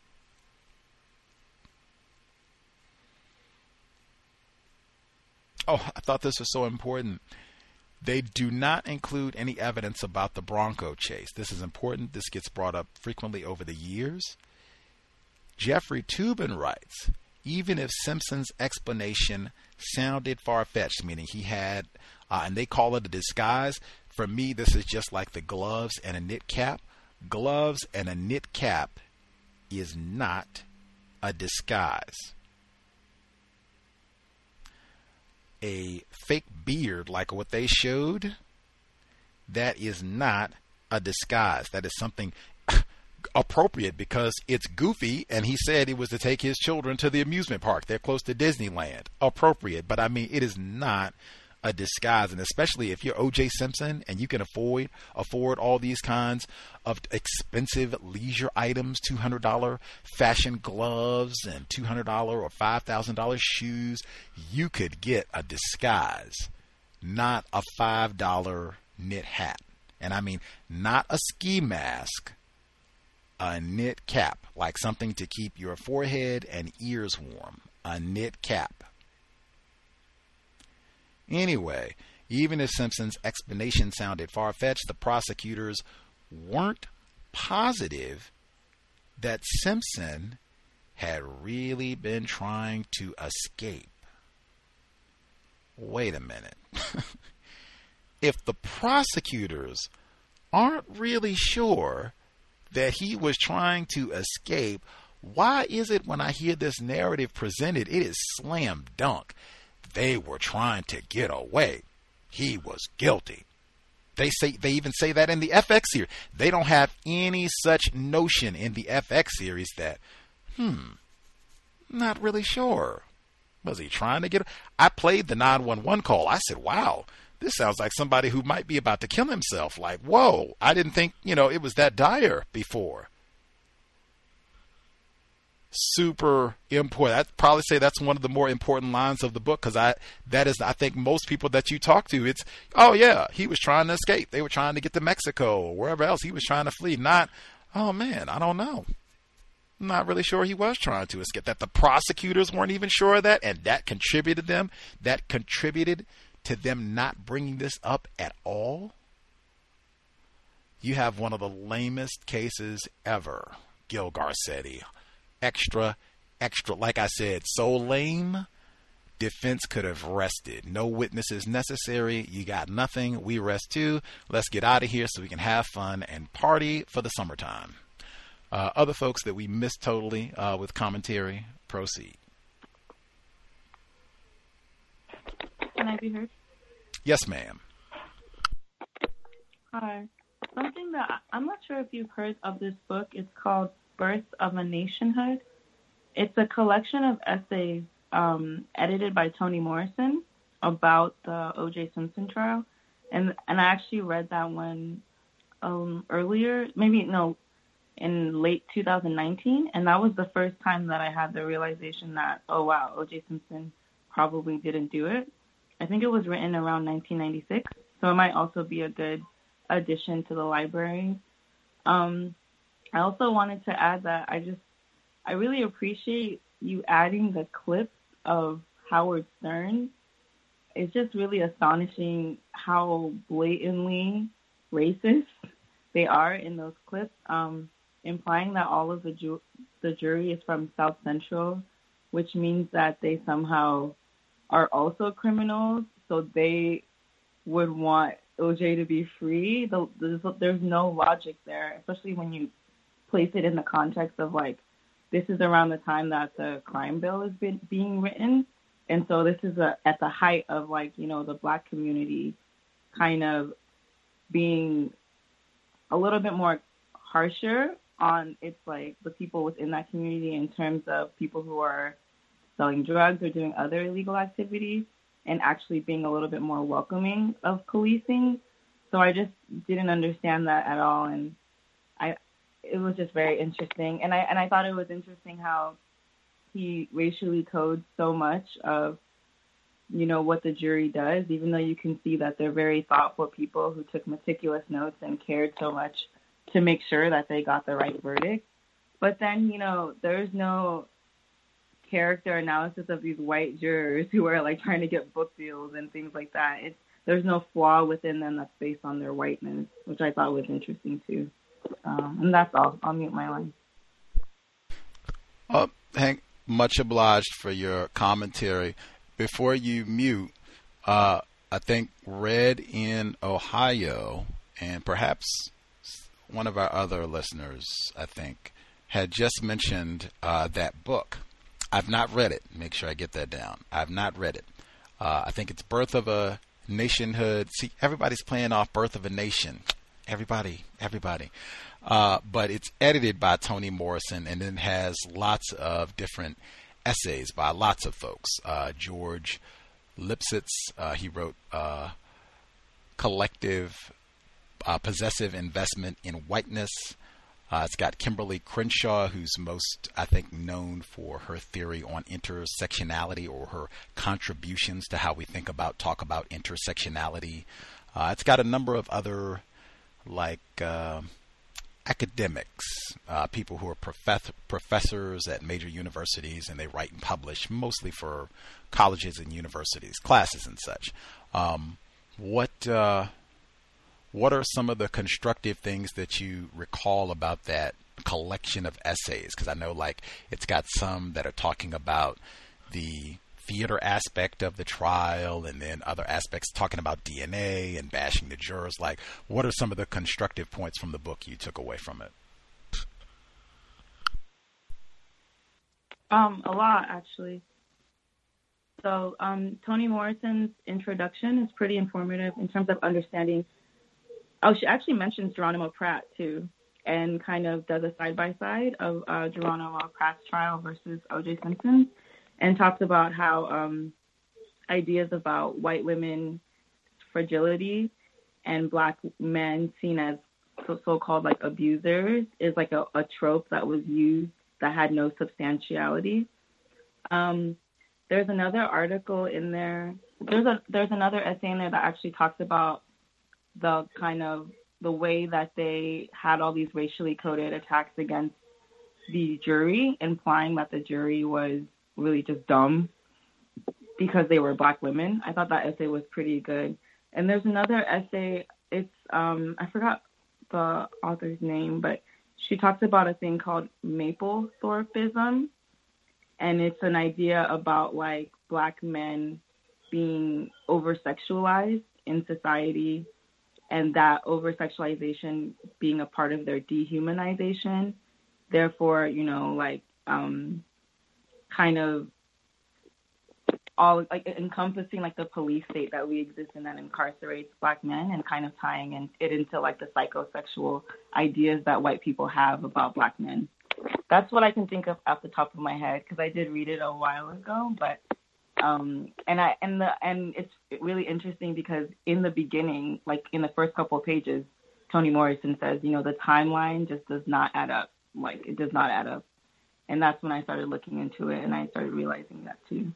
Oh, I thought this was so important. They do not include any evidence about the Bronco chase. This is important. This gets brought up frequently over the years. Jeffrey Toobin writes, even if Simpson's explanation sounded far-fetched, meaning he had, uh, and they call it a disguise, for me this is just like the gloves and a knit cap. Gloves and a knit cap is not a disguise. A fake beard like what they showed, that is not a disguise. That is something appropriate because it's goofy, and he said it was to take his children to the amusement park. They're close to Disneyland. Appropriate, but I mean, it is not a disguise, and especially if you're O J Simpson and you can afford afford all these kinds of expensive leisure items, two hundred dollars fashion gloves and two hundred dollars or five thousand dollars shoes, you could get a disguise, not a five dollar knit hat. And I mean, not a ski mask, a knit cap, like something to keep your forehead and ears warm, a knit cap. Anyway, even if Simpson's explanation sounded far-fetched, the prosecutors weren't positive that Simpson had really been trying to escape. Wait a minute. If the prosecutors aren't really sure that he was trying to escape, why is it when I hear this narrative presented, it is slam dunk? They were trying to get away. He was guilty. They say they even say that in the F X series. They don't have any such notion in the F X series that, hmm, not really sure. Was he trying to get? I played the nine one one call. I said, wow, this sounds like somebody who might be about to kill himself. Like, whoa, I didn't think, you know, it was that dire before. Super important. I'd probably say that's one of the more important lines of the book, because I that is I think most people that you talk to, it's, oh yeah, he was trying to escape. They were trying to get to Mexico or wherever else he was trying to flee. Not, oh man, I don't know. I'm not really sure he was trying to escape. That the prosecutors weren't even sure of that, and that contributed them. That contributed to them not bringing this up at all. You have one of the lamest cases ever, Gil Garcetti. Extra, extra, like I said, so lame defense could have rested. No witnesses necessary. You got nothing. We rest too. Let's get out of here so we can have fun and party for the summertime. Uh, other folks that we missed totally uh, with commentary, proceed. Can I be heard? Yes, ma'am. Hi. Something that I'm not sure if you've heard of this book. It's called Birth of a Nationhood. It's a collection of essays um, edited by Toni Morrison about the O J Simpson trial. And and I actually read that one um, earlier, maybe, no, in late two thousand nineteen. And that was the first time that I had the realization that, oh, wow, O J Simpson probably didn't do it. I think it was written around nineteen ninety-six, so it might also be a good addition to the library. Um, I also wanted to add that I just, I really appreciate you adding the clips of Howard Stern. It's just really astonishing how blatantly racist they are in those clips, um, implying that all of the ju- the jury is from South Central, which means that they somehow are also criminals, so they would want O J to be free. The, there's, there's no logic there, especially when you place it in the context of, like, this is around the time that the crime bill is been, being written, and so this is a, at the height of, like, you know, the black community kind of being a little bit more harsher on its, like, the people within that community in terms of people who are selling drugs or doing other illegal activities, and actually being a little bit more welcoming of policing. So I just didn't understand that at all, and I, it was just very interesting. And I and I thought it was interesting how he racially codes so much of, you know, what the jury does, even though you can see that they're very thoughtful people who took meticulous notes and cared so much to make sure that they got the right verdict. But then, you know, there's no character analysis of these white jurors who are, like, trying to get book deals and things like that. It's, there's no flaw within them that's based on their whiteness, which I thought was interesting too. Um, and that's all. I'll mute my line. Uh, Hank, much obliged for your commentary. Before you mute, uh, I think Red in Ohio, and perhaps one of our other listeners, I think, had just mentioned uh, that book. I've not read it. Make sure I get that down. I've not read it. Uh, I think it's Birth of a Nationhood. See, everybody's playing off Birth of a Nation. Everybody, everybody. Uh, but it's edited by Toni Morrison, and then has lots of different essays by lots of folks. Uh, George Lipsitz, uh, he wrote uh, Collective uh, Possessive Investment in Whiteness. Uh, it's got Kimberly Crenshaw, who's most, I think, known for her theory on intersectionality, or her contributions to how we think about, talk about intersectionality. Uh, it's got a number of other, like, uh, academics, uh, people who are prof- professors at major universities, and they write and publish mostly for colleges and universities, classes and such. Um, what... Uh, What are some of the constructive things that you recall about that collection of essays? Because I know, like, it's got some that are talking about the theater aspect of the trial, and then other aspects talking about D N A and bashing the jurors. Like, what are some of the constructive points from the book you took away from it? Um, a lot, actually. So um, Toni Morrison's introduction is pretty informative in terms of understanding. Oh, she actually mentions Geronimo Pratt, too, and kind of does a side-by-side of uh, Geronimo Pratt's trial versus O J Simpson, and talks about how um, ideas about white women's fragility and black men seen as so-called, like, abusers is, like, a, a trope that was used that had no substantiality. Um, there's another article in there. There's a there's another essay in there that actually talks about the kind of the way that they had all these racially coded attacks against the jury, implying that the jury was really just dumb because they were black women. I thought that essay was pretty good. And there's another essay, it's, um, I forgot the author's name, but she talks about a thing called Mapplethorpeism. And it's an idea about, like, Black men being over-sexualized in society, and that over-sexualization being a part of their dehumanization. Therefore, you know, like, um, kind of all, like, encompassing, like, the police state that we exist in that incarcerates Black men, and kind of tying in, it into, like, the psychosexual ideas that white people have about Black men. That's what I can think of off the top of my head, because I did read it a while ago, but Um, and I and the and it's really interesting because in the beginning, like in the first couple of pages, Toni Morrison says, you know, the timeline just does not add up. Like, it does not add up. And that's when I started looking into it, and I started realizing that too.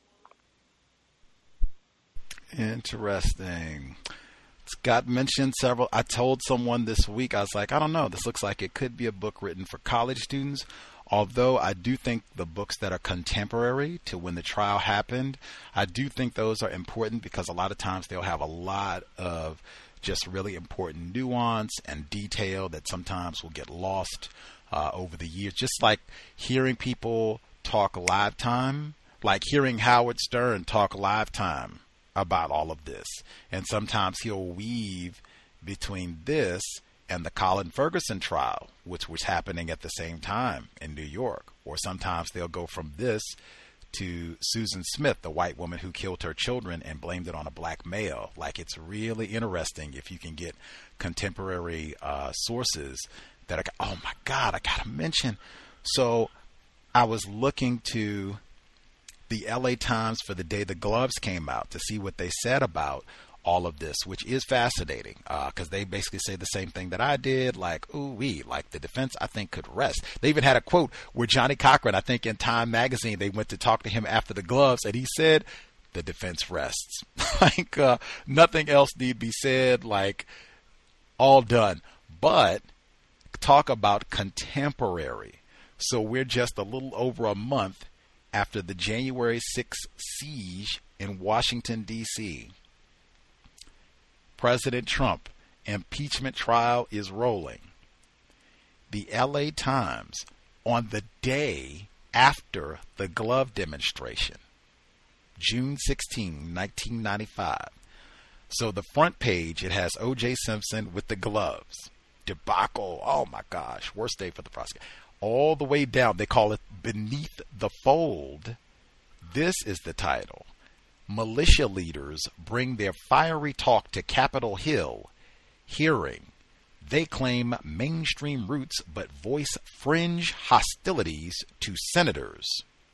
Interesting. Scott mentioned several. I told someone this week, I was like, I don't know, this looks like it could be a book written for college students. Although I do think the books that are contemporary to when the trial happened, I do think those are important because a lot of times they'll have a lot of just really important nuance and detail that sometimes will get lost uh, over the years. Just like hearing people talk live time, like hearing Howard Stern talk live time about all of this. And sometimes he'll weave between this and the Colin Ferguson trial, which was happening at the same time in New York. Or sometimes they'll go from this to Susan Smith, the white woman who killed her children and blamed it on a black male. Like, it's really interesting if you can get contemporary uh, sources that are, oh my God, I gotta mention. So I was looking to the L A Times for the day the gloves came out to see what they said about all of this, which is fascinating because uh, they basically say the same thing that I did, like, ooh wee, like the defense, I think, could rest. They even had a quote where Johnny Cochran, I think in Time magazine, they went to talk to him after the gloves, and he said, the defense rests. like, uh, nothing else need be said, like, all done. But talk about contemporary. So we're just a little over a month after the January sixth siege in Washington, D C President Trump impeachment trial is rolling. The L A Times, on the day after the glove demonstration, June sixteenth, nineteen ninety-five. So the front page, it has O J Simpson with the gloves. Debacle. Oh my gosh. Worst day for the prosecutor. All the way down, they call it Beneath the Fold. This is the title. Militia leaders bring their fiery talk to Capitol Hill. Hearing, they claim mainstream roots but voice fringe hostilities to senators.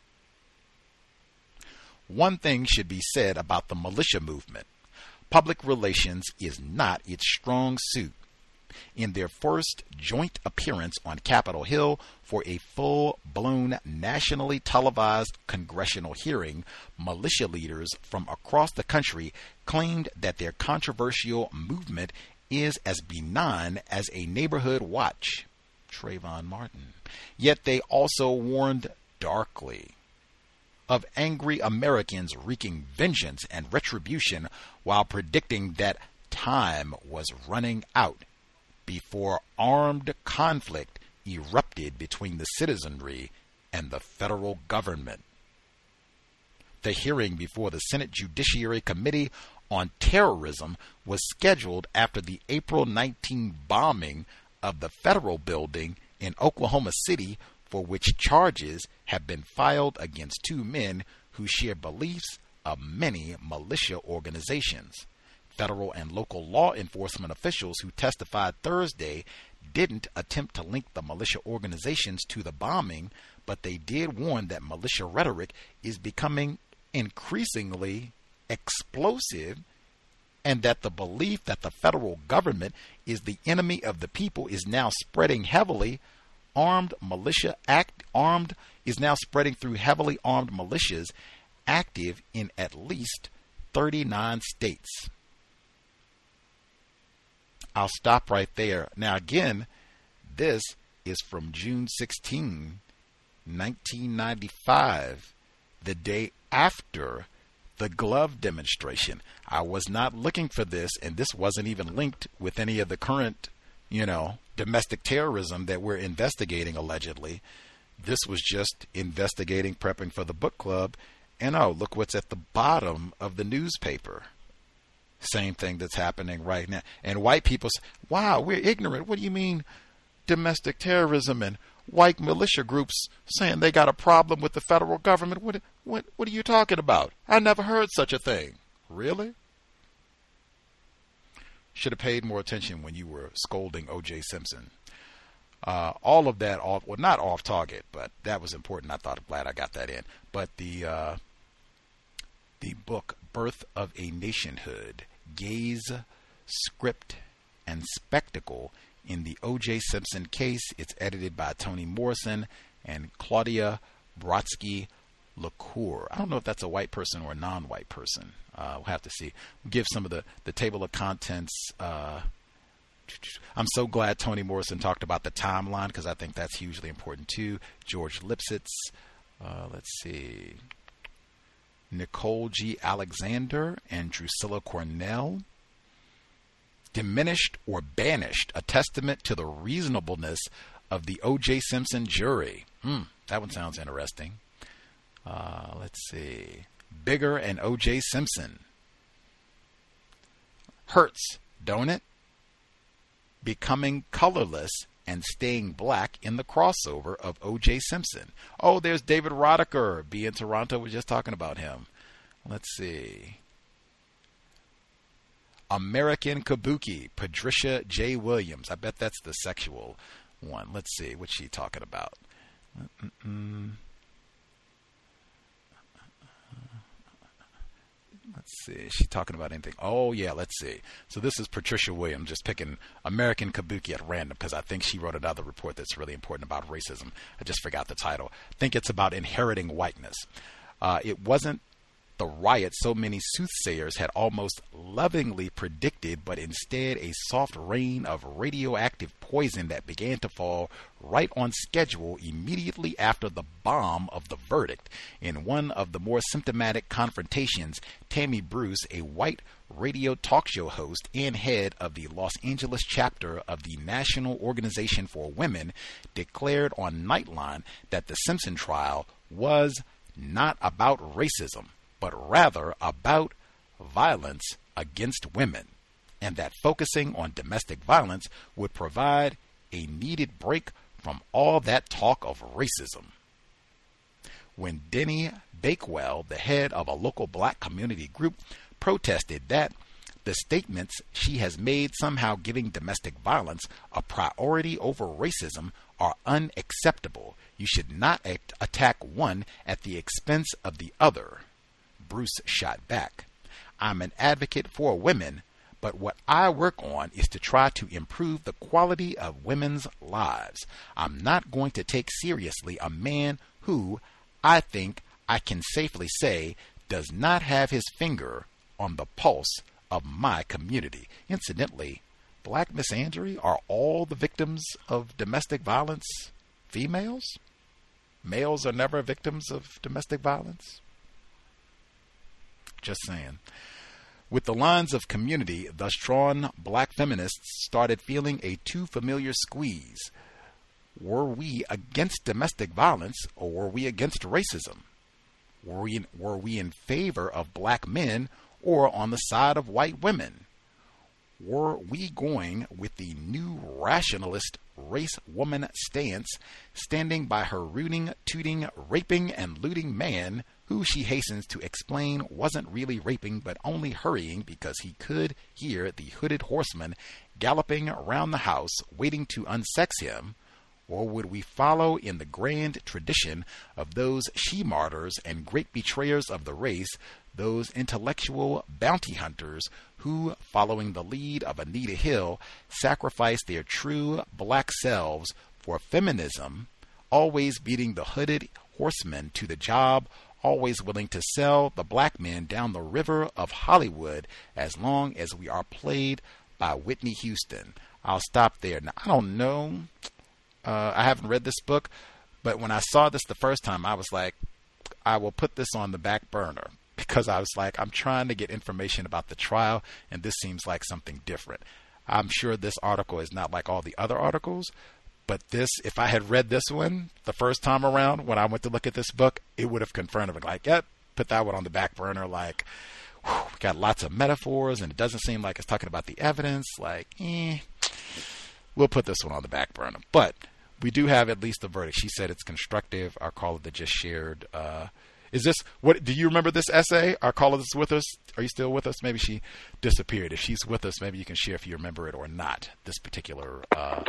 One thing should be said about the militia movement. Public relations is not its strong suit. In their first joint appearance on Capitol Hill for a full-blown nationally televised congressional hearing, militia leaders from across the country claimed that their controversial movement is as benign as a neighborhood watch. Trayvon Martin. Yet they also warned darkly of angry Americans wreaking vengeance and retribution while predicting that time was running out before armed conflict erupted between the citizenry and the federal government. The hearing before the Senate Judiciary Committee on Terrorism was scheduled after the April nineteenth bombing of the federal building in Oklahoma City, for which charges have been filed against two men who share beliefs of many militia organizations. Federal and local law enforcement officials who testified Thursday didn't attempt to link the militia organizations to the bombing, but they did warn that militia rhetoric is becoming increasingly explosive and that the belief that the federal government is the enemy of the people is now spreading heavily. Armed militia act armed is now spreading through heavily armed militias active in at least thirty-nine states. I'll stop right there. Now, again, this is from June sixteenth, nineteen ninety-five, the day after the glove demonstration. I was not looking for this, and this wasn't even linked with any of the current, you know, domestic terrorism that we're investigating, allegedly. This was just investigating, prepping for the book club, And oh, look what's at the bottom of the newspaper. Same thing that's happening right now. And white people say, wow, we're ignorant. What do you mean domestic terrorism and white militia groups saying they got a problem with the federal government? What, what, what are you talking about? I never heard such a thing. Really? Should have paid more attention when you were scolding O J Simpson. Uh, all of that off, well, not off target, but that was important. I thought, I'm glad I got that in. But the uh, the book Birth of a Nationhood, Gaze, Script, and Spectacle in the O J Simpson Case. It's edited by Toni Morrison and Claudia Brodsky LaCour. I don't know if that's a white person or a non-white person. Uh, we'll have to see. We'll give some of the, the table of contents. Uh, I'm so glad Toni Morrison talked about the timeline because I think that's hugely important too. George Lipsitz. Uh, let's see. Nicole G. Alexander and Drusilla Cornell. Diminished or banished, a testament to the reasonableness of the O J Simpson jury. Hmm, that one sounds interesting. Uh, let's see. Bigger and O J Simpson. Hurts, don't it? Becoming colorless and staying black in the crossover of O J Simpson. Oh, there's David Roddicker. Be in Toronto. We're just talking about him. Let's see. American Kabuki, Patricia J. Williams. I bet that's the sexual one. Let's see. What's she talking about? Mm-mm. Let's see. Is she talking about anything? Oh, yeah. Let's see. So this is Patricia Williams, just picking American Kabuki at random because I think she wrote another report that's really important about racism. I just forgot the title. I think it's about inheriting whiteness. Uh, it wasn't the riot so many soothsayers had almost lovingly predicted, but instead a soft rain of radioactive poison that began to fall right on schedule immediately after the bomb of the verdict. In one of the more symptomatic confrontations, Tammy Bruce, a white radio talk show host and head of the Los Angeles chapter of the National Organization for Women, declared on Nightline that the Simpson trial was not about racism, but rather about violence against women, and that focusing on domestic violence would provide a needed break from all that talk of racism. When Denny Bakewell, the head of a local black community group, protested that the statements she has made somehow giving domestic violence a priority over racism are unacceptable, you should not act- attack one at the expense of the other. Bruce shot back. I'm an advocate for women, but what I work on is to try to improve the quality of women's lives. I'm not going to take seriously a man who, I think I can safely say, does not have his finger on the pulse of my community. Incidentally, Black misandry, are all the victims of domestic violence females? Males are never victims of domestic violence? Just saying. With the lines of community thus drawn, black feminists started feeling a too familiar squeeze. Were we against domestic violence, or were we against racism? Were we in, were we in favor of black men, or on the side of white women? Were we going with the new rationalist race woman stance, standing by her rooting, tooting, raping, and looting man, who she hastens to explain wasn't really raping but only hurrying because he could hear the hooded horseman galloping around the house waiting to unsex him? Or would we follow in the grand tradition of those she-martyrs and great betrayers of the race, those intellectual bounty hunters who, following the lead of Anita Hill, sacrificed their true black selves for feminism, always beating the hooded horseman to the job, always willing to sell the black men down the river of Hollywood as long as we are played by Whitney Houston. I'll stop there. Now, I don't know. Uh, I haven't read this book, but when I saw this the first time, I was like, I will put this on the back burner, because I was like, I'm trying to get information about the trial, and this seems like something different. I'm sure this article is not like all the other articles, but this, if I had read this one the first time around when I went to look at this book, it would have confirmed it. Like, yep, put that one on the back burner. Like, whew, we got lots of metaphors, and it doesn't seem like it's talking about the evidence. Like, eh, we'll put this one on the back burner. But we do have at least the verdict. She said it's constructive. Our caller that just shared. Uh, is this what? Do you remember this essay? Our caller that's with us. Are you still with us? Maybe she disappeared. If she's with us, maybe you can share if you remember it or not. This particular. Uh,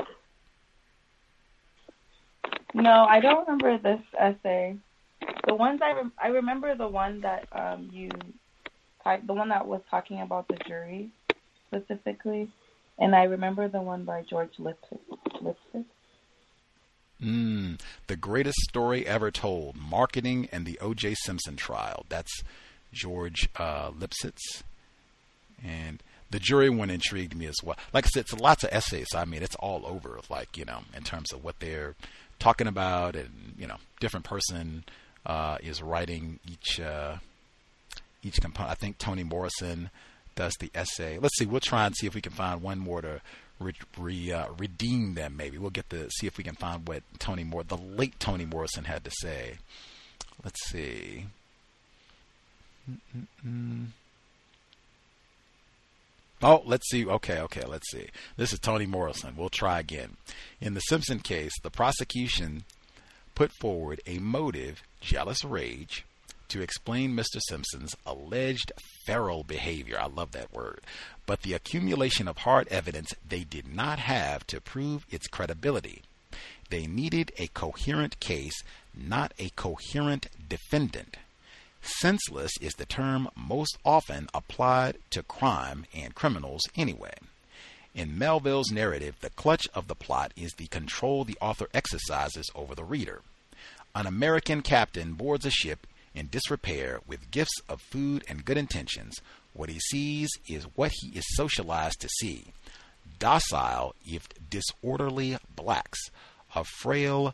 No, I don't remember this essay. The ones I rem- I remember the one that um you, the one that was talking about the jury specifically, and I remember the one by George Lipsitz. Lipsitz. Mm, the greatest story ever told: marketing and the O J Simpson trial. That's George uh, Lipsitz, and the jury one intrigued me as well. Like I said, it's lots of essays. I mean, it's all over. Like, you know, in terms of what they're talking about, and you know, different person uh, is writing each uh, each component. I think Toni Morrison does the essay. Let's see. We'll try and see if we can find one more to re, re, uh, redeem them. Maybe we'll get to see if we can find what Toni Moore, the late Toni Morrison, had to say. Let's see. Mm-mm-mm. Oh, let's see. Okay, okay, let's see. This is Toni Morrison. We'll try again. In the Simpson case, the prosecution put forward a motive, jealous rage, to explain Mister Simpson's alleged feral behavior. I love that word. But the accumulation of hard evidence they did not have to prove its credibility. They needed a coherent case, not a coherent defendant. Senseless is the term most often applied to crime and criminals anyway. In Melville's narrative, the clutch of the plot is the control the author exercises over the reader. An American captain boards a ship in disrepair with gifts of food and good intentions. What he sees is what he is socialized to see. Docile, if disorderly blacks. A frail,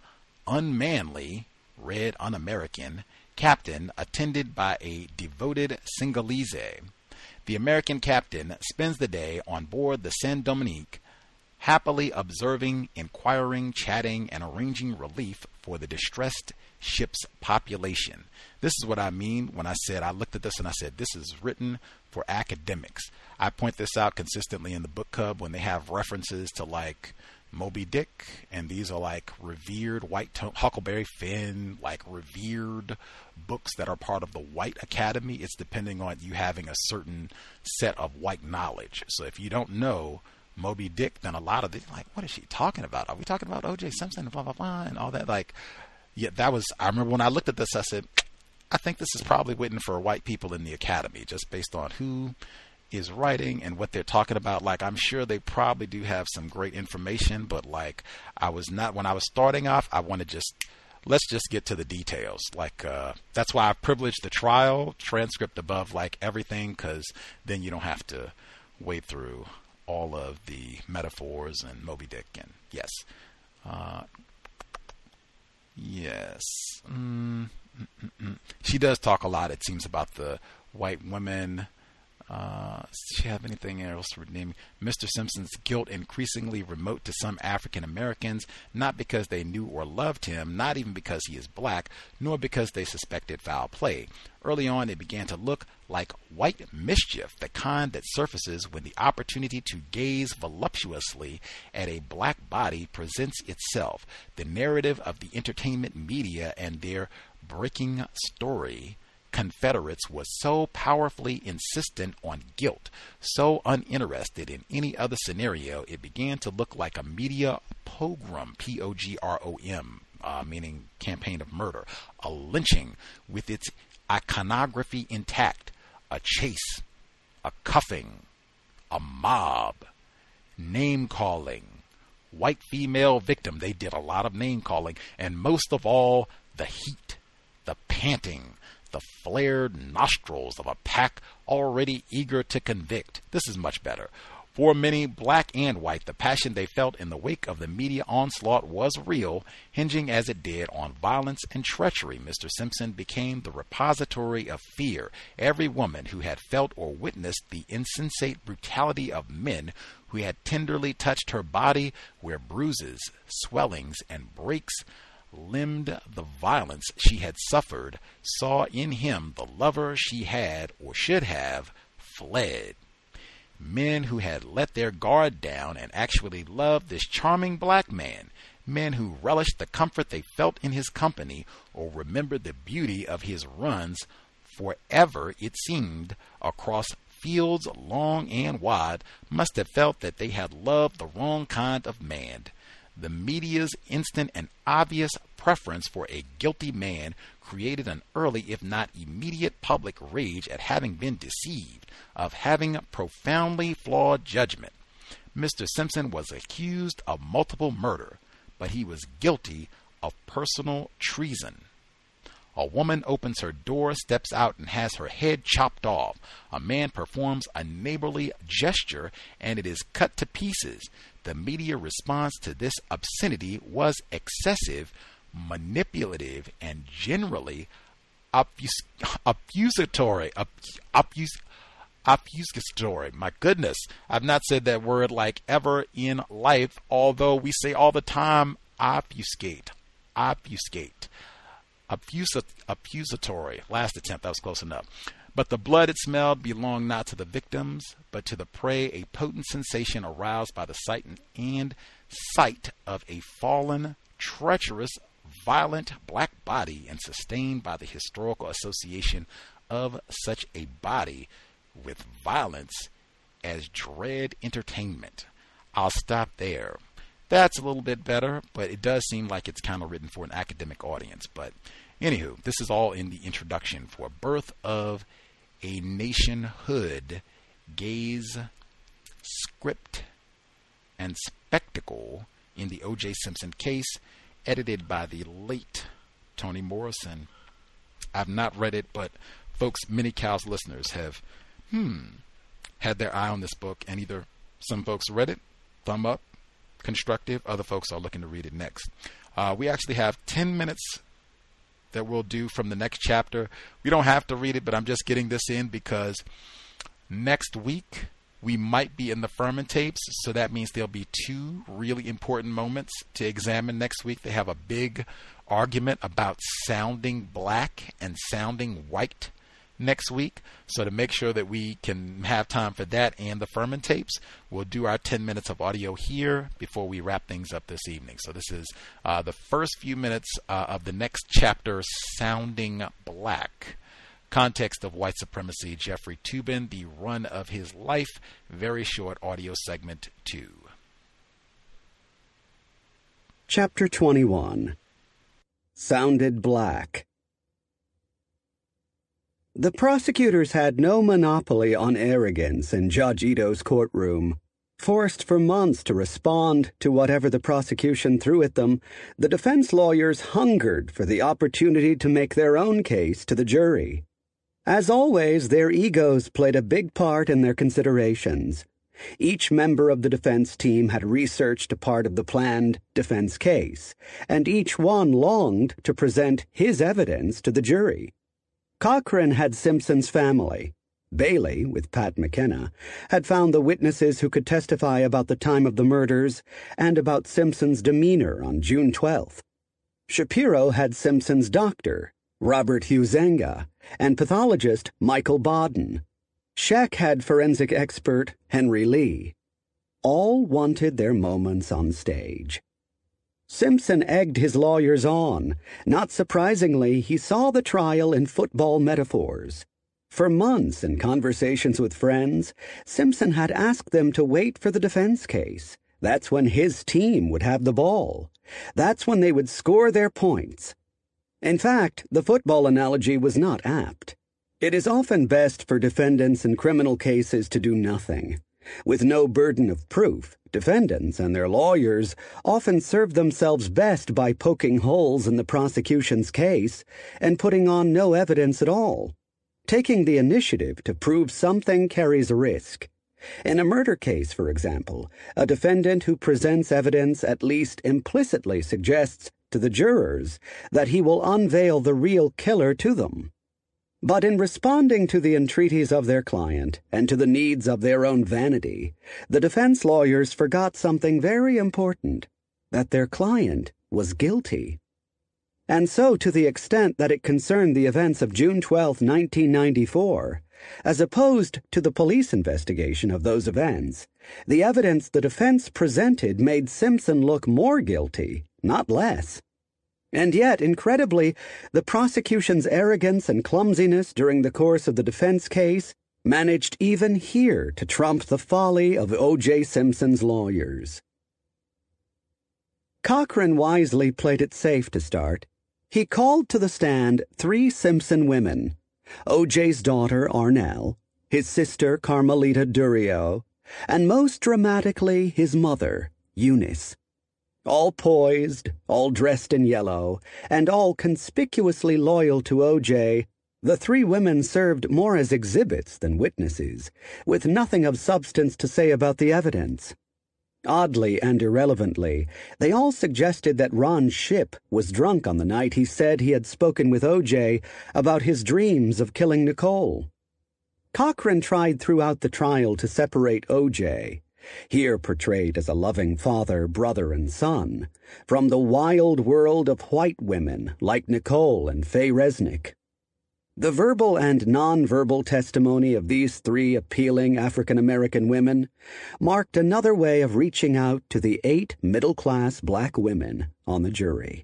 unmanly, red un-American, captain attended by a devoted Singhalese. The American captain spends the day on board the San Dominique, happily observing, inquiring, chatting, and arranging relief for the distressed ship's population. This is what I mean when I said, I looked at this and I said, this is written for academics. I point this out consistently in the book club when they have references to like Moby Dick, and these are like revered white to- Huckleberry Finn, like revered books that are part of the white academy. It's depending on you having a certain set of white knowledge. So if you don't know Moby Dick, then a lot of these like, what is she talking about? Are we talking about O J Simpson and blah blah blah and all that? Like, yeah, that was. I remember when I looked at this, I said, I think this is probably written for white people in the academy, just based on who is writing and what they're talking about. Like, I'm sure they probably do have some great information, but like, I was not, when I was starting off, I want to just, let's just get to the details. Like, uh, that's why I privileged the trial transcript above like everything, because then you don't have to wade through all of the metaphors and Moby Dick. And yes, uh, yes, mm, mm, mm, mm. She does talk a lot, it seems, about the white women. Uh, does she have anything else to name? Mister Simpson's guilt increasingly remote to some African Americans, not because they knew or loved him, not even because he is black, nor because they suspected foul play. Early on, it began to look like white mischief, the kind that surfaces when the opportunity to gaze voluptuously at a black body presents itself. The narrative of the entertainment media and their breaking story Confederates was so powerfully insistent on guilt, so uninterested in any other scenario, it began to look like a media pogrom, P O G R O M, uh, meaning campaign of murder, a lynching with its iconography intact, a chase, a cuffing, a mob, name-calling, white female victim. They did a lot of name-calling, and most of all, the heat, the panting, the flared nostrils of a pack already eager to convict. This is much better. For many, black and white, the passion they felt in the wake of the media onslaught was real, hinging as it did on violence and treachery. Mister Simpson became the repository of fear. Every woman who had felt or witnessed the insensate brutality of men who had tenderly touched her body, where bruises, swellings, and breaks limbed the violence she had suffered, saw in him the lover she had, or should have, fled. Men who had let their guard down and actually loved this charming black man, men who relished the comfort they felt in his company, or remembered the beauty of his runs forever, it seemed, across fields long and wide, must have felt that they had loved the wrong kind of man. The media's instant and obvious preference for a guilty man created an early, if not immediate, public rage at having been deceived, of having profoundly flawed judgment. Mister Simpson was accused of multiple murder, but he was guilty of personal treason. A woman opens her door, steps out, and has her head chopped off. A man performs a neighborly gesture, and it is cut to pieces. The media response to this obscenity was excessive, manipulative, and generally obfus- obfuscatory. Obfus- obfuscatory. My goodness, I've not said that word like ever in life, although we say all the time obfuscate, obfuscate. Obfuscatory. Last attempt, that was close enough. But the blood it smelled belonged not to the victims, but to the prey, a potent sensation aroused by the sight and sight of a fallen, treacherous, violent black body, and sustained by the historical association of such a body with violence as dread entertainment. I'll stop there. That's a little bit better, but it does seem like it's kind of written for an academic audience. But anywho, this is all in the introduction for Birth of a Nationhood, Gaze, Script, and Spectacle in the O J. Simpson case, edited by the late Toni Morrison. I've not read it, but folks, many Cal's listeners have hmm, had their eye on this book, and either some folks read it, thumb up, constructive, other folks are looking to read it next. Uh, we actually have ten minutes that we'll do from the next chapter. We don't have to read it, but I'm just getting this in because next week we might be in the Furman tapes, so that means there'll be two really important moments to examine next week. They have a big argument about sounding black and sounding white next week. So to make sure that we can have time for that and the Furman tapes, we'll do our ten minutes of audio here before we wrap things up this evening. So this is uh, the first few minutes uh, of the next chapter, Sounding Black. Context of White Supremacy, Jeffrey Toobin, the run of his life, very short audio segment two. Chapter twenty-one. Sounded Black. The prosecutors had no monopoly on arrogance in Judge Ito's courtroom. Forced for months to respond to whatever the prosecution threw at them, the defense lawyers hungered for the opportunity to make their own case to the jury. As always, their egos played a big part in their considerations. Each member of the defense team had researched a part of the planned defense case, and each one longed to present his evidence to the jury. Cochran had Simpson's family. Bailey, with Pat McKenna, had found the witnesses who could testify about the time of the murders and about Simpson's demeanor on June twelfth. Shapiro had Simpson's doctor, Robert Huizenga, and pathologist Michael Bodden. Scheck had forensic expert Henry Lee. All wanted their moments on stage. Simpson egged his lawyers on. Not surprisingly, he saw the trial in football metaphors. For months, in conversations with friends, Simpson had asked them to wait for the defense case. That's when his team would have the ball. That's when they would score their points. In fact, the football analogy was not apt. It is often best for defendants in criminal cases to do nothing. With no burden of proof, defendants and their lawyers often serve themselves best by poking holes in the prosecution's case and putting on no evidence at all. Taking the initiative to prove something carries risk. In a murder case, for example, a defendant who presents evidence at least implicitly suggests to the jurors that he will unveil the real killer to them. But in responding to the entreaties of their client and to the needs of their own vanity, the defense lawyers forgot something very important, that their client was guilty. And so to the extent that it concerned the events of June twelfth, nineteen ninety-four, as opposed to the police investigation of those events, the evidence the defense presented made Simpson look more guilty, not less. And yet, incredibly, the prosecution's arrogance and clumsiness during the course of the defense case managed even here to trump the folly of O J. Simpson's lawyers. Cochran wisely played it safe to start. He called to the stand three Simpson women, O J's daughter, Arnell, his sister, Carmelita Durio, and most dramatically, his mother, Eunice. All poised, all dressed in yellow, and all conspicuously loyal to O J, the three women served more as exhibits than witnesses, with nothing of substance to say about the evidence. Oddly and irrelevantly, they all suggested that Ron Shipp was drunk on the night he said he had spoken with O J about his dreams of killing Nicole. Cochran tried throughout the trial to separate O J, here portrayed as a loving father, brother, and son, from the wild world of white women like Nicole and Faye Resnick. The verbal and nonverbal testimony of these three appealing African-American women marked another way of reaching out to the eight middle-class black women on the jury.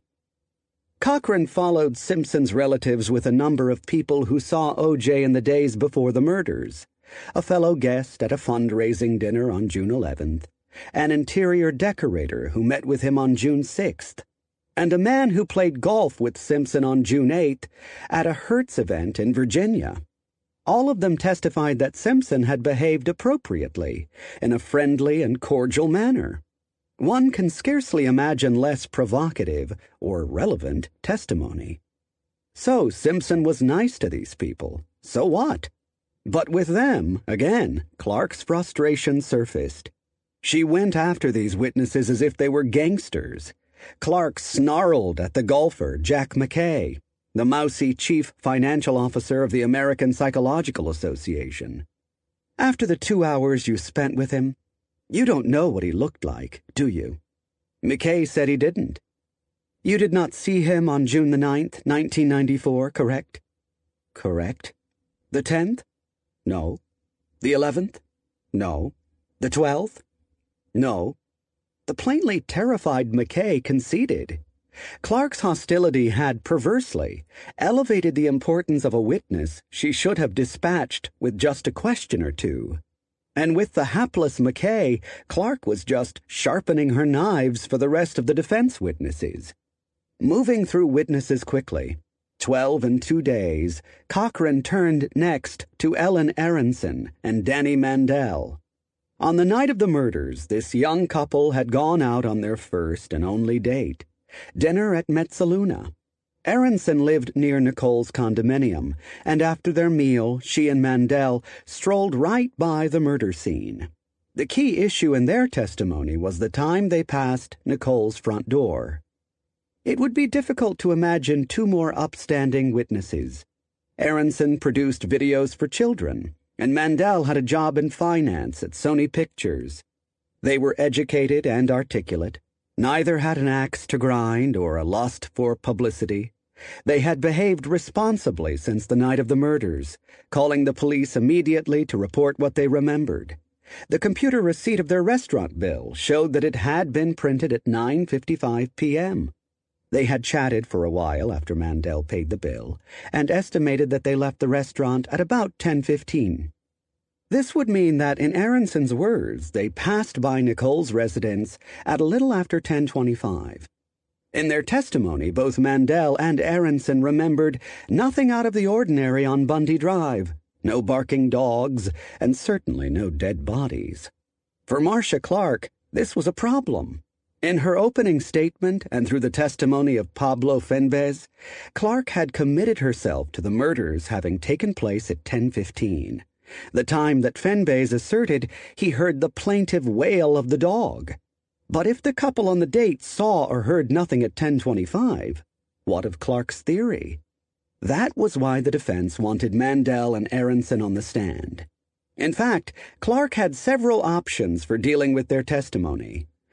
Cochran followed Simpson's relatives with a number of people who saw O J in the days before the murders, a fellow guest at a fundraising dinner on June eleventh, an interior decorator who met with him on June sixth, and a man who played golf with Simpson on June eighth at a Hertz event in Virginia. All of them testified that Simpson had behaved appropriately, in a friendly and cordial manner. One can scarcely imagine less provocative or relevant testimony. So Simpson was nice to these people. So what? But with them, again, Clark's frustration surfaced. She went after these witnesses as if they were gangsters. Clark snarled at the golfer, Jack McKay, the mousy chief financial officer of the American Psychological Association. After the two hours you spent with him, you don't know what he looked like, do you? McKay said he didn't. You did not see him on June the ninth, nineteen ninety-four, correct? Correct. The tenth? No. The eleventh? No. The twelfth? No. The plainly terrified McKay conceded. Clark's hostility had, perversely, elevated the importance of a witness she should have dispatched with just a question or two. And with the hapless McKay, Clark was just sharpening her knives for the rest of the defense witnesses. Moving through witnesses quickly, twelve in two days, Cochran turned next to Ellen Aronson and Danny Mandel. On the night of the murders, this young couple had gone out on their first and only date, dinner at Mezzaluna. Aronson lived near Nicole's condominium, and after their meal, she and Mandel strolled right by the murder scene. The key issue in their testimony was the time they passed Nicole's front door. It would be difficult to imagine two more upstanding witnesses. Aronson produced videos for children, and Mandel had a job in finance at Sony Pictures. They were educated and articulate. Neither had an axe to grind or a lust for publicity. They had behaved responsibly since the night of the murders, calling the police immediately to report what they remembered. The computer receipt of their restaurant bill showed that it had been printed at nine fifty-five p.m. They had chatted for a while after Mandel paid the bill, and estimated that they left the restaurant at about ten fifteen. This would mean that, in Aronson's words, they passed by Nicole's residence at a little after ten twenty-five. In their testimony, both Mandel and Aronson remembered nothing out of the ordinary on Bundy Drive, no barking dogs, and certainly no dead bodies. For Marcia Clark, this was a problem. In her opening statement and through the testimony of Pablo Fenvez, Clark had committed herself to the murders having taken place at ten fifteen, the time that Fenvez asserted he heard the plaintive wail of the dog. But if the couple on the date saw or heard nothing at ten twenty-five, what of Clark's theory? That was why the defense wanted Mandel and Aronson on the stand. In fact, Clark had several options for dealing with their testimony.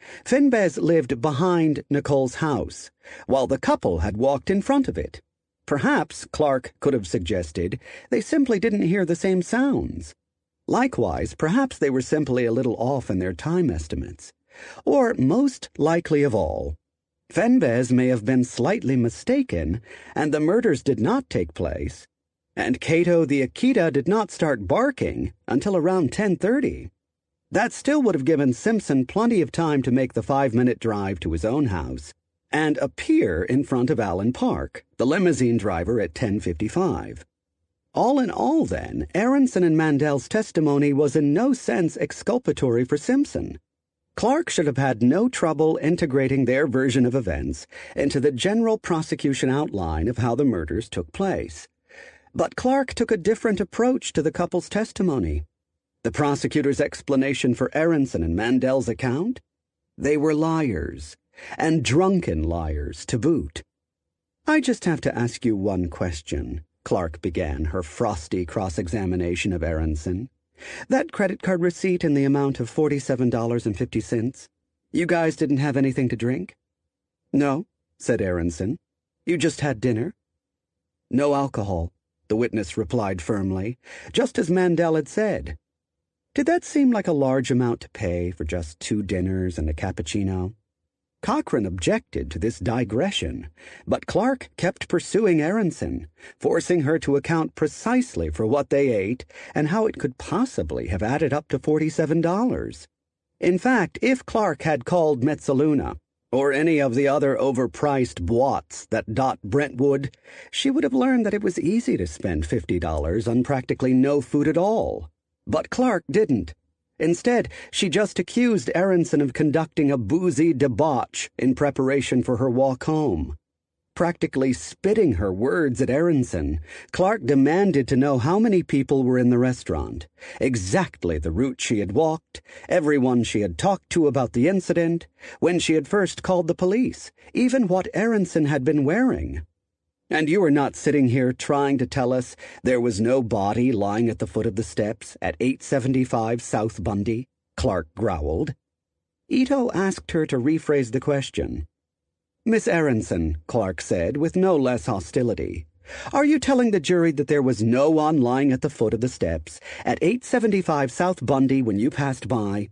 Finbez lived behind Nicole's house, while the couple had walked in front of it. Perhaps, Clark could have suggested, they simply didn't hear the same sounds. Likewise, perhaps they were simply a little off in their time estimates. Or, most likely of all, Finbez may have been slightly mistaken, and the murders did not take place, and Cato the Akita did not start barking until around ten thirty. That still would have given Simpson plenty of time to make the five-minute drive to his own house and appear in front of Allen Park, the limousine driver, at ten fifty-five. All in all, then, Aronson and Mandel's testimony was in no sense exculpatory for Simpson. Clark should have had no trouble integrating their version of events into the general prosecution outline of how the murders took place. But Clark took a different approach to the couple's testimony. The prosecutor's explanation for Aronson and Mandel's account? They were liars, and drunken liars to boot. "I just have to ask you one question," Clark began her frosty cross-examination of Aronson. "That credit card receipt in the amount of forty-seven dollars and fifty cents, you guys didn't have anything to drink?" "No," said Aronson. "You just had dinner?" "No alcohol," the witness replied firmly, just as Mandel had said. Did that seem like a large amount to pay for just two dinners and a cappuccino? Cochran objected to this digression, but Clark kept pursuing Aronson, forcing her to account precisely for what they ate and how it could possibly have added up to forty-seven dollars. In fact, if Clark had called Mezzaluna, or any of the other overpriced boîtes that dot Brentwood, she would have learned that it was easy to spend fifty dollars on practically no food at all. But Clark didn't. Instead, she just accused Aronson of conducting a boozy debauch in preparation for her walk home. Practically spitting her words at Aronson, Clark demanded to know how many people were in the restaurant, exactly the route she had walked, everyone she had talked to about the incident, when she had first called the police, even what Aronson had been wearing. "And you are not sitting here trying to tell us there was no body lying at the foot of the steps at eight seventy-five South Bundy?" Clark growled. Ito asked her to rephrase the question. "Miss Aronson," Clark said with no less hostility, "are you telling the jury that there was no one lying at the foot of the steps at eight seventy-five South Bundy when you passed by?"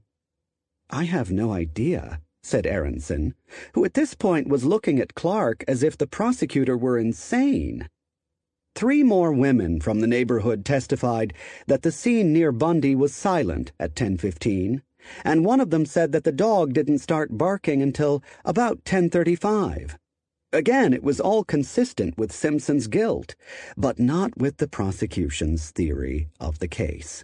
"I have no idea," said Aronson, who at this point was looking at Clark as if the prosecutor were insane. Three more women from the neighborhood testified that the scene near Bundy was silent at ten fifteen, and one of them said that the dog didn't start barking until about ten thirty-five. Again, it was all consistent with Simpson's guilt, but not with the prosecution's theory of the case.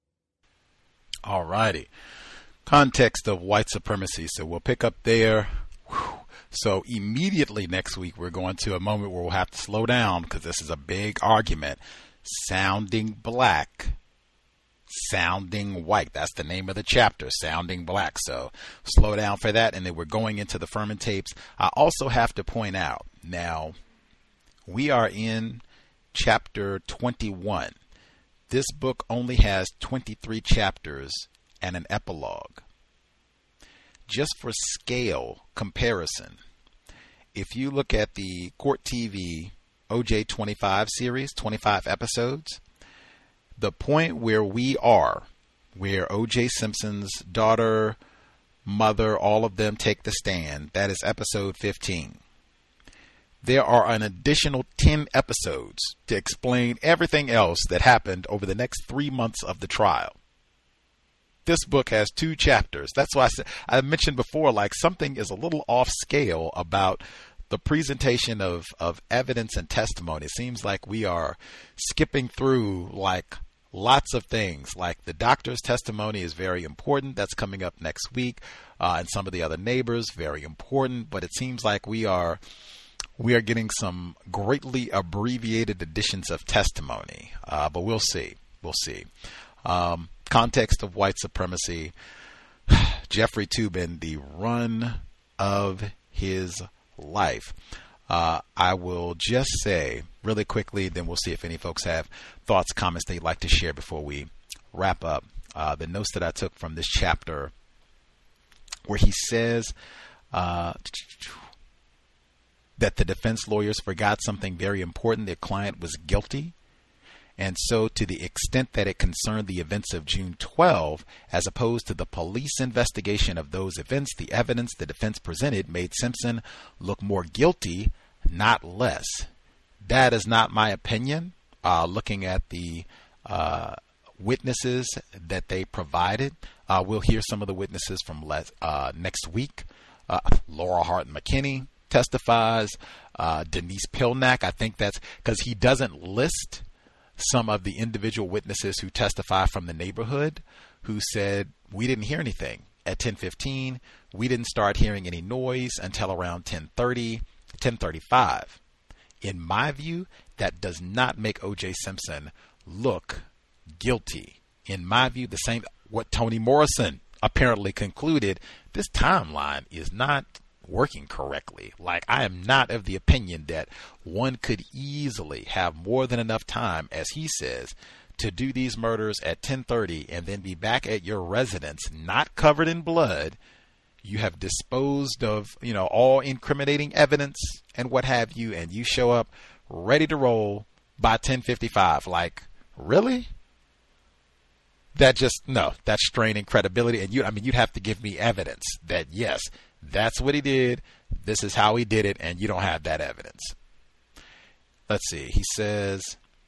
All righty. Context of white supremacy. So we'll pick up there. Whew. So immediately next week, we're going to a moment where we'll have to slow down because this is a big argument. Sounding black, sounding white. That's the name of the chapter, Sounding Black. So slow down for that. And then we're going into the Furman tapes. I also have to point out, now, we are in chapter twenty-one. This book only has twenty-three chapters and an epilogue. Just for scale comparison, if you look at the Court T V O J twenty-five series, twenty-five episodes, the point where we are, where O J Simpson's daughter, mother, all of them take the stand, that is episode fifteen. There are an additional ten episodes to explain everything else that happened over the next three months of the trial. This book has two chapters. That's why I, said, I mentioned before, like, something is a little off scale about the presentation of, of evidence and testimony. It seems like we are skipping through, like, lots of things. Like, the doctor's testimony is very important. That's coming up next week. Uh, and some of the other neighbors, very important. But it seems like we are we are getting some greatly abbreviated editions of testimony. Uh, but we'll see. We'll see. Um, Context of white supremacy. Jeffrey Toobin, the run of his life. Uh, I will just say really quickly, then we'll see if any folks have thoughts, comments they'd like to share before we wrap up. Uh, the notes that I took from this chapter where he says uh, that the defense lawyers forgot something very important. Their client was guilty. And so to the extent that it concerned the events of June twelfth, as opposed to the police investigation of those events, the evidence the defense presented made Simpson look more guilty, not less. That is not my opinion. Uh, looking at the uh, witnesses that they provided, uh, we'll hear some of the witnesses from les- uh, next week. Uh, Laura Hart McKinney testifies. Uh, Denise Pilnack, I think that's because he doesn't list some of the individual witnesses who testify from the neighborhood who said, we didn't hear anything at ten fifteen. We didn't start hearing any noise until around ten thirty, ten thirty-five. In my view, that does not make O J Simpson look guilty. In my view, the same, what Toni Morrison apparently concluded, this timeline is not working correctly. Like, I am not of the opinion that one could easily have more than enough time, as he says, to do these murders at ten thirty and then be back at your residence, not covered in blood. You have disposed of, you know, all incriminating evidence and what have you, and you show up ready to roll by ten fifty-five. Like, really? That just, no, that's straining credibility. And you, I mean, you'd have to give me evidence that, yes, that's what he did. This is how he did it. And you don't have that evidence. Let's see. He says,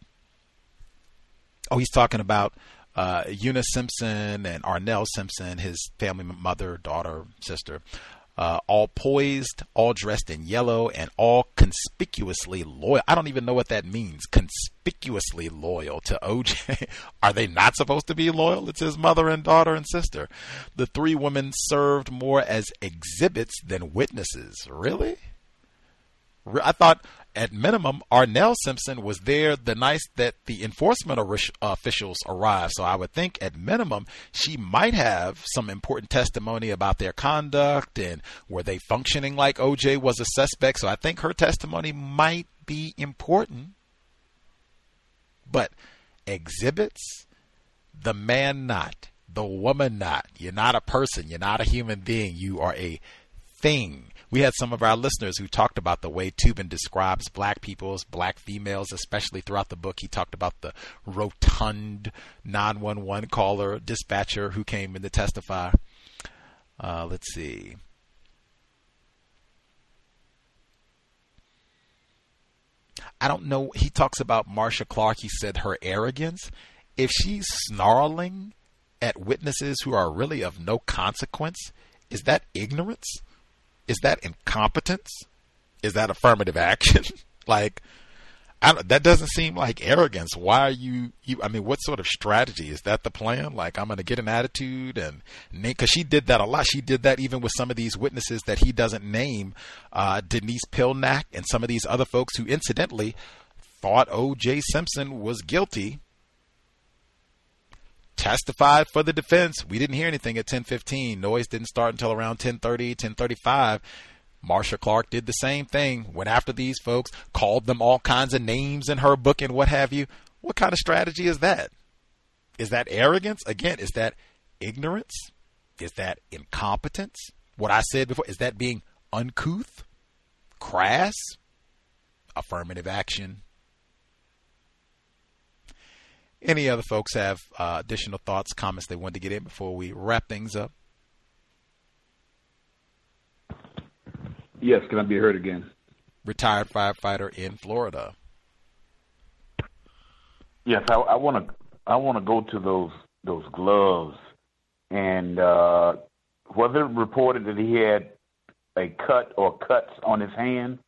oh, he's talking about uh, Eunice Simpson and Arnell Simpson, his family, mother, daughter, sister, uh, all poised, all dressed in yellow, and all conspicuously loyal. I don't even know what that means. Conspicuously loyal to O J. Are they not supposed to be loyal? It's his mother and daughter and sister. The three women served more as exhibits than witnesses. Really? I thought at minimum Arnell Simpson was there the night that the enforcement officials arrived. So I would think at minimum she might have some important testimony about their conduct and were they functioning like O J was a suspect. So I think her testimony might be important. But exhibits, the man not, the woman not. You're not a person. You're not a human being. You are a thing. We had some of our listeners who talked about the way Toobin describes black peoples, black females, especially throughout the book. He talked about the rotund nine one one caller, dispatcher who came in to testify. Uh, let's see. I don't know. He talks about Marcia Clark. He said her arrogance. If she's snarling at witnesses who are really of no consequence, is that ignorance? Is that incompetence? Is that affirmative action? Like, I don't, that doesn't seem like arrogance. Why are you, you, I mean, what sort of strategy? Is that the plan? Like, I'm going to get an attitude and name, because she did that a lot. She did that even with some of these witnesses that he doesn't name, uh, Denise Pilnack and some of these other folks who incidentally thought O J Simpson was guilty. Testified for the defense. We didn't hear anything at ten fifteen. Noise didn't start until around ten thirty, ten thirty-five. Marcia Clark did the same thing. Went after these folks, called them all kinds of names in her book and what have you. What kind of strategy is that? Is that arrogance? Again, is that ignorance? Is that incompetence? What I said before, is that being uncouth? Crass? Affirmative action? Any other folks have uh, additional thoughts, comments they wanted to get in before we wrap things up? Yes, can I be heard again? Retired firefighter in Florida. Yes, I want to. I want to go to those those gloves, and uh, was it reported that he had a cut or cuts on his hand?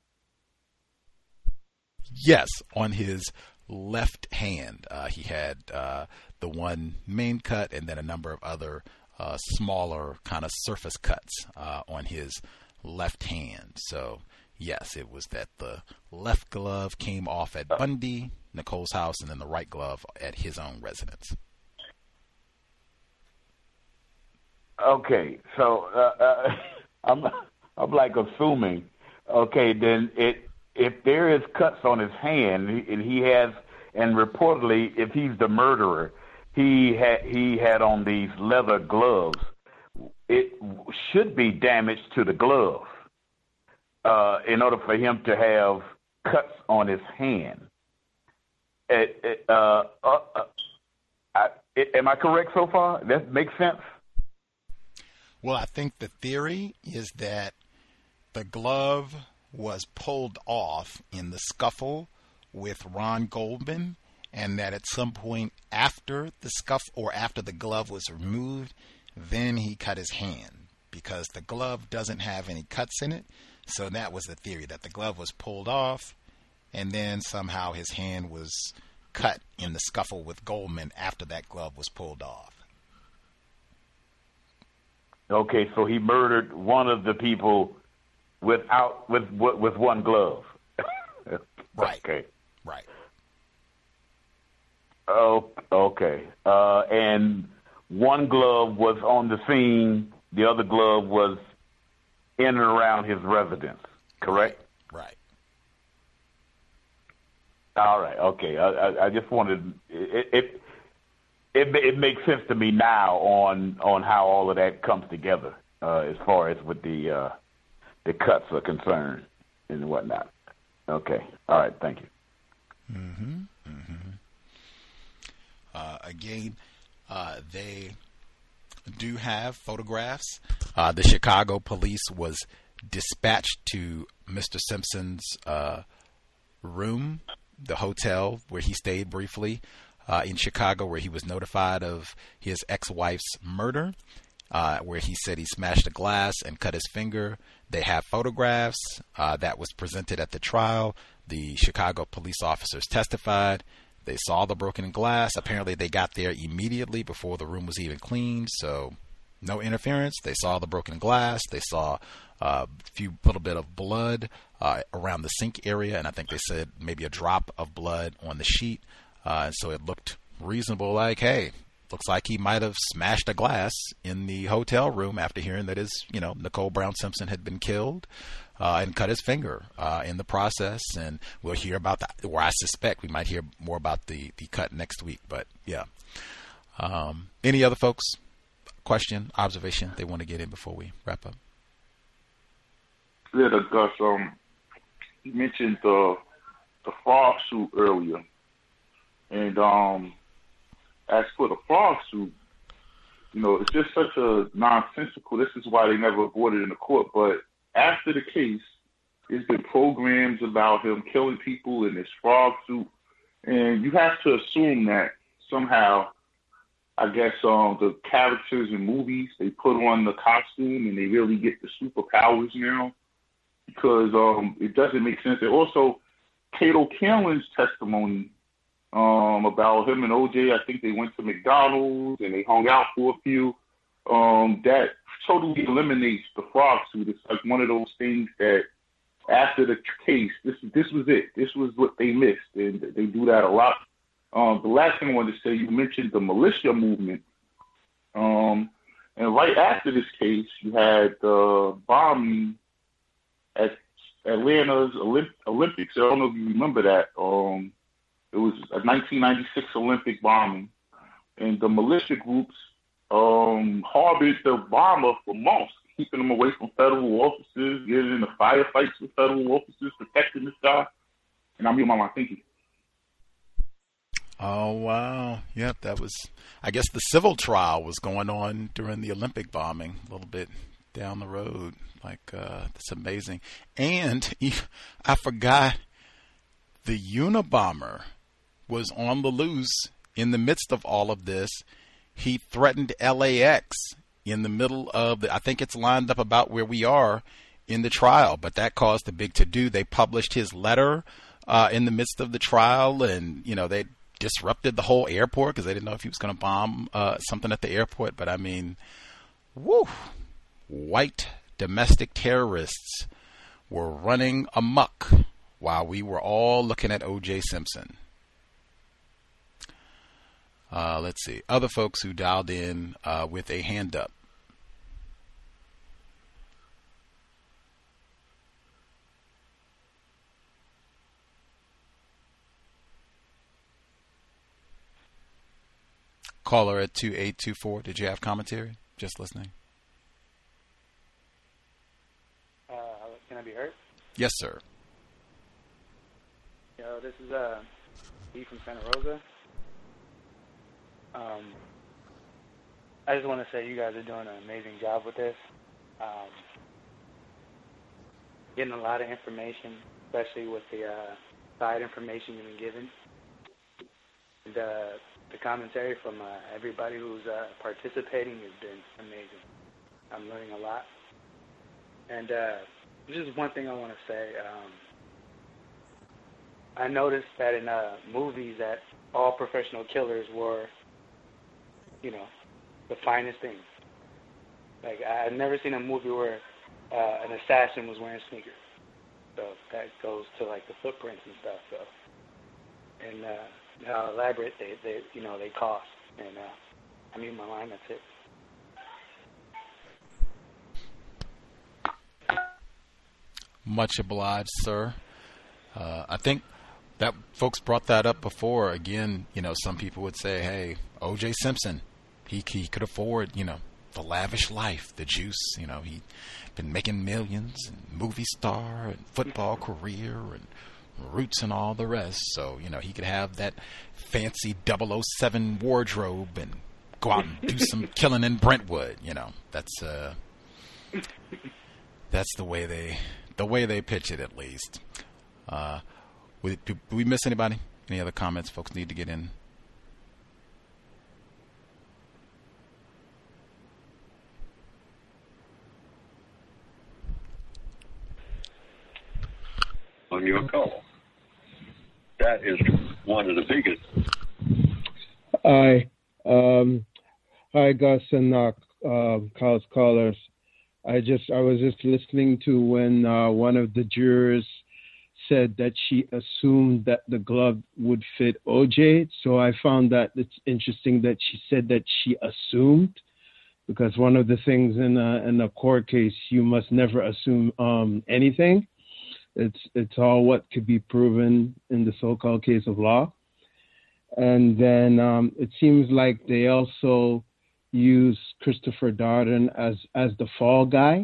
Yes, on his left hand. Uh, he had uh, the one main cut and then a number of other uh, smaller kind of surface cuts uh, on his left hand. So, yes, it was that the left glove came off at Bundy, Nicole's house, and then the right glove at his own residence. Okay, so uh, uh, I'm I'm like assuming. Okay, then it. If there is cuts on his hand, and he has, and reportedly, if he's the murderer, he had he had on these leather gloves. it should be damage to the glove uh, in order for him to have cuts on his hand. It, it, uh, uh, uh, I, it, am I correct so far? That makes sense? Well, I think the theory is that the glove was pulled off in the scuffle with Ron Goldman, and that at some point after the scuff or after the glove was removed, then he cut his hand because the glove doesn't have any cuts in it. So that was the theory, that the glove was pulled off and then somehow his hand was cut in the scuffle with Goldman after that glove was pulled off. Okay, so he murdered one of the people without with with one glove. Right. Okay. Right. Oh, okay. Uh, and one glove was on the scene. The other glove was in and around his residence. Correct? Right. All right. Okay. I, I, I just wanted it. It, it it makes sense to me now on on how all of that comes together uh, as far as with the uh, the cuts are concerned and whatnot. Okay. All right. Thank you. Mm-hmm. Mm-hmm. Uh, again, uh, they do have photographs. Uh, the Chicago police was dispatched to Mister Simpson's uh, room, the hotel where he stayed briefly uh, in Chicago, where he was notified of his ex-wife's murder, uh, where he said he smashed a glass and cut his finger. They have photographs uh, that was presented at the trial. The Chicago police officers testified. They saw the broken glass. Apparently, they got there immediately before the room was even cleaned, so no interference. They saw the broken glass. They saw a few little bit of blood uh, around the sink area, and I think they said maybe a drop of blood on the sheet. Uh, so it looked reasonable, like, hey, looks like he might have smashed a glass in the hotel room after hearing that his, you know, Nicole Brown Simpson had been killed. Uh, and cut his finger uh, in the process, and we'll hear about that. Or I suspect we might hear more about the, the cut next week. But yeah, um, any other folks? Question, observation they want to get in before we wrap up? Yeah, Gus. Um, you mentioned the the frog suit earlier, and um, as for the frog suit, you know, it's just such a nonsensical. This is why they never brought it in the court, but after the case, there's been programs about him killing people in this frog suit, and you have to assume that somehow, I guess, um, the characters in movies, they put on the costume and they really get the superpowers now, because um, it doesn't make sense. And also, Kato Kaelin's testimony um, about him and O J, I think they went to McDonald's and they hung out for a few. Um, that totally eliminates the frog suit. It's like one of those things that after the case, this this was it. This was what they missed, and they do that a lot. Um, the last thing I wanted to say, you mentioned the militia movement, um, and right after this case, you had the bombing at Atlanta's Olymp- Olympics. I don't know if you remember that. Um, it was a nineteen ninety-six Olympic bombing, and the militia groups Um, harbored the bomber for months, keeping him away from federal officers, getting into firefights with federal officers, protecting this guy. And I'm here my thinking. Oh, wow. Yep, that was, I guess the civil trial was going on during the Olympic bombing, a little bit down the road. Like, uh, that's amazing. And I forgot the Unabomber was on the loose in the midst of all of this. He threatened L A X in the middle of the, I think it's lined up about where we are in the trial, but that caused a big to-do. They published his letter uh, in the midst of the trial, and, you know, they disrupted the whole airport because they didn't know if he was going to bomb uh, something at the airport. But, I mean, woo, white domestic terrorists were running amok while we were all looking at O J Simpson. Uh, let's see. Other folks who dialed in uh, with a hand up. Caller at two eight two four. Did you have commentary? Just listening. I be heard? Yes, sir. Yo, this is uh, E from Santa Rosa. Um, I just want to say you guys are doing an amazing job with this. Um, getting a lot of information, especially with the uh, side information you've been given. And, uh, the commentary from uh, everybody who's uh, participating has been amazing. I'm learning a lot. And uh, there's just one thing I want to say. Um, I noticed that in uh, movies that all professional killers wore, you know, the finest things. Like, I've never seen a movie where uh, an assassin was wearing sneakers. So that goes to, like, the footprints and stuff. So, and uh, how elaborate they, they, you know, they cost. And uh, I mean, my line, that's it. Much obliged, sir. Uh, I think that folks brought that up before. Again, you know, some people would say, hey, O J Simpson, he, he could afford, you know, the lavish life, the juice. You know, he'd been making millions, and movie star, and football career, and roots and all the rest. So, you know, he could have that fancy double oh seven wardrobe and go out and do some killing in Brentwood. You know, that's uh, that's the way they the way they pitch it, at least. Uh, we, do, do we miss anybody? Any other comments folks need to get in? On your call. That is one of the biggest. Hi, um, hi, Gus and uh, uh, Kyle's callers. I just I was just listening to when uh, one of the jurors said that she assumed that the glove would fit O J. So I found that it's interesting that she said that she assumed, because one of the things in a, in a court case, you must never assume um, anything. It's it's all what could be proven in the so-called case of law. And then um, it seems like they also use Christopher Darden as, as the fall guy.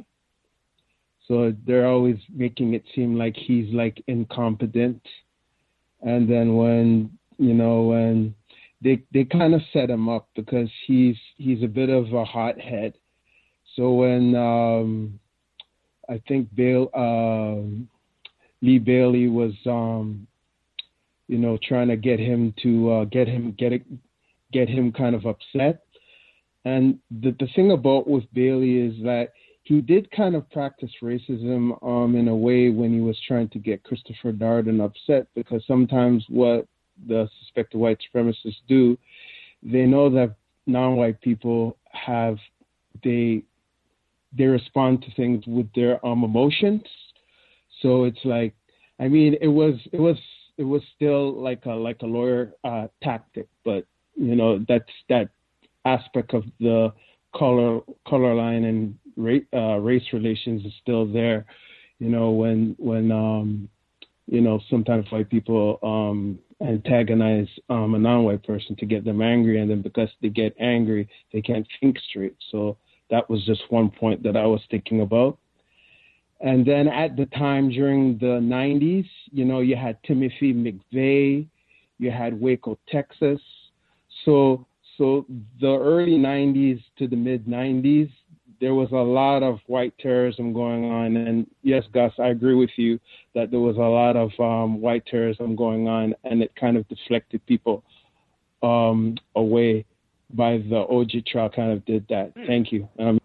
So they're always making it seem like he's like incompetent. And then when, you know, when they they kind of set him up because he's he's a bit of a hothead. So when um, I think Bale, um, Lee Bailey was, um, you know, trying to get him to uh, get him get it, get him kind of upset. And the the thing about with Bailey is that he did kind of practice racism um, in a way when he was trying to get Christopher Darden upset, because sometimes what the suspected white supremacists do, they know that non-white people have they they respond to things with their um, emotions. So it's like, I mean, it was it was it was still like a like a lawyer uh, tactic, but you know that's that aspect of the color color line and race, uh, race relations is still there. You know, when when um, you know sometimes white people um, antagonize um, a non-white person to get them angry, and then because they get angry, they can't think straight. So that was just one point that I was thinking about. And then at the time during the nineties, you know, you had Timothy McVeigh, you had Waco, Texas. So so the early nineties to the mid nineties, there was a lot of white terrorism going on. And yes, Gus, I agree with you that there was a lot of um, white terrorism going on, and it kind of deflected people um, away. By the O J trial kind of did that. Thank you. Um,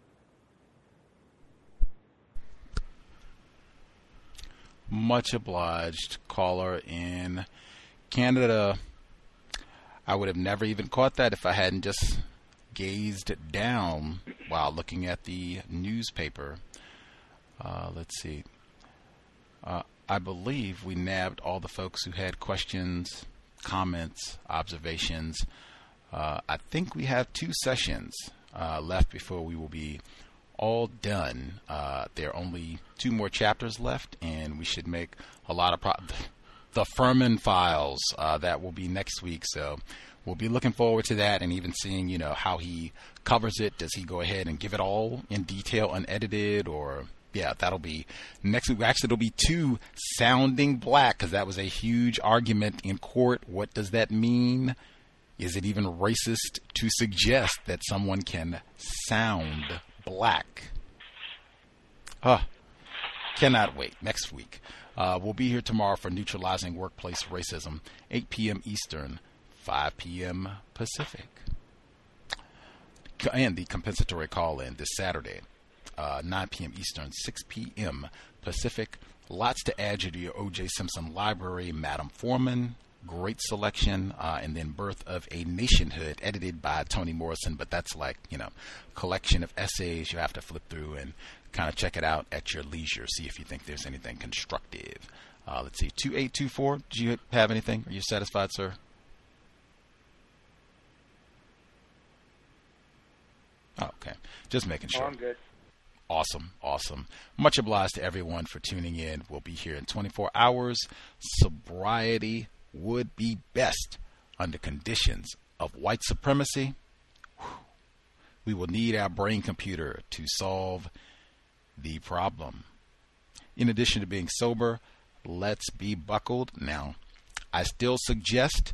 Much obliged, caller in Canada. I would have never even caught that if I hadn't just gazed down while looking at the newspaper. Uh, let's see. Uh, I believe we nabbed all the folks who had questions, comments, observations. Uh, I think we have two sessions uh, left before we will be all done. Uh, there are only two more chapters left, and we should make a lot of pro- the Furman Files. Uh, that will be next week, so we'll be looking forward to that, and even seeing, you know, how he covers it. Does he go ahead and give it all in detail, unedited, or yeah, that'll be next week. Actually, it'll be two, sounding black, because that was a huge argument in court. What does that mean? Is it even racist to suggest that someone can sound black? Huh. Cannot wait. Next week. Uh, we'll be here tomorrow for Neutralizing Workplace Racism, eight p.m. Eastern, five p.m. Pacific. And the compensatory call-in this Saturday, uh, nine p.m. Eastern, six p.m. Pacific. Lots to add to your O J. Simpson library. Madam Foreman, great selection. Uh, and then Birth of a Nationhood, edited by Toni Morrison. But that's like, you know, collection of essays you have to flip through and kind of check it out at your leisure. See if you think there's anything constructive. Uh, let's see, two eight two four. Do you have anything? Are you satisfied, sir? Oh, okay. Just making sure. Oh, I'm good. Awesome. Awesome. Much obliged to everyone for tuning in. We'll be here in twenty-four hours. Sobriety would be best under conditions of white supremacy. We will need our brain computer to solve the problem. In addition to being sober, let's be buckled. Now, I still suggest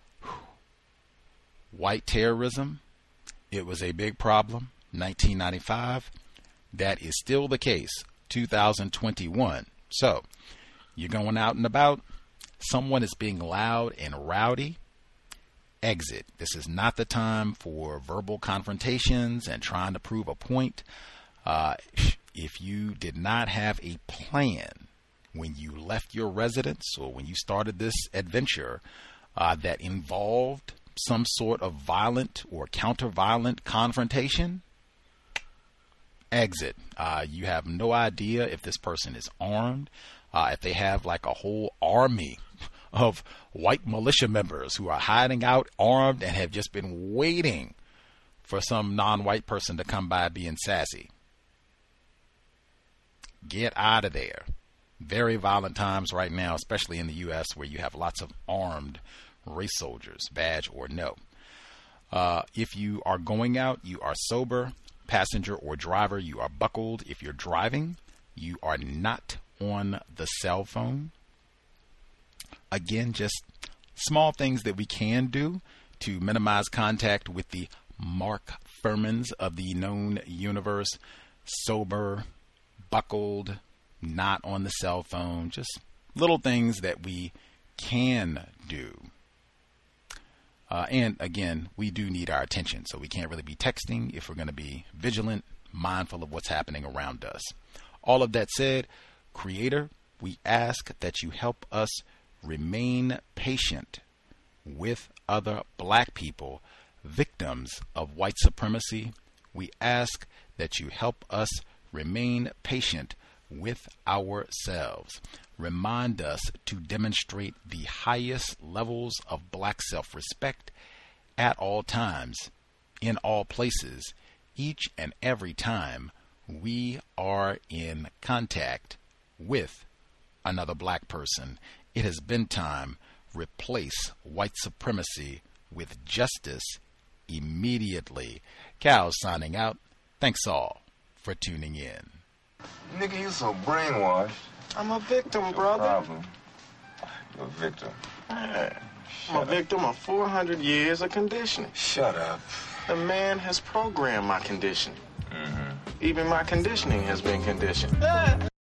white terrorism. It was a big problem, nineteen ninety-five. That is still the case, two thousand twenty-one. So, you're going out and about, someone is being loud and rowdy, exit. This is not the time for verbal confrontations and trying to prove a point. Uh, if you did not have a plan when you left your residence or when you started this adventure uh, that involved some sort of violent or counter-violent confrontation, exit. Uh, you have no idea if this person is armed, uh, if they have like a whole army of white militia members who are hiding out armed and have just been waiting for some non-white person to come by being sassy. Get out of there. Very violent times right now, especially in the U S where you have lots of armed race soldiers, badge or no. Uh, if you are going out, you are sober, passenger or driver, you are buckled. If you're driving, you are not on the cell phone. Again, just small things that we can do to minimize contact with the Mark Furmans of the known universe. Sober, buckled, not on the cell phone, just little things that we can do. Uh, and again, we do need our attention, so we can't really be texting if we're going to be vigilant, mindful of what's happening around us. All of that said, Creator, we ask that you help us remain patient with other black people, victims of white supremacy. We ask that you help us remain patient with ourselves. Remind us to demonstrate the highest levels of black self-respect at all times, in all places, each and every time we are in contact with another black person. It has been time. Replace white supremacy with justice immediately. Cal signing out. Thanks all for tuning in. Nigga, you so brainwashed. I'm a victim, brother. No problem. You're a victim. Yeah. I'm a victim of four hundred years of conditioning. Shut up. The man has programmed my conditioning. Mm-hmm. Even my conditioning has been conditioned.